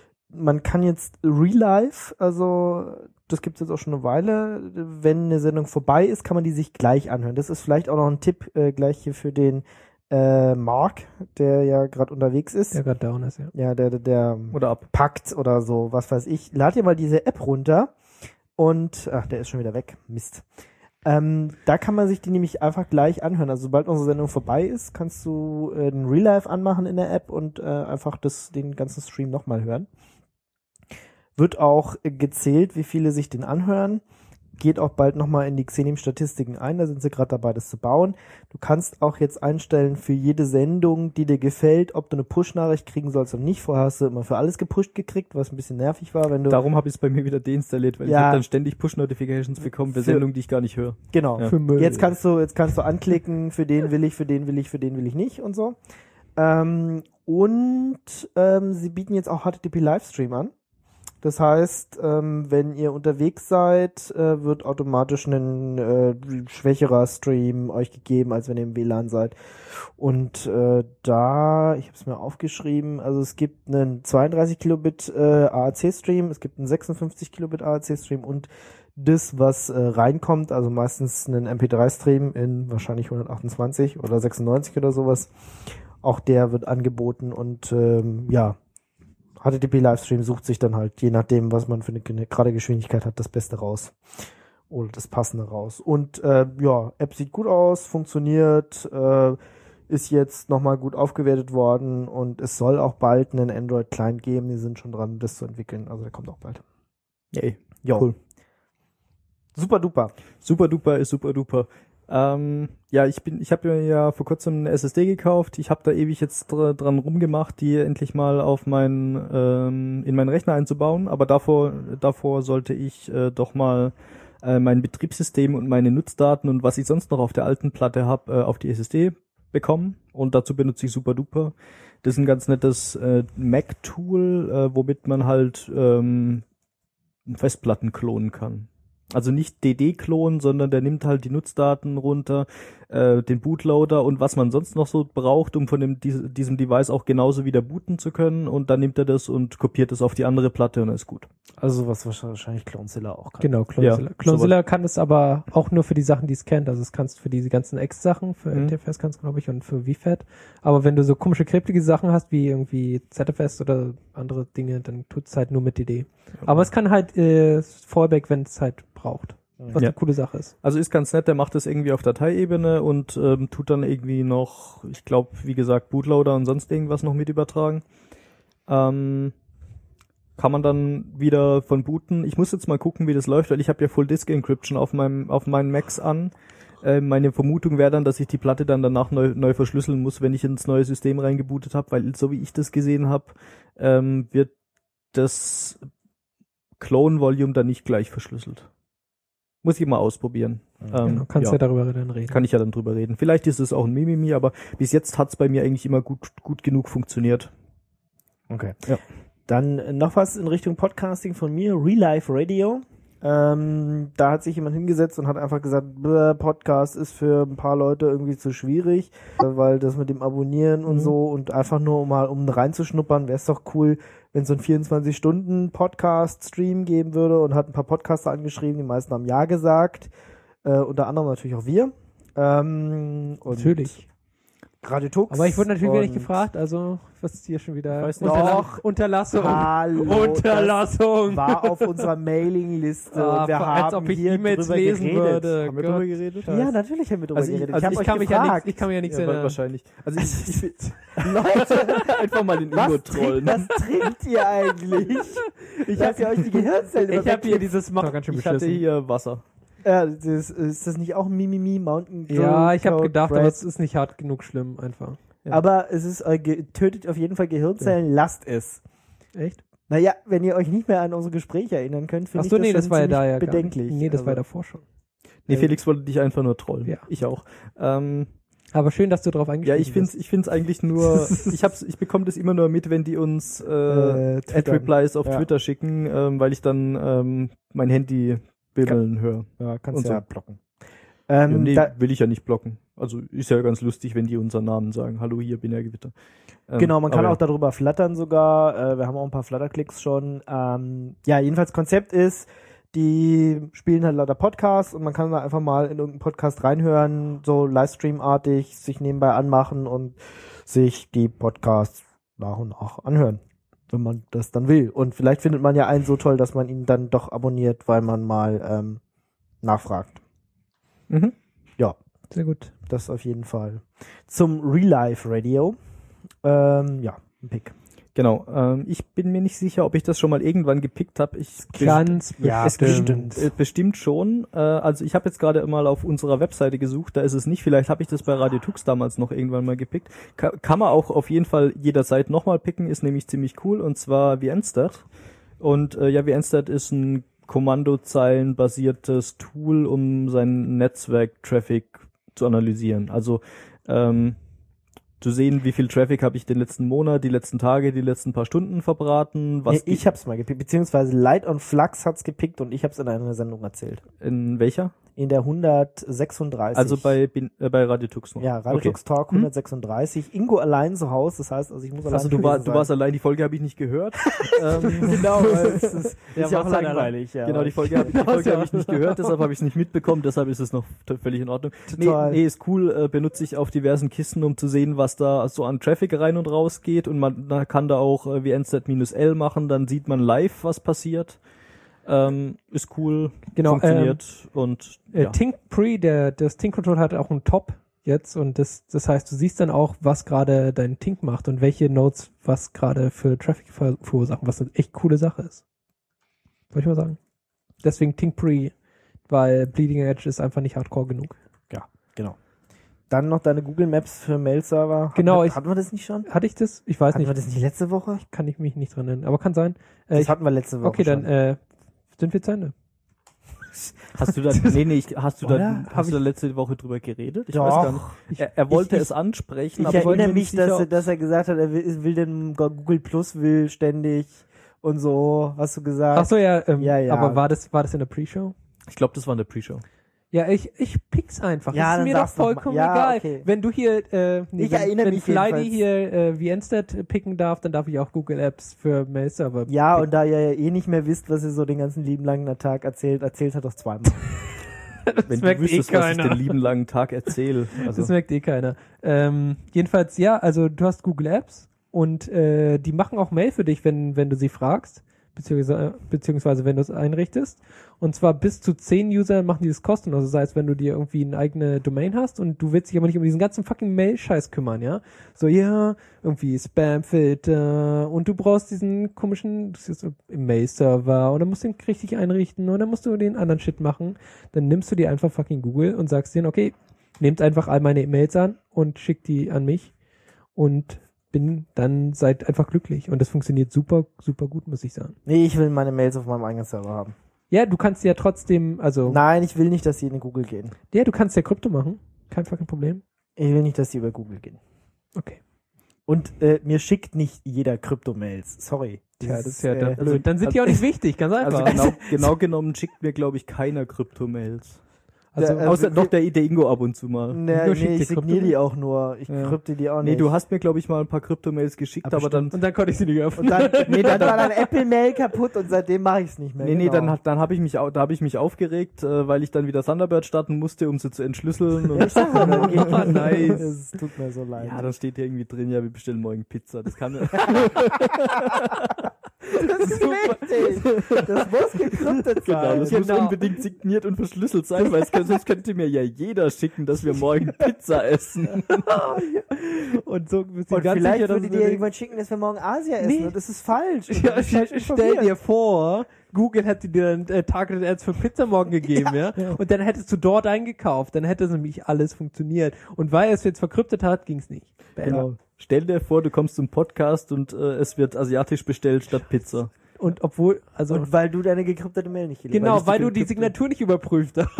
man kann jetzt Relive, also das gibt's jetzt auch schon eine Weile, wenn eine Sendung vorbei ist, kann man die sich gleich anhören. Das ist vielleicht auch noch ein Tipp äh, gleich hier für den äh, Mark, der ja gerade unterwegs ist. Der gerade down ist, ja. Ja, der, der, der Oder ab. packt oder so, was weiß ich. Lad dir mal diese App runter und, ach, der ist schon wieder weg. Mist. Ähm, da kann man sich die nämlich einfach gleich anhören. Also sobald unsere Sendung vorbei ist, kannst du äh, den Real Life anmachen in der App und äh, einfach das, den ganzen Stream nochmal hören. Wird auch äh, gezählt, wie viele sich den anhören. geht auch bald nochmal in die Xenim-Statistiken ein, da sind sie gerade dabei, das zu bauen. Du kannst auch jetzt einstellen für jede Sendung, die dir gefällt, ob du eine Push-Nachricht kriegen sollst oder nicht. Vorher hast du immer für alles gepusht gekriegt, was ein bisschen nervig war, wenn du... Darum habe ich es bei mir wieder deinstalliert, weil Ja. ich habe dann ständig Push-Notifications bekommen für Für- Sendungen, die ich gar nicht höre. Genau. Ja. Für Müll. Jetzt kannst du, jetzt kannst du anklicken, für den will ich, für den will ich, für den will ich nicht und so. Ähm, und ähm, sie bieten jetzt auch H T T P Livestream an. Das heißt, ähm, wenn ihr unterwegs seid, äh, wird automatisch ein äh, schwächerer Stream euch gegeben, als wenn ihr im W L A N seid. Und äh, da, ich habe es mir aufgeschrieben, also es gibt einen zweiunddreißig Kilobit äh, A A C-Stream, es gibt einen sechsundfünfzig Kilobit A A C-Stream und das, was äh, reinkommt, also meistens einen M P drei Stream in wahrscheinlich hundertachtundzwanzig oder sechsundneunzig oder sowas, auch der wird angeboten und ähm, ja, H T T P Livestream sucht sich dann halt, je nachdem, was man für eine ge- gerade Geschwindigkeit hat, das Beste raus. Oder das Passende raus. Und äh, ja, App sieht gut aus, funktioniert, äh, ist jetzt nochmal gut aufgewertet worden und es soll auch bald einen Android-Client geben, die sind schon dran, das zu entwickeln. Also der kommt auch bald. Yay. Jo. Cool. Super duper. Super duper ist super duper. Ähm, ja, ich bin, ich habe mir ja vor kurzem eine S S D gekauft. Ich habe da ewig jetzt dr- dran rumgemacht, die endlich mal auf meinen ähm, in meinen Rechner einzubauen. Aber davor, davor sollte ich äh, doch mal äh, mein Betriebssystem und meine Nutzdaten und was ich sonst noch auf der alten Platte habe, äh, auf die S S D bekommen. Und dazu benutze ich SuperDuper. Das ist ein ganz nettes äh, Mac-Tool, äh, womit man halt ähm, Festplatten klonen kann. Also nicht D D-Klon, sondern der nimmt halt die Nutzdaten runter, äh, den Bootloader und was man sonst noch so braucht, um von dem, dies, diesem Device auch genauso wieder booten zu können. Und dann nimmt er das und kopiert es auf die andere Platte und ist gut. Also was wahrscheinlich Clonezilla auch kann. Genau, Clonezilla. Ja, Clonezilla kann es aber auch nur für die Sachen, die es kennt. Also es kannst für diese ganzen X-Sachen, für Mhm. N T F S kannst du, glaube ich, und für V FAT. Aber wenn du so komische, kryptige Sachen hast, wie irgendwie Z F S oder andere Dinge, dann tut es halt nur mit D D. Aber es kann halt äh, Fallback, wenn es halt braucht. Was Ja. eine coole Sache ist. Also ist ganz nett, der macht das irgendwie auf Dateiebene und ähm, tut dann irgendwie noch, ich glaube, wie gesagt, Bootloader und sonst irgendwas noch mit übertragen. Ähm, kann man dann wieder von booten. Ich muss jetzt mal gucken, wie das läuft, weil ich habe ja Full Disk Encryption auf meinem auf meinen Macs an. Äh, meine Vermutung wäre dann, dass ich die Platte dann danach neu, neu verschlüsseln muss, wenn ich ins neue System reingebootet habe, weil so wie ich das gesehen habe, ähm, wird das Clone Volume dann nicht gleich verschlüsselt. Muss ich mal ausprobieren. Ähm, Genau, kannst ja. ja. darüber dann reden. Kann ich ja dann drüber reden. Vielleicht ist es auch ein Mimimi, aber bis jetzt hat's bei mir eigentlich immer gut, gut genug funktioniert. Okay. Ja. Dann äh, noch was in Richtung Podcasting von mir, Real Life Radio. Ähm, da hat sich jemand hingesetzt und hat einfach gesagt, bäh, Podcast ist für ein paar Leute irgendwie zu schwierig, äh, weil das mit dem Abonnieren und Mhm. so und einfach nur mal um reinzuschnuppern, wäre es doch cool, wenn es so einen vierundzwanzig Stunden Podcast-Stream geben würde, und hat ein paar Podcaster angeschrieben, die meisten haben Ja gesagt, äh, unter anderem natürlich auch wir. Ähm, und Natürlich. Radio Tux. Aber ich wurde natürlich wieder nicht und- gefragt, also was ist hier schon wieder? Weiß nicht. Unterla Doch. Unterlassung. Hallo, Unterlassung. das war auf unserer Mailingliste Ah, und wir als haben ob ich hier E-Mails drüber lesen geredet. würde. Haben wir Gott. drüber geredet? Ja, natürlich haben wir drüber Also ich- geredet. also hab ich euch kann mich ja gefragt. nichts, ich kann mir ja nichts Ja, erinnern. wahrscheinlich. Also ich, ich, Leute, einfach mal den was, Ingo trink, trollen. was trinkt ihr eigentlich? Ich habe ja euch die Gehirnzellen Ich habe überweckt. hier dieses Mal ganz schön Ich hatte beschissen. hier Wasser. Ja, das, ist das nicht auch ein Mimimi Mountain Dew Ja, ich habe Code gedacht, Bread? aber es ist nicht hart genug schlimm einfach. Ja. Aber es ist, äh, ge- tötet auf jeden Fall Gehirnzellen, lasst es. Echt? Naja, wenn ihr euch nicht mehr an unsere Gespräche erinnern könnt, finde ich Achso, das nee, das schon war ja ziemlich da ja gar nicht. bedenklich. Nee, das war ja Also, davor schon. Nee, Äh, Felix wollte dich einfach nur trollen. Ja. Ich auch. Ähm, Aber schön, dass du drauf ja, eingestiegen ich finde bist. ich find's eigentlich nur, ich hab's, ich bekomme das immer nur mit, wenn die uns äh, Äh, Ad twittern. Replies auf Ja. Twitter schicken, ähm, weil ich dann ähm, mein Handy bimmeln höre. Ja, kannst Und du so. ja blocken. Ähm, ja, nee, da, will ich ja nicht blocken. Also ist ja ganz lustig, wenn die unseren Namen sagen. Hallo, hier bin ja Gewitter. Ähm, Genau, man kann aber auch darüber flattern sogar. Äh, wir haben auch ein paar Flutter-Klicks schon. Ähm, ja, jedenfalls Konzept ist, die spielen halt lauter Podcasts und man kann da einfach mal in irgendeinen Podcast reinhören, so Livestream-artig, sich nebenbei anmachen und sich die Podcasts nach und nach anhören, wenn man das dann will. Und vielleicht findet man ja einen so toll, dass man ihn dann doch abonniert, weil man mal ähm, nachfragt. Mhm. Ja. Sehr gut. Das auf jeden Fall. Zum Real Life Radio. Ähm, ja, ein Pick. Genau. Ähm, ich bin mir nicht sicher, ob ich das schon mal irgendwann gepickt habe. Ich Ganz Ja, es bestimmt. Äh, bestimmt schon. Äh, also ich habe jetzt gerade mal auf unserer Webseite gesucht, da ist es nicht. Vielleicht habe ich das bei Radio Tux damals noch irgendwann mal gepickt. Ka- kann man auch auf jeden Fall jederzeit nochmal picken, ist nämlich ziemlich cool, und zwar VNstat. Und äh, ja, VNstat ist ein kommandozeilenbasiertes Tool, um seinen Netzwerk-Traffic zu analysieren. Also ähm, zu sehen, wie viel Traffic habe ich den letzten Monat, die letzten Tage, die letzten paar Stunden verbraten. Was Nee, ich hab's mal gepickt, beziehungsweise Light on Flux hat's gepickt und ich hab's in einer Sendung erzählt. In welcher? In der hundertsechsunddreißig. Also bei Bin- äh, bei Radio Tux noch. Ja, Radio Okay. Tux Talk Hm? hundertsechsunddreißig. Ingo allein zu Hause, das heißt, also ich muss allein Also du, gewesen war, du sein. warst allein, die Folge habe ich nicht gehört. ähm, Genau, weil es ist, Der ist ja auch macht's dann langweilig. Ja. Genau, die Folge, hab- die Folge habe ich nicht gehört, deshalb habe ich es nicht mitbekommen, deshalb ist es noch t- völlig in Ordnung. Nee, Total. nee, ist cool, äh, benutze ich auf diversen Kisten, um zu sehen, was da so an Traffic rein und raus geht, und man da kann da auch äh, VNstat-L machen, dann sieht man live, was passiert. Ähm, ist cool, Genau, funktioniert und Äh, ja. TinkPre, der, das Tink-Control hat auch einen Top jetzt, und das, das heißt, du siehst dann auch, was gerade dein Tink macht und welche Nodes was gerade für Traffic ver verursachen, was eine echt coole Sache ist. Wollte ich mal sagen. Deswegen TinkPre, weil Bleeding Edge ist einfach nicht hardcore genug. Ja, genau. Dann noch deine Google Maps für Mail-Server. Genau, Hatten wir, ich- hatten wir das nicht schon? Hatte ich das? Ich weiß Hatten wir nicht. das nicht letzte Woche? Kann ich mich nicht dran erinnern. Aber kann sein. Äh, Das ich, hatten wir letzte Woche okay, dann schon. äh, sind wir zu Ende. Hast du da, nee, nee, ich, hast du da, Oder? Hab hast du da ich- letzte Woche drüber geredet? Ich Doch. weiß gar nicht. Er, er wollte ich- es ansprechen, Ich aber wollte erinnere mir mich, nicht dass sicher, er, dass er gesagt hat, er will, will den Google Plus will ständig und so, hast du gesagt. Ach so, ja, ähm, Ja, ja. aber war das, war das in der Pre-Show? ich glaube, das war eine Pre-Show. Ja, ich, ich pick's einfach. Ja, das dann ist mir doch sag's doch mal. vollkommen Ja, egal. okay. Wenn du hier, äh, nee, Ich wenn, erinnere wenn mich Flydy jedenfalls. hier äh, VNstat picken darf, dann darf ich auch Google Apps für Mail-Server Ja, picken. und da ihr ja eh nicht mehr wisst, was ihr so den ganzen lieben langen Tag erzählt, erzählt hat doch zweimal. Wenn du merkt eh wüsstest, was ich keiner. den lieben langen Tag erzähle. Also, Das merkt eh keiner. Ähm, jedenfalls, ja, also du hast Google Apps und äh, die machen auch Mail für dich, wenn, wenn du sie fragst, beziehungsweise, beziehungsweise wenn du es einrichtest. Und zwar bis zu zehn User machen die das kostenlos. Das heißt, wenn du dir irgendwie eine eigene Domain hast und du willst dich aber nicht um diesen ganzen fucking Mail-Scheiß kümmern, ja? So, ja, irgendwie Spam-Filter und du brauchst diesen komischen, das ist im Mail-Server und dann musst du ihn richtig einrichten und dann musst du den anderen Shit machen. Dann nimmst du dir einfach fucking Google und sagst denen, okay, nehmt einfach all meine E-Mails an und schickt die an mich und bin dann seid einfach glücklich. Und das funktioniert super, super gut, muss ich sagen. Nee, ich will meine Mails auf meinem eigenen Server haben. Ja, du kannst ja trotzdem, also, Nein, ich will nicht, dass die in Google gehen. ja, du kannst ja Krypto machen. Kein fucking Problem. Ich will nicht, dass die über Google gehen. Okay. Und äh, mir schickt nicht jeder Krypto-Mails. Sorry. Tja, das ist äh, ja dann also- blöd. Dann sind die auch nicht wichtig, ganz einfach. also genau, genau genommen schickt mir, glaube ich, keiner Krypto-Mails. Also, der- Außer äh, noch der, der Ingo ab und zu mal. Nee, Ingo nee, schickt dir ich signiere Krypto- die auch nur. Ich Ja. krypte die auch Nee, nicht. du hast mir, glaube ich, mal ein paar Krypto-Mails geschickt, Aber aber dann... und dann konnte ich sie nicht öffnen. Und dann, nee, dann war dein Apple-Mail kaputt und seitdem mache ich es nicht mehr. Nee, nee, genau. dann, hat- dann habe ich mich, au- da habe ich mich aufgeregt, äh, weil ich dann wieder Thunderbird starten musste, um sie zu entschlüsseln. Und Ich sag mal, dann geht Ah, nice. Es tut mir so leid. Ja, dann steht hier irgendwie drin, ja, wir bestellen morgen Pizza. Das kann das ist wichtig. Das muss gekryptet genau, sein. das muss unbedingt signiert und verschlüsselt sein, weil es kann, sonst könnte mir ja jeder schicken, dass wir morgen Pizza essen. Und so bist du Und ganz vielleicht sicher, dass würde du dir den- jemand schicken, dass wir morgen Asia essen. Nee. Und das ist falsch. Und Ja, du bist falsch stell, stell informiert. dir vor, Google hätte dir dann äh, Targeted Ads für Pizza morgen gegeben, ja, und dann hättest du dort eingekauft, dann hätte nämlich alles funktioniert. Und weil es jetzt verkryptet hat, ging's nicht. Bam. Genau. Stell dir vor, du kommst zum Podcast und äh, es wird asiatisch bestellt statt Pizza. Und obwohl, also Und weil du deine gekryptete Mail nicht gelesen genau, hast. weil, die du die gekryptet- Signatur nicht überprüft hast.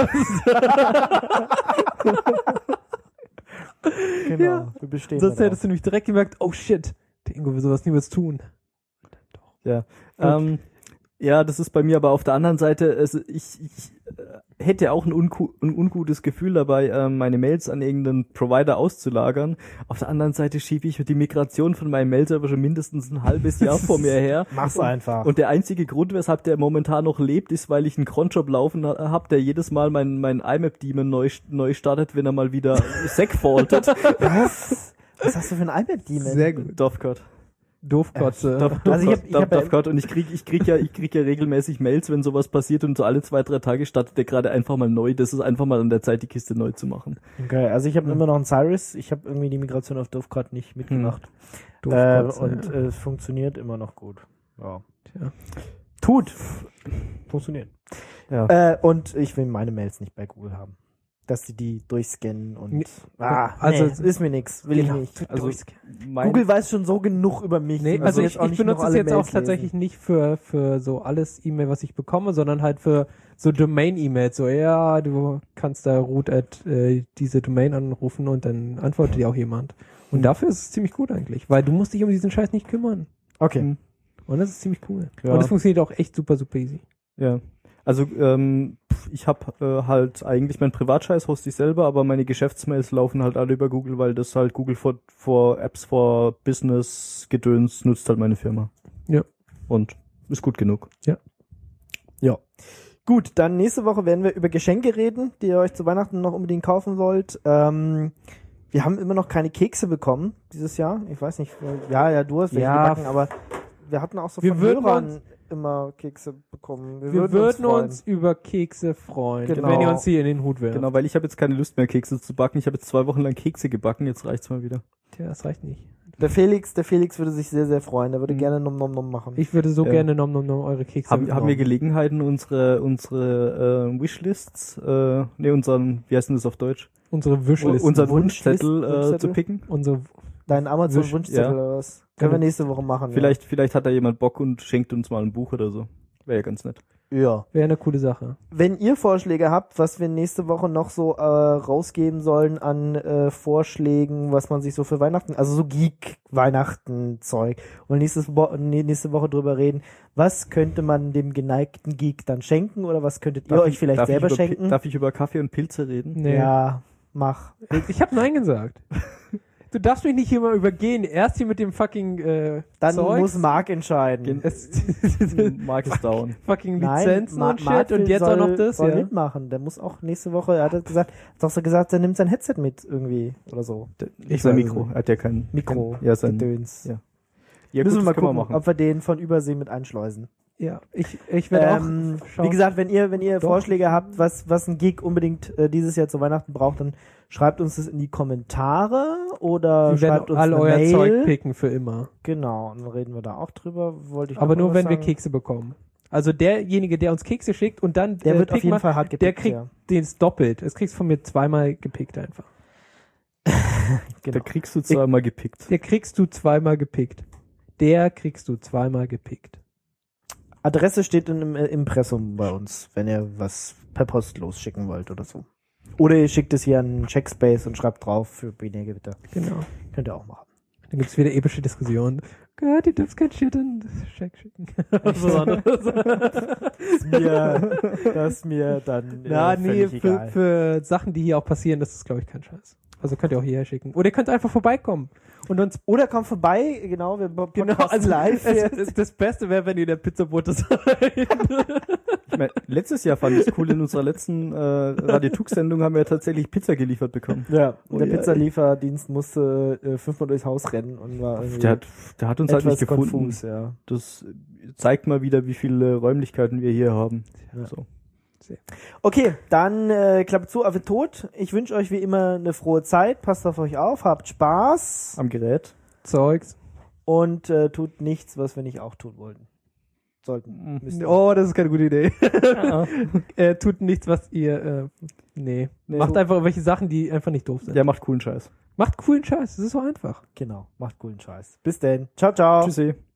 Genau, Ja. wir bestehen Sonst darauf. hättest du nämlich direkt gemerkt, oh shit, der Ingo will sowas niemals tun. Ja. Ähm, ja, das ist bei mir aber auf der anderen Seite, es, ich, ich äh, hätte auch ein, unku ein ungutes Gefühl dabei, ähm, meine Mails an irgendeinen Provider auszulagern. Auf der anderen Seite schiebe ich die Migration von meinem Mail-Server schon mindestens ein halbes Jahr vor mir her. Mach's einfach. Und der einzige Grund, weshalb der momentan noch lebt, ist, weil ich einen Cronjob laufen ha habe, der jedes Mal mein, mein I M A P-Daemon neu, neu startet, wenn er mal wieder segfaultet. Was? Was hast du für ein iPad-Demon? Sehr gut. Dovecot. Doofkotze. Darf, Also ich hab- ich darf, hab ja- darf Gott, und ich krieg, ich krieg ja, ich krieg ja regelmäßig Mails, wenn sowas passiert, und so alle zwei, drei Tage startet der gerade einfach mal neu. Das ist einfach mal an der Zeit, die Kiste neu zu machen. Okay, also ich habe Ja. immer noch einen Cyrus. Ich habe irgendwie die Migration auf Dovecard nicht mitgemacht. Äh, Doofkotze, und ja. äh, es funktioniert immer noch gut. Ja. Tja. Tut. Funktioniert. Ja. Äh, und ich will meine Mails nicht bei Google haben. Dass sie die durchscannen und Nee. ah, Also- nee, ist mir nix, will Genau. ich nicht. Also, mein, Google weiß schon so genug über mich. Nee, sie also müssen ich, jetzt auch ich nicht noch benutze es alle jetzt auch Mails tatsächlich lesen. nicht für, für so alles E-Mail, was ich bekomme, sondern halt für so Domain-E-Mails. So, ja, du kannst da root at äh, diese Domain anrufen und dann antwortet dir auch jemand. Und dafür ist es ziemlich gut eigentlich, weil du musst dich um diesen Scheiß nicht kümmern. Okay. Und das ist ziemlich cool. Ja. Und es funktioniert auch echt super, super easy. Ja. Also, ähm, pf, ich habe äh, halt eigentlich meinen Privatscheiß hoste ich selber, aber meine Geschäftsmails laufen halt alle über Google, weil das halt Google for, for Apps for Business Gedöns nutzt halt meine Firma. Ja. Und ist gut genug. Ja. Gut, dann nächste Woche werden wir über Geschenke reden, die ihr euch zu Weihnachten noch unbedingt kaufen wollt. Ähm, wir haben immer noch keine Kekse bekommen dieses Jahr. Ich weiß nicht, ja, ja, du hast welche Ja. gebacken, aber wir hatten auch so Wir von würden Hörern uns- immer Kekse bekommen. Wir, Wir würden, würden uns, uns über Kekse freuen, Genau. wenn ihr uns die in den Hut werft. Genau, weil ich habe jetzt keine Lust mehr, Kekse zu backen. Ich habe jetzt zwei Wochen lang Kekse gebacken, jetzt reicht's mal wieder. Tja, das reicht nicht. freuen. Der Felix, der Felix würde sich sehr, sehr freuen. Der würde Mhm. gerne Nom Nom Nom machen. Ich würde so Ja. gerne nom nom nom eure Kekse Haben, haben wir genommen. Gelegenheiten, unsere unsere äh, Wishlists, äh, ne, unseren, wie heißt denn das auf Deutsch? unsere Wishlist. Unseren Wunschlist- Wunschzettel äh, Wunschzettel? zu picken? unsere Dein Amazon Wisch- Wunschzettel ja. oder was? Können wir nächste Woche machen. Vielleicht, vielleicht hat da jemand Bock und schenkt uns mal ein Buch oder so. Wäre ja ganz nett. Ja. ja. wäre eine coole Sache. Wenn ihr Vorschläge habt, was wir nächste Woche noch so äh, rausgeben sollen an äh, Vorschlägen, was man sich so für Weihnachten, also so Geek-Weihnachten-Zeug, und nächstes Wo nee, nächste Woche drüber reden, was könnte man dem geneigten Geek dann schenken oder was könntet ihr Darf euch ich- vielleicht darf ich selber über Pi- schenken? Darf ich über Kaffee und Pilze reden? Nee. Ja, mach. Ich habe Nein gesagt. Du darfst mich nicht hier mal übergehen. Erst hier mit dem fucking äh, Dann Zeugs. muss Marc entscheiden. es, Mark ist down. fucking Nein, Lizenzen Ma- und Marc Shit und jetzt soll, auch noch das, soll ja. mitmachen. Der muss auch nächste Woche, er hat das gesagt, hat auch so gesagt, er nimmt sein Headset mit irgendwie oder so. Ich weiß sein es Mikro. nicht. Er hat ja kein Mikro, Kein, ja, sein. Gedöns. Ja. Ja, Müssen gut, wir mal das können gucken, wir machen. ob wir den von Übersee mit einschleusen. Ja, ich, ich werde Ähm, auch schauen. wie gesagt, wenn ihr, wenn ihr Doch. Vorschläge habt, was, was ein Geek unbedingt äh, dieses Jahr zu Weihnachten braucht, dann schreibt uns das in die Kommentare oder wir schreibt werden uns all eine euer Mail. Zeug picken für immer. Genau, und dann reden wir da auch drüber. Wollte ich Aber noch nur, was wenn wir sagen? Kekse bekommen. Also derjenige, der uns Kekse schickt und dann Der äh, wird auf picken jeden macht, Fall hart der gepickt. kriegt ja. den doppelt. Das kriegst du von mir zweimal gepickt einfach. Genau. Da kriegst du zweimal gepickt. Der kriegst du zweimal gepickt. Der kriegst du zweimal gepickt. Adresse steht im äh, Impressum bei uns, wenn ihr was per Post losschicken wollt oder so. Oder ihr schickt es hier an Checkspace und schreibt drauf für Binärgewitter. Genau. Könnt ihr auch machen. Dann gibt's wieder epische Diskussionen. Gott, die dürfen kein Shit in Check schicken. so anderes. Mir, das ist mir dann äh, Na, nee, völlig für, egal. für Sachen, die hier auch passieren, das ist, glaube ich, kein Scheiß. Also könnt ihr auch hierher schicken. Oder ihr könnt einfach vorbeikommen. Und uns Oder kommt vorbei, genau, wir podcasten genau, also live. Es, jetzt. es, das Beste wäre, wenn ihr der Pizzabote seid. Ich mein, letztes Jahr fand ich es cool, in unserer letzten äh, Radio-Tux-Sendung haben wir ja tatsächlich Pizza geliefert bekommen. Ja, und Oh, der ja, Pizzalieferdienst musste äh, fünfmal durchs Haus rennen und war irgendwie Der hat, der hat uns halt etwas nicht gefunden. konfus, ja. Das zeigt mal wieder, wie viele Räumlichkeiten wir hier haben. Ja. So. Okay, dann äh, klappt zu, Affe tot. Ich wünsche euch wie immer eine frohe Zeit. Passt auf euch auf, habt Spaß Am Gerät. Zeugs. und äh, tut nichts, was wir nicht auch tun wollten. Sollten. Müssen. Oh, das ist keine gute Idee. Ja. äh, tut nichts, was ihr, äh, nee. Nee. Macht einfach irgendwelche Sachen, die einfach nicht doof sind. Der macht coolen Scheiß. Macht coolen Scheiß, das ist so einfach. Genau, macht coolen Scheiß. Bis denn. Ciao, ciao. Tschüssi.